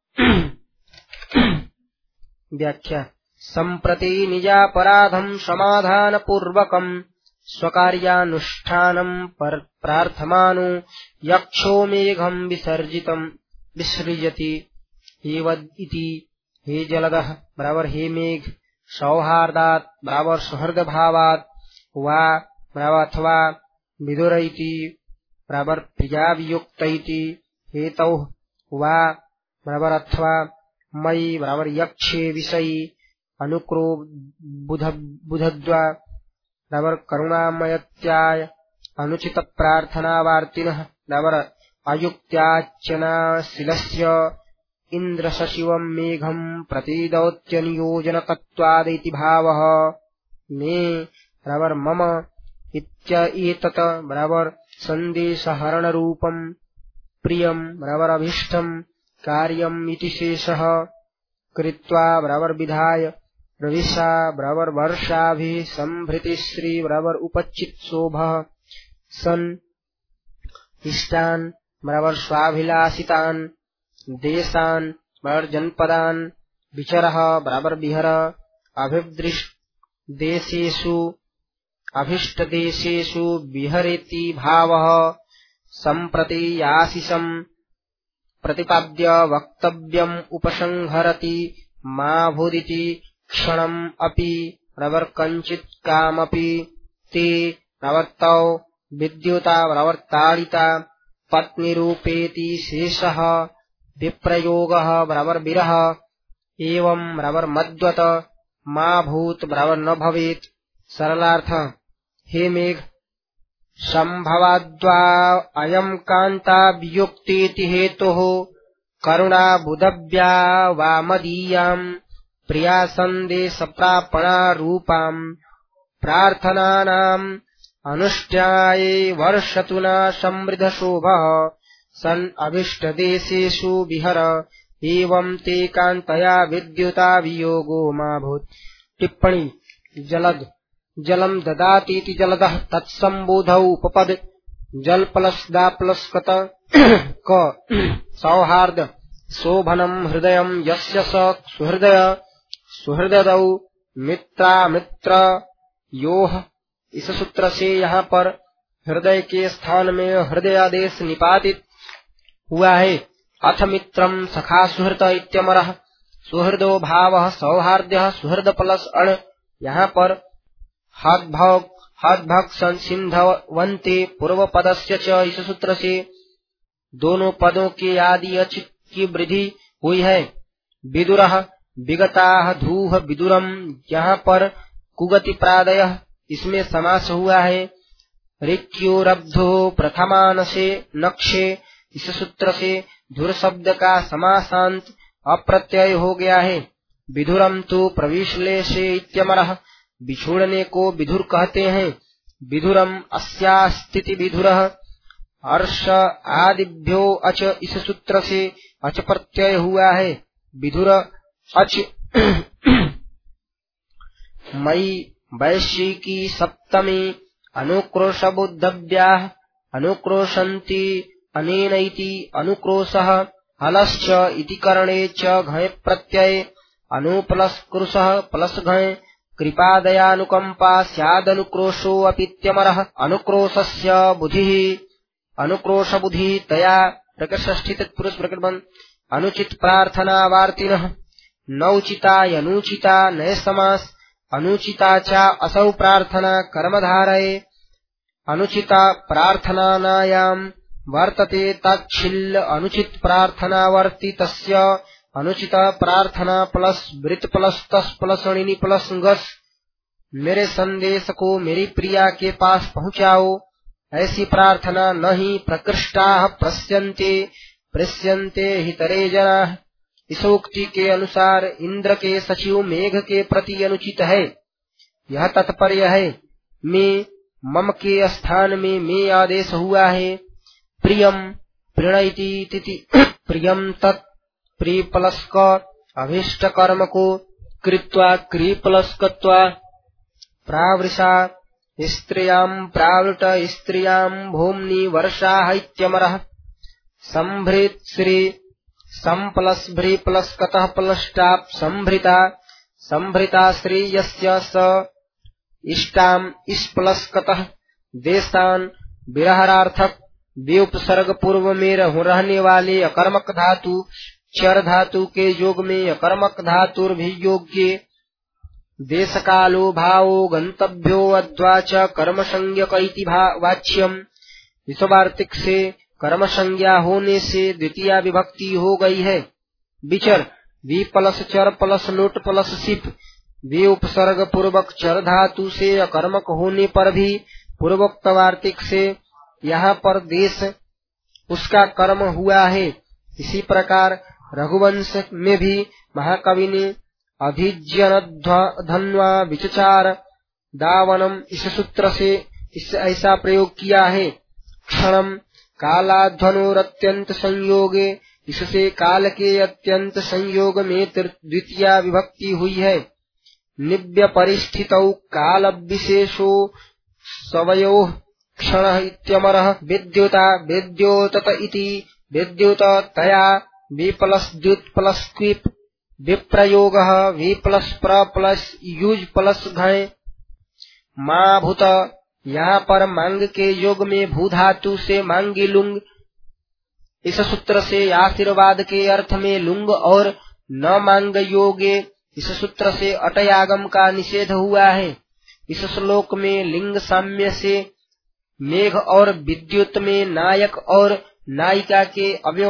व्याख्या। सम्प्रति निजापराधं समाधानपूर्वकं स्वकार्यानुष्ठानं प्रार्थमानो यक्षो मेघं विसृजति एवदिति। हे जलदः बराबर हे मेघ, सौहार्दात् बराबर सुहृद भावात्, वा बराबर अथवा विदुर इति बराबर प्रियावियुक्त इति, हेतौ वा बराबर अथवा मयि बराबर यक्षे विषयी, अनुक्रो बुधद्वा बराबर करुणामयत्याय, अनुचित प्रार्थनावार्तिनः बराबर अयुक्त्याचनाशीलस्य इंद्र सशिवं मेघं प्रतिदौत्यनियोजनकत्वादिति भावः। मे बराबर मम इत्येतत् बराबर संदेशहरण रूपं प्रियं बराबर अभीष्टं कार्यम् इति शेषः कृत्वा बराबर विधाय प्रविशा बराबर वर्षाभिः संभृतिश्री बराबर उपचित्सोभः सन् इष्टान् बराबर स्वाभिलाषितान् देशान् बराबर जनपदान् विचरः बराबर विहर अभीष्ट देशेषु विहरेति भावः। सम्प्रति याशिषं प्रतिपाद्य वक्तव्यम् उपसंहरति मा भूदिति क्षणम् अपि बराबर कञ्चित् कामपि ते प्रवर्तौ विद्युता बराबर ताडिता पत्नीरूपेति शेषः विप्रयोगः बराबर विरह एवं बराबर मद्वत मा भूत बराबर न भवेत्। सरलार्थ। हे मेघ, संभवाद्वा अयं कांता वियुक्तेति हेतुः करुणा बुधव्या वा मदीयां प्रिया संदेश प्रापणा रूपां प्रार्थनानाम् अनुष्ठाये वर्षतु न समृद्ध शोभः सन् अभीष्ट देशेषु विहर एवं ते कांतया विद्युता वियोगो मा भूत्। टिप्पणी। जलद जलम ददातीति जलदः तत्सम्बोधौ उपपद जल प्लस दा प्लस कत क सौहार्द शोभनम हृदयम यस्य स सुहृदय सुहृदौ मित्रा मित्र योह। इस सूत्र से यहाँ पर हृदय के स्थान में हृदयादेश निपातित हुआ है। अथ मित्रम सखा सुहृद इत्यमरः सुहृदो भावः सौहार्द्यः सुहृद प्लस अण। यहाँ पर हद्भग संसिंधवन्ते पूर्व पदस्य च इस सूत्र से दोनों पदों के आदि अचित की वृद्धि हुई है। विदुरः विगताः धूह विदुरम। यहाँ पर कुगति प्रादयः इसमें समास हुआ है। ऋक्योरब्धो प्रथमानसे नक्षे इस सूत्र से धुर शब्द का समासांत अप्रत्यय हो गया है। विधुरम तो प्रविश्लेषे इत्यमरः बिछोड़ने को विधुर कहते हैं। विधुरम अस्यास्तिति विधुरः अर्ष आदिभ्यो अच इस सूत्र से अच प्रत्यय हुआ है। विधुर अच। मयि वैश्यिकी सप्तमी अनुक्रोशबुद्धव्याः अनुक्रोशन्ति अनेन इति अनुक्रोशः हलश्च इति करणे च घञ् प्रत्यय अनुप्लस्कृशः प्लस घञ् कृपादयानुकंपा स्यादनुक्रोशो अपीत्यमरः। अनुक्रोशस्य बुधिः अनुक्रोशबुधिः तया प्रकटषष्ठी तत्पुरुष प्रकटबंध। अनुचित प्रार्थना वार्तिनः नौचितायनुचिता नय समास। अनुचिता च असौ प्रार्थना कर्मधारये अनुचिता प्रार्थनानायां वर्तते तच्छिल्ल अनुचित प्रार्थनावर्ति तस्य अनुचित प्रार्थना प्लस वृत प्लस तस प्लस अणिनि प्लस गस। मेरे संदेश को मेरी प्रिया के पास पहुँचाओ। ऐसी प्रार्थना न ही प्रकृष्टाः प्रस्यन्ते हितरे जनाः। इस उक्ति के अनुसार इंद्र के सचिव मेघ के प्रति अनुचित है। यह तात्पर्य है। में मम के स्थान में में आदेश हुआ है। प्रियम प्रणयति तिथि प्रियम तत् प्रिय प्लस का अभिष्ट कर्म को कृत्वा क्री प्लस कत्वा प्रावृषा स्त्रियां प्रावृट स्त्रियां भूम्नि वर्षाः इत्यमरः संभृत श्री सम प्लस भ्री प्लस कतः प्लस्टाप संभृता संभृता श्री यस्य स इष्टाम इस प्लस कतः देशान विरहरार्थक विउपसर्ग पूर्व में रहने वाले अकर्मक धातु चर धातु के योग में अकर्मक धातुर भी योग्य देश कालो भावो गंतव्यो अद्वा च कर्म संज्ञक इति वाच्यम। विश्वार्तिक से कर्म संज्ञा होने से द्वितीय विभक्ति हो गई है। विचर वी प्लस चर प्लस लोट प्लस सिप वे उपसर्ग पूर्वक चर धातु से अकर्मक होने पर भी पूर्वोक्त वार्तिक से यहाँ पर देश उसका कर्म हुआ है। इसी प्रकार रघुवंश में भी महाकवि ने अधिज्ञनध्वा विचचार दावनम इस सूत्र से ऐसा प्रयोग किया है। क्षणम कालाध्वनोरत्यंत संयोगे इससे काल के अत्यंत संयोग में द्वितीय विभक्ति हुई है। निव्य परिस्थितौ काल विशेषो सवयोः क्षण इत्यमरः विद्युता विद्योतत इति विद्युत तया वि प्लस द्युत प्लस क्विप विप्रयोगः वि प्लस प्र प्लस युज प्लस घय मा भूत। यहाँ पर मांग के योग में भू धातु से मांगी लुंग। इस सूत्र से आशीर्वाद के अर्थ में लुंग और न मांग योगे इस सूत्र से अटयागम का निषेध हुआ है। इस श्लोक में लिंग साम्य से मेघ और विद्युत में नायक और नायिका के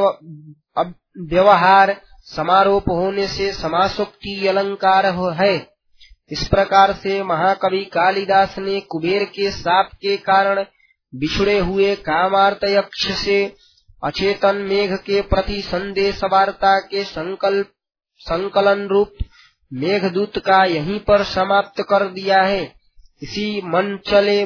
व्यवहार समारोप होने से समासोक्ति अलंकार है। इस प्रकार से महाकवि कालिदास ने कुबेर के शाप के कारण बिछुड़े हुए कामार्त यक्ष से अचेतन मेघ के प्रति संदेश वार्ता के संकलन रूप मेघदूत का यहीं पर समाप्त कर दिया है। किसी मनचले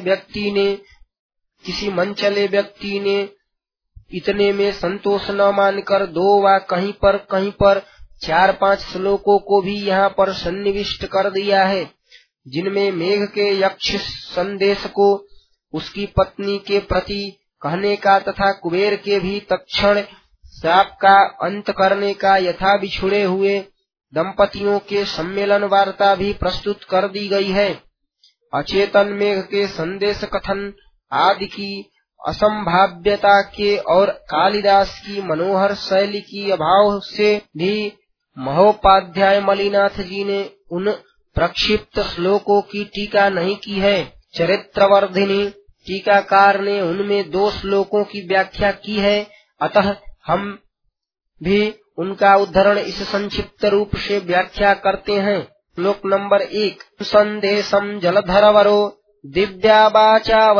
व्यक्ति ने इतने में संतोष न मानकर दो व कहीं पर 4-5 श्लोकों को भी यहाँ पर सन्निविष्ट कर दिया है, जिनमें मेघ के यक्ष संदेश को उसकी पत्नी के प्रति कहने का तथा कुबेर के भी तत्क्षण शाप का अंत करने का यथा बिछुड़े हुए दंपतियों के सम्मेलन वार्ता भी प्रस्तुत कर दी गई है। अचेतन मेघ के संदेश कथन आदि की असंभाव्यता के और कालिदास की मनोहर शैली की अभाव से भी महोपाध्याय मलिनाथ जी ने उन प्रक्षिप्त श्लोकों की टीका नहीं की है। चरित्रवर्धिनी टीकाकार ने उनमें 2 श्लोकों की व्याख्या की है, अतः हम भी उनका उद्धरण इस संक्षिप्त रूप से व्याख्या करते हैं। श्लोक नंबर 1। संदेशम जलधरवरो दिव्या वाचा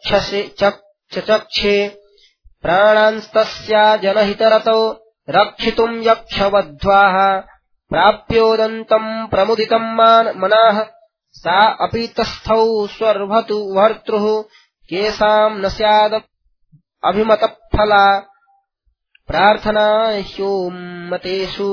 वचक्षे प्राणांस्तस्या जनहितरतो रक्षितुं यक्षवध्वाः प्राप्योदन्तं प्रमुदितं मनाः सा अपि तस्थौ स्वर्भतु भर्तृः केषां न स्याद अभिमतफला प्रार्थना ह्योमतेषु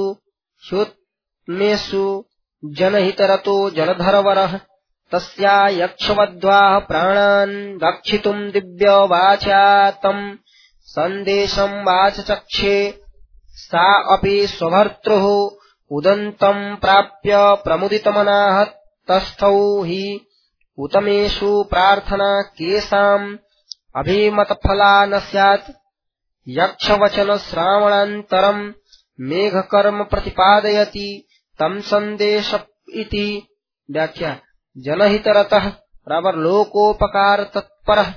ह्योत्मेषु जनहितरतो जलधरवरः तस्या यक्षवध्वाः प्राणान् रक्षितुं दिव्यवाचा तं सन्देशं वाचचक्षे सा अपि स्वभर्तृः उदन्तं प्राप्य प्रमुदितमनाः तस्थौ हि उत्तमेषु प्रार्थना केषाम् अभिमतफला न स्यात्। यक्षवचन श्रावणान्तरम् मेघकर्म प्रतिपादयति तं संदेश इति व्याख्या। जनहितरतः बराबर लोकोपकार तत्परः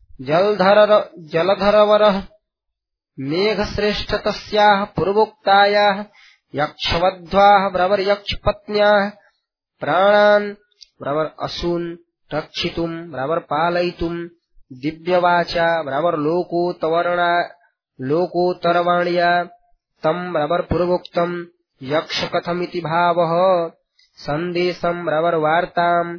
जलधरवरः मेघ श्रेष्ठ तस्याः पूर्वोक्तायाः यक्षवध्वाः बराबर यक्ष पत्न्याः प्राणान् बराबर असून रक्षितुम बराबर पालयितुम दिव्यवाचा बराबर लोकोत्तरवाण्या तम बराबर पूर्वोक्तम यक्ष कथमिति भावः संदेशं रवर्वार्ताम्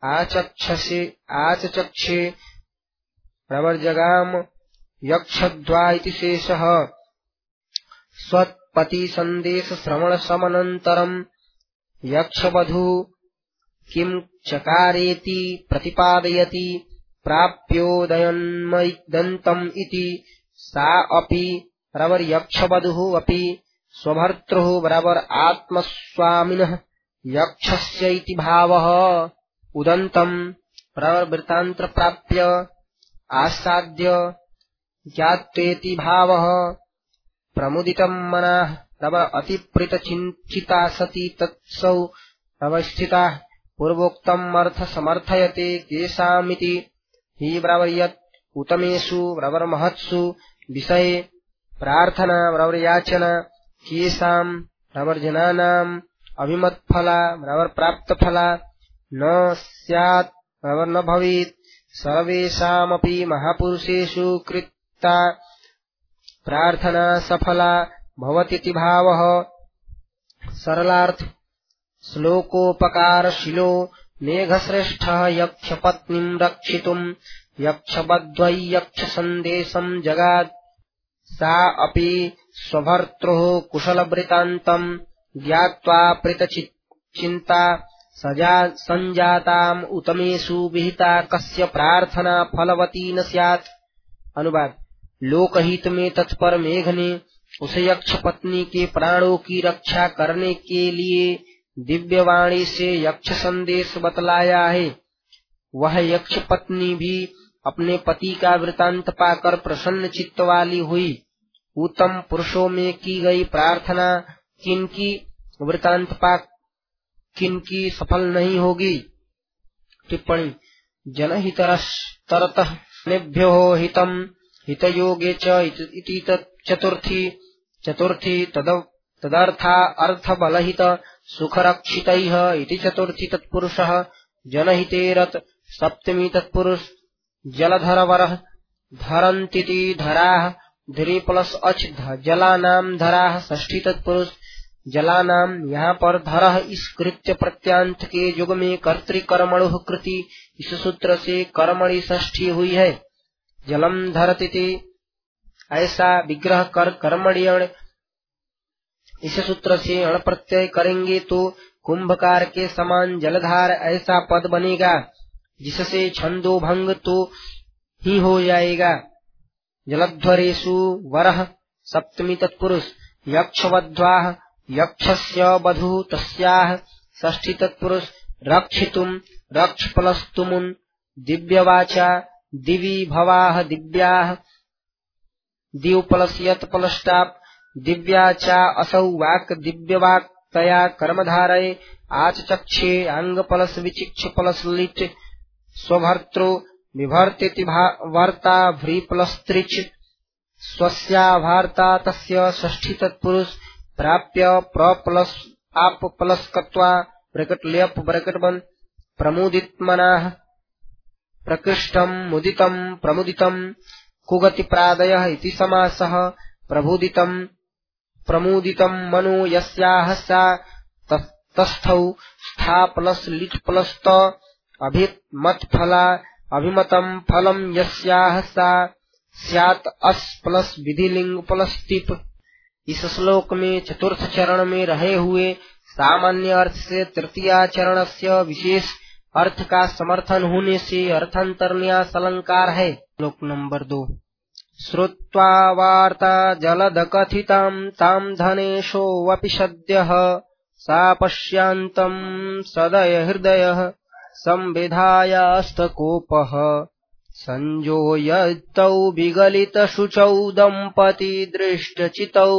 आचचक्षे रवर्जगाम यक्षद्वा इति शेषः स्वत्पति संदेश श्रवण समनन्तरं यक्षवधू किं चकारेति प्रतिपादयति प्राप्योदयन्मदन्तम् इति सा अपि रवर यक्षवधूः अपि स्वभर्तृः बराबर आत्मस्वामिनः यक्षस्य इति भावः उदन्तम् बराबर वृत्तान्त्र प्राप्य आसाद्य ज्ञात्वेति भावः प्रमुदितं मनः बराबर अतिप्रीतचिन्तिता सती तत्सौ अवस्थिता पूर्वोक्तम् अर्थ समर्थयते केषामिति हि बराबर यत् उत्तमेषु बराबर महत्सु विषये प्रार्थना बराबर याचना केषाम् बराबर जनानाम् अभिमतफला बराबर प्राप्तफला न स्यात् बराबर न भवेत् सर्वेषामपि महापुरुषेषु कृता प्रार्थना सफला भवतीति भावः सरलार्थ श्लोकोपकारशिलो मेघश्रेष्ठः यक्षपत्नीं रक्षितुं यक्षवध्वै यक्षसन्देशं जगात् सा अपि स्वभर्तृः कुशलवृत्तान्तं ज्ञात्वा प्रीतचिन्ता संजाताम् उत्तमेषु विहिता कस्य प्रार्थना फलवती न स्यात्। अनुवाद लोकहित में तत्पर मेघ ने उस यक्ष पत्नी के प्राणों की रक्षा करने के लिए दिव्यवाणी से यक्ष संदेश बतलाया है। वह यक्ष पत्नी भी अपने पति का वृतांत पाकर प्रसन्न चित्त वाली हुई। उत्तम पुरुषों में की गई प्रार्थना किनकी वृतांत पाक किनकी सफल नहीं होगी। टिप्पणी जनहितरतः नेभ्यो हितम हितयोगे च इति चतुर्थी तदर्था अर्थबलहित सुखरक्षितैः इति चतुर्थी तत्पुरुषः जनहितेरत सप्तमी तत्पुरुष जलधरवरः धरन्तीति धराः धीरे प्लस अच जलानाम धराः षष्ठी तत्पुरुष जलानाम यहाँ पर धरः इस कृत्य प्रत्यांत के युग में कर्तृकर्मणुः कृति इस सूत्र से कर्मणि षष्ठी हुई है। जलम धरतीति ऐसा विग्रह कर कर्मण्यण इस सूत्र से अण प्रत्यय करेंगे तो कुंभकार के समान जलधार ऐसा पद बनेगा जिससे छंदो भंग तो ही हो जाएगा। जलध्वरेषु वरः सप्तमी तत्पुरुष यक्षवध्वाः यक्षस्य वधू तस्याः षष्ठी तत्पुरुष रक्षितुम् रक्षपलस्तुमुन् दिव्यवाचा दिवि भवाः दिव्याः दिवपलस्यत पलष्टाप दिव्याचा असौ वाक् दिव्यवाक् तया कर्मधारये आचचक्षे आंगपलस विचिक्ष पलस लिट स्वभर्तृ विभर्तिति वार्ता भ्रीपलस्त्रिच स्वस्या वार्ता तस्य षष्ठी तत्पुरुष प्राप्य प्रप्लस आप प्लस कत्वा ब्रैकेट लेप ब्रैकेट बंद प्रमुदित मनाः प्रकृष्टं मुदितं प्रमुदितं कुगति प्रादयः इति समासः प्रमुदितं मनो यस्याः सा तस्थौ स्था प्लस लिट प्लस त अभिमत फला अभिमतं फलं यस्याः सा स्यात् अस् प्लस विधिलिंग प्लस टिप। इस श्लोक में चतुर्थ चरण में रहे हुए सामान्य अर्थ से तृतीय चरण से विशेष अर्थ का समर्थन होने से अर्थांतरन्यास अलंकार है। श्लोक नंबर 2 श्रुत्वा वार्ता जलदकथितां तां धनेशोऽपि सद्यः सा पश्यान्तं सदय हृदयः संविधायास्तकोपः संजोयतौ विगलितशुचौ दम्पती दृष्टचितौ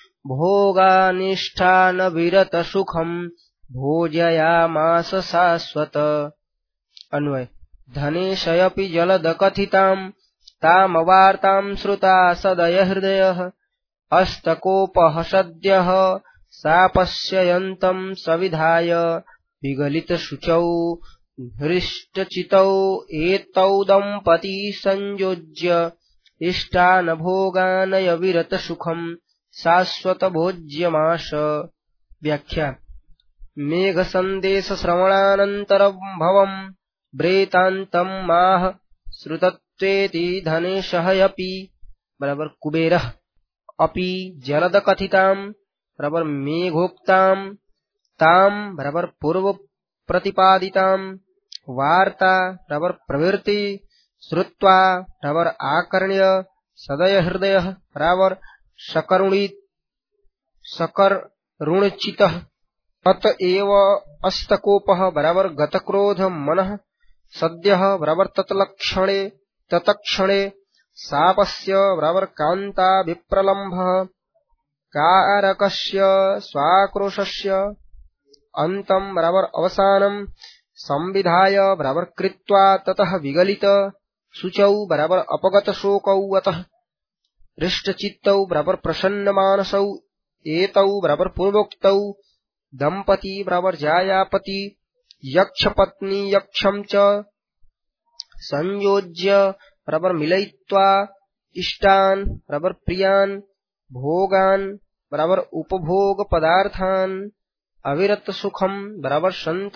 भोगानिष्ठानविरतसुखं भोजयामास शाश्वत। अन्वय धनेशयपि जलदकथितां तामवार्तां श्रुता सदय हृदयः अस्तकोपः सद्यः सा पश्यन्तं सविधाय विगलितशुचौ हृष्टचितौ एतौ दम्पती संयोज्य इष्टान् भोगानय विरतसुखं शाश्वत भोज्यमाश। व्याख्या मेघ संदेश श्रवणानंतरं भवं ब्रेतांतं माह श्रुतत्वेति धनेशः बराबर कुबेरः अपि जलद कथितां बराबर मेघोक्तां तां बराबर पूर्व प्रतिपादितां वार्ता बराबर प्रवृत्ति श्रुत्वा बराबर आकर्ण्य सदय हृदय बराबर सकरुणिचितः अत एव अस्तकोपः बराबर गतक्रोध मनः सद्यः बराबर तत्क्षणे शापस्य बराबर कांता विप्रलम्भः कारकस्य स्वाक्रोशस्य अन्तं बराबर अवसानं संविधाय बराबर कृत्वा ततः विगलित शुचौ बराबर अपगत शोकौ अतः हृष्टचित्तौ बराबर प्रसन्न मानसौ एतौ बराबर पूर्वोक्तौ दंपती बराबर जायापति यक्ष पत्नी यक्षं च संयोज्य बराबर मिलयित्वा इष्टान बराबर प्रियान भोगान बराबर उपभोग पदार्थान अविरत सुखम बराबर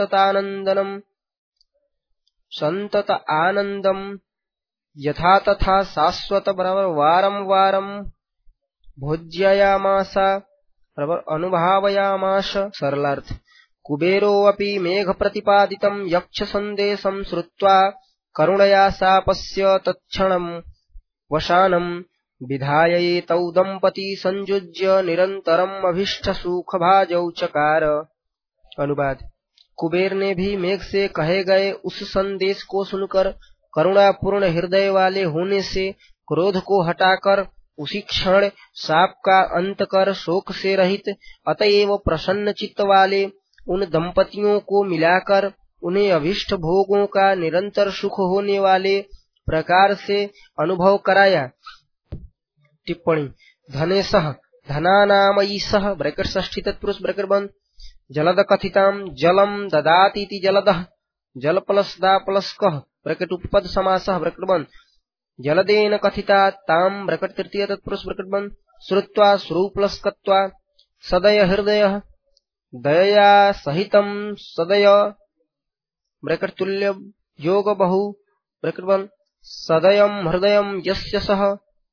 संतत आनंदम यथा तथा शाश्वत बराबर वारं वारं भोज्यायामास बराबर अनुभावयामास सरलार्थ कुबेरोऽपि मेघ प्रतिपादितं यक्ष संदेशं श्रुत्वा करुणया शापस्य तत्क्षणं वशानं विधाय तौ दंपती संयुज्य निरंतरम अभीष्ट सुख भाजौ चकार। अनुवाद कुबेर ने भी मेघ से कहे गए उस संदेश को सुनकर करुणापूर्ण हृदय वाले होने से क्रोध को हटाकर उसी क्षण शाप का अंत कर शोक से रहित अतएव प्रसन्न चित्त वाले उन दंपतियों को मिलाकर उन्हें अभीष्ट भोगों का निरंतर सुख होने वाले प्रकार से अनुभव कराया। टिप्पणी धनेशः धनानामयीशः ब्रैकेट षष्ठी तत्पुरुष ब्रैकेट बंद जलद कथितां जलम ददातीति जलदः जल प्लस दा प्लस कः ब्रैकेट उपपद समासः ब्रैकेट बंद जलदेन कथिता तां ब्रैकेट तृतीय तत्पुरुष ब्रैकेट बंद श्रुत्वा श्रु प्लस कत्वा सदय हृदय दया सहितं सदय ब्रैकेट तुल्य योग बहु ब्रैकेट बंद सदयं हृदयं यस्य सः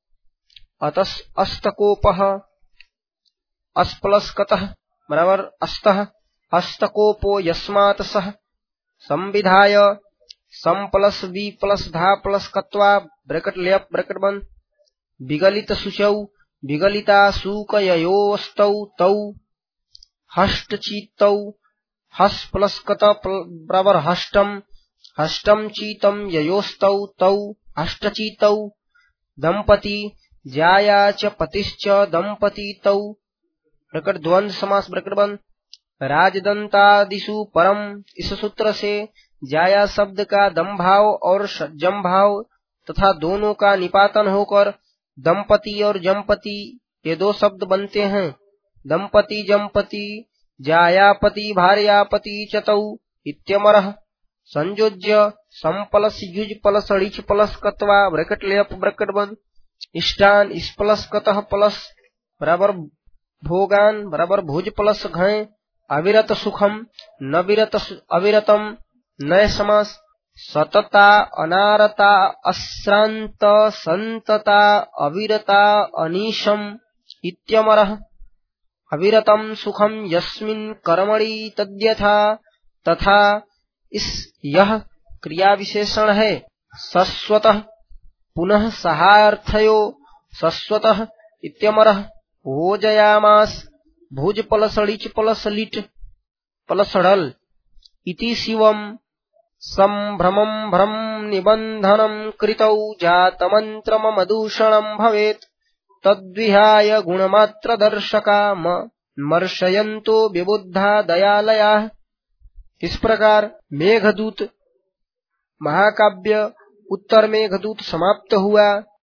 अस्तकोपः अस्प्लस्कतः बराबर अस्तः हस्तकोपो यस्मात् सः संविधाय संप्लस वि प्लस धा प्लस कत्वा ब्रैकेट लेप ब्रैकेट बंद विगलित शुचौ विगलिता सूकयोस्तौ तौ हष्टचीतौ हस प्लस कत बराबर हष्टम चीतं ययोस्तौ तौ हष्टचीतौ दंपती जाया च पतिश्च दंपती तौ ब्रैकेट द्वंद्व समास ब्रैकेट बंद राजदंतादिषु परम इस सूत्र से जाया शब्द का दंभाव और जमभाव तथा दोनों का निपातन होकर दंपति और जमपति ये दो शब्द बनते हैं। दंपति जमपति जायापति भार्यापति चतौ इत्यमरः संयोज्य संपलस युज पलस ऋच पलस कत्वा ब्रैकेट लेप ब्रैकेट बंद इष्टान इस प्लस कतः प्लस बराबर भोगान बराबर भुज प्लस घय अविरत सुखम न विरत अविरतम नय समास सतता अनारता अश्रांत संतता अविरता अनीशम इत्यमरः अविरतम सुखम यस्मिन् कर्मणि तद्यथा तथा इस यह क्रिया विशेषण है सस्वतः पुनः सहार्थयो सस्वतः इत्यमरः भोजयामास भुज पलस ऋच पलस लिट पलसडल इति शिवम संभ्रमं भ्रम निबंधनं कृतौ जातमन्त्रमदूषणं भवेत् तद्विहाय गुणमात्र दर्शका मर्शयन्तो विबुद्धा दयालयाः। इस प्रकार मेघदूत महाकाव्य उत्तर मेघदूत समाप्त हुआ।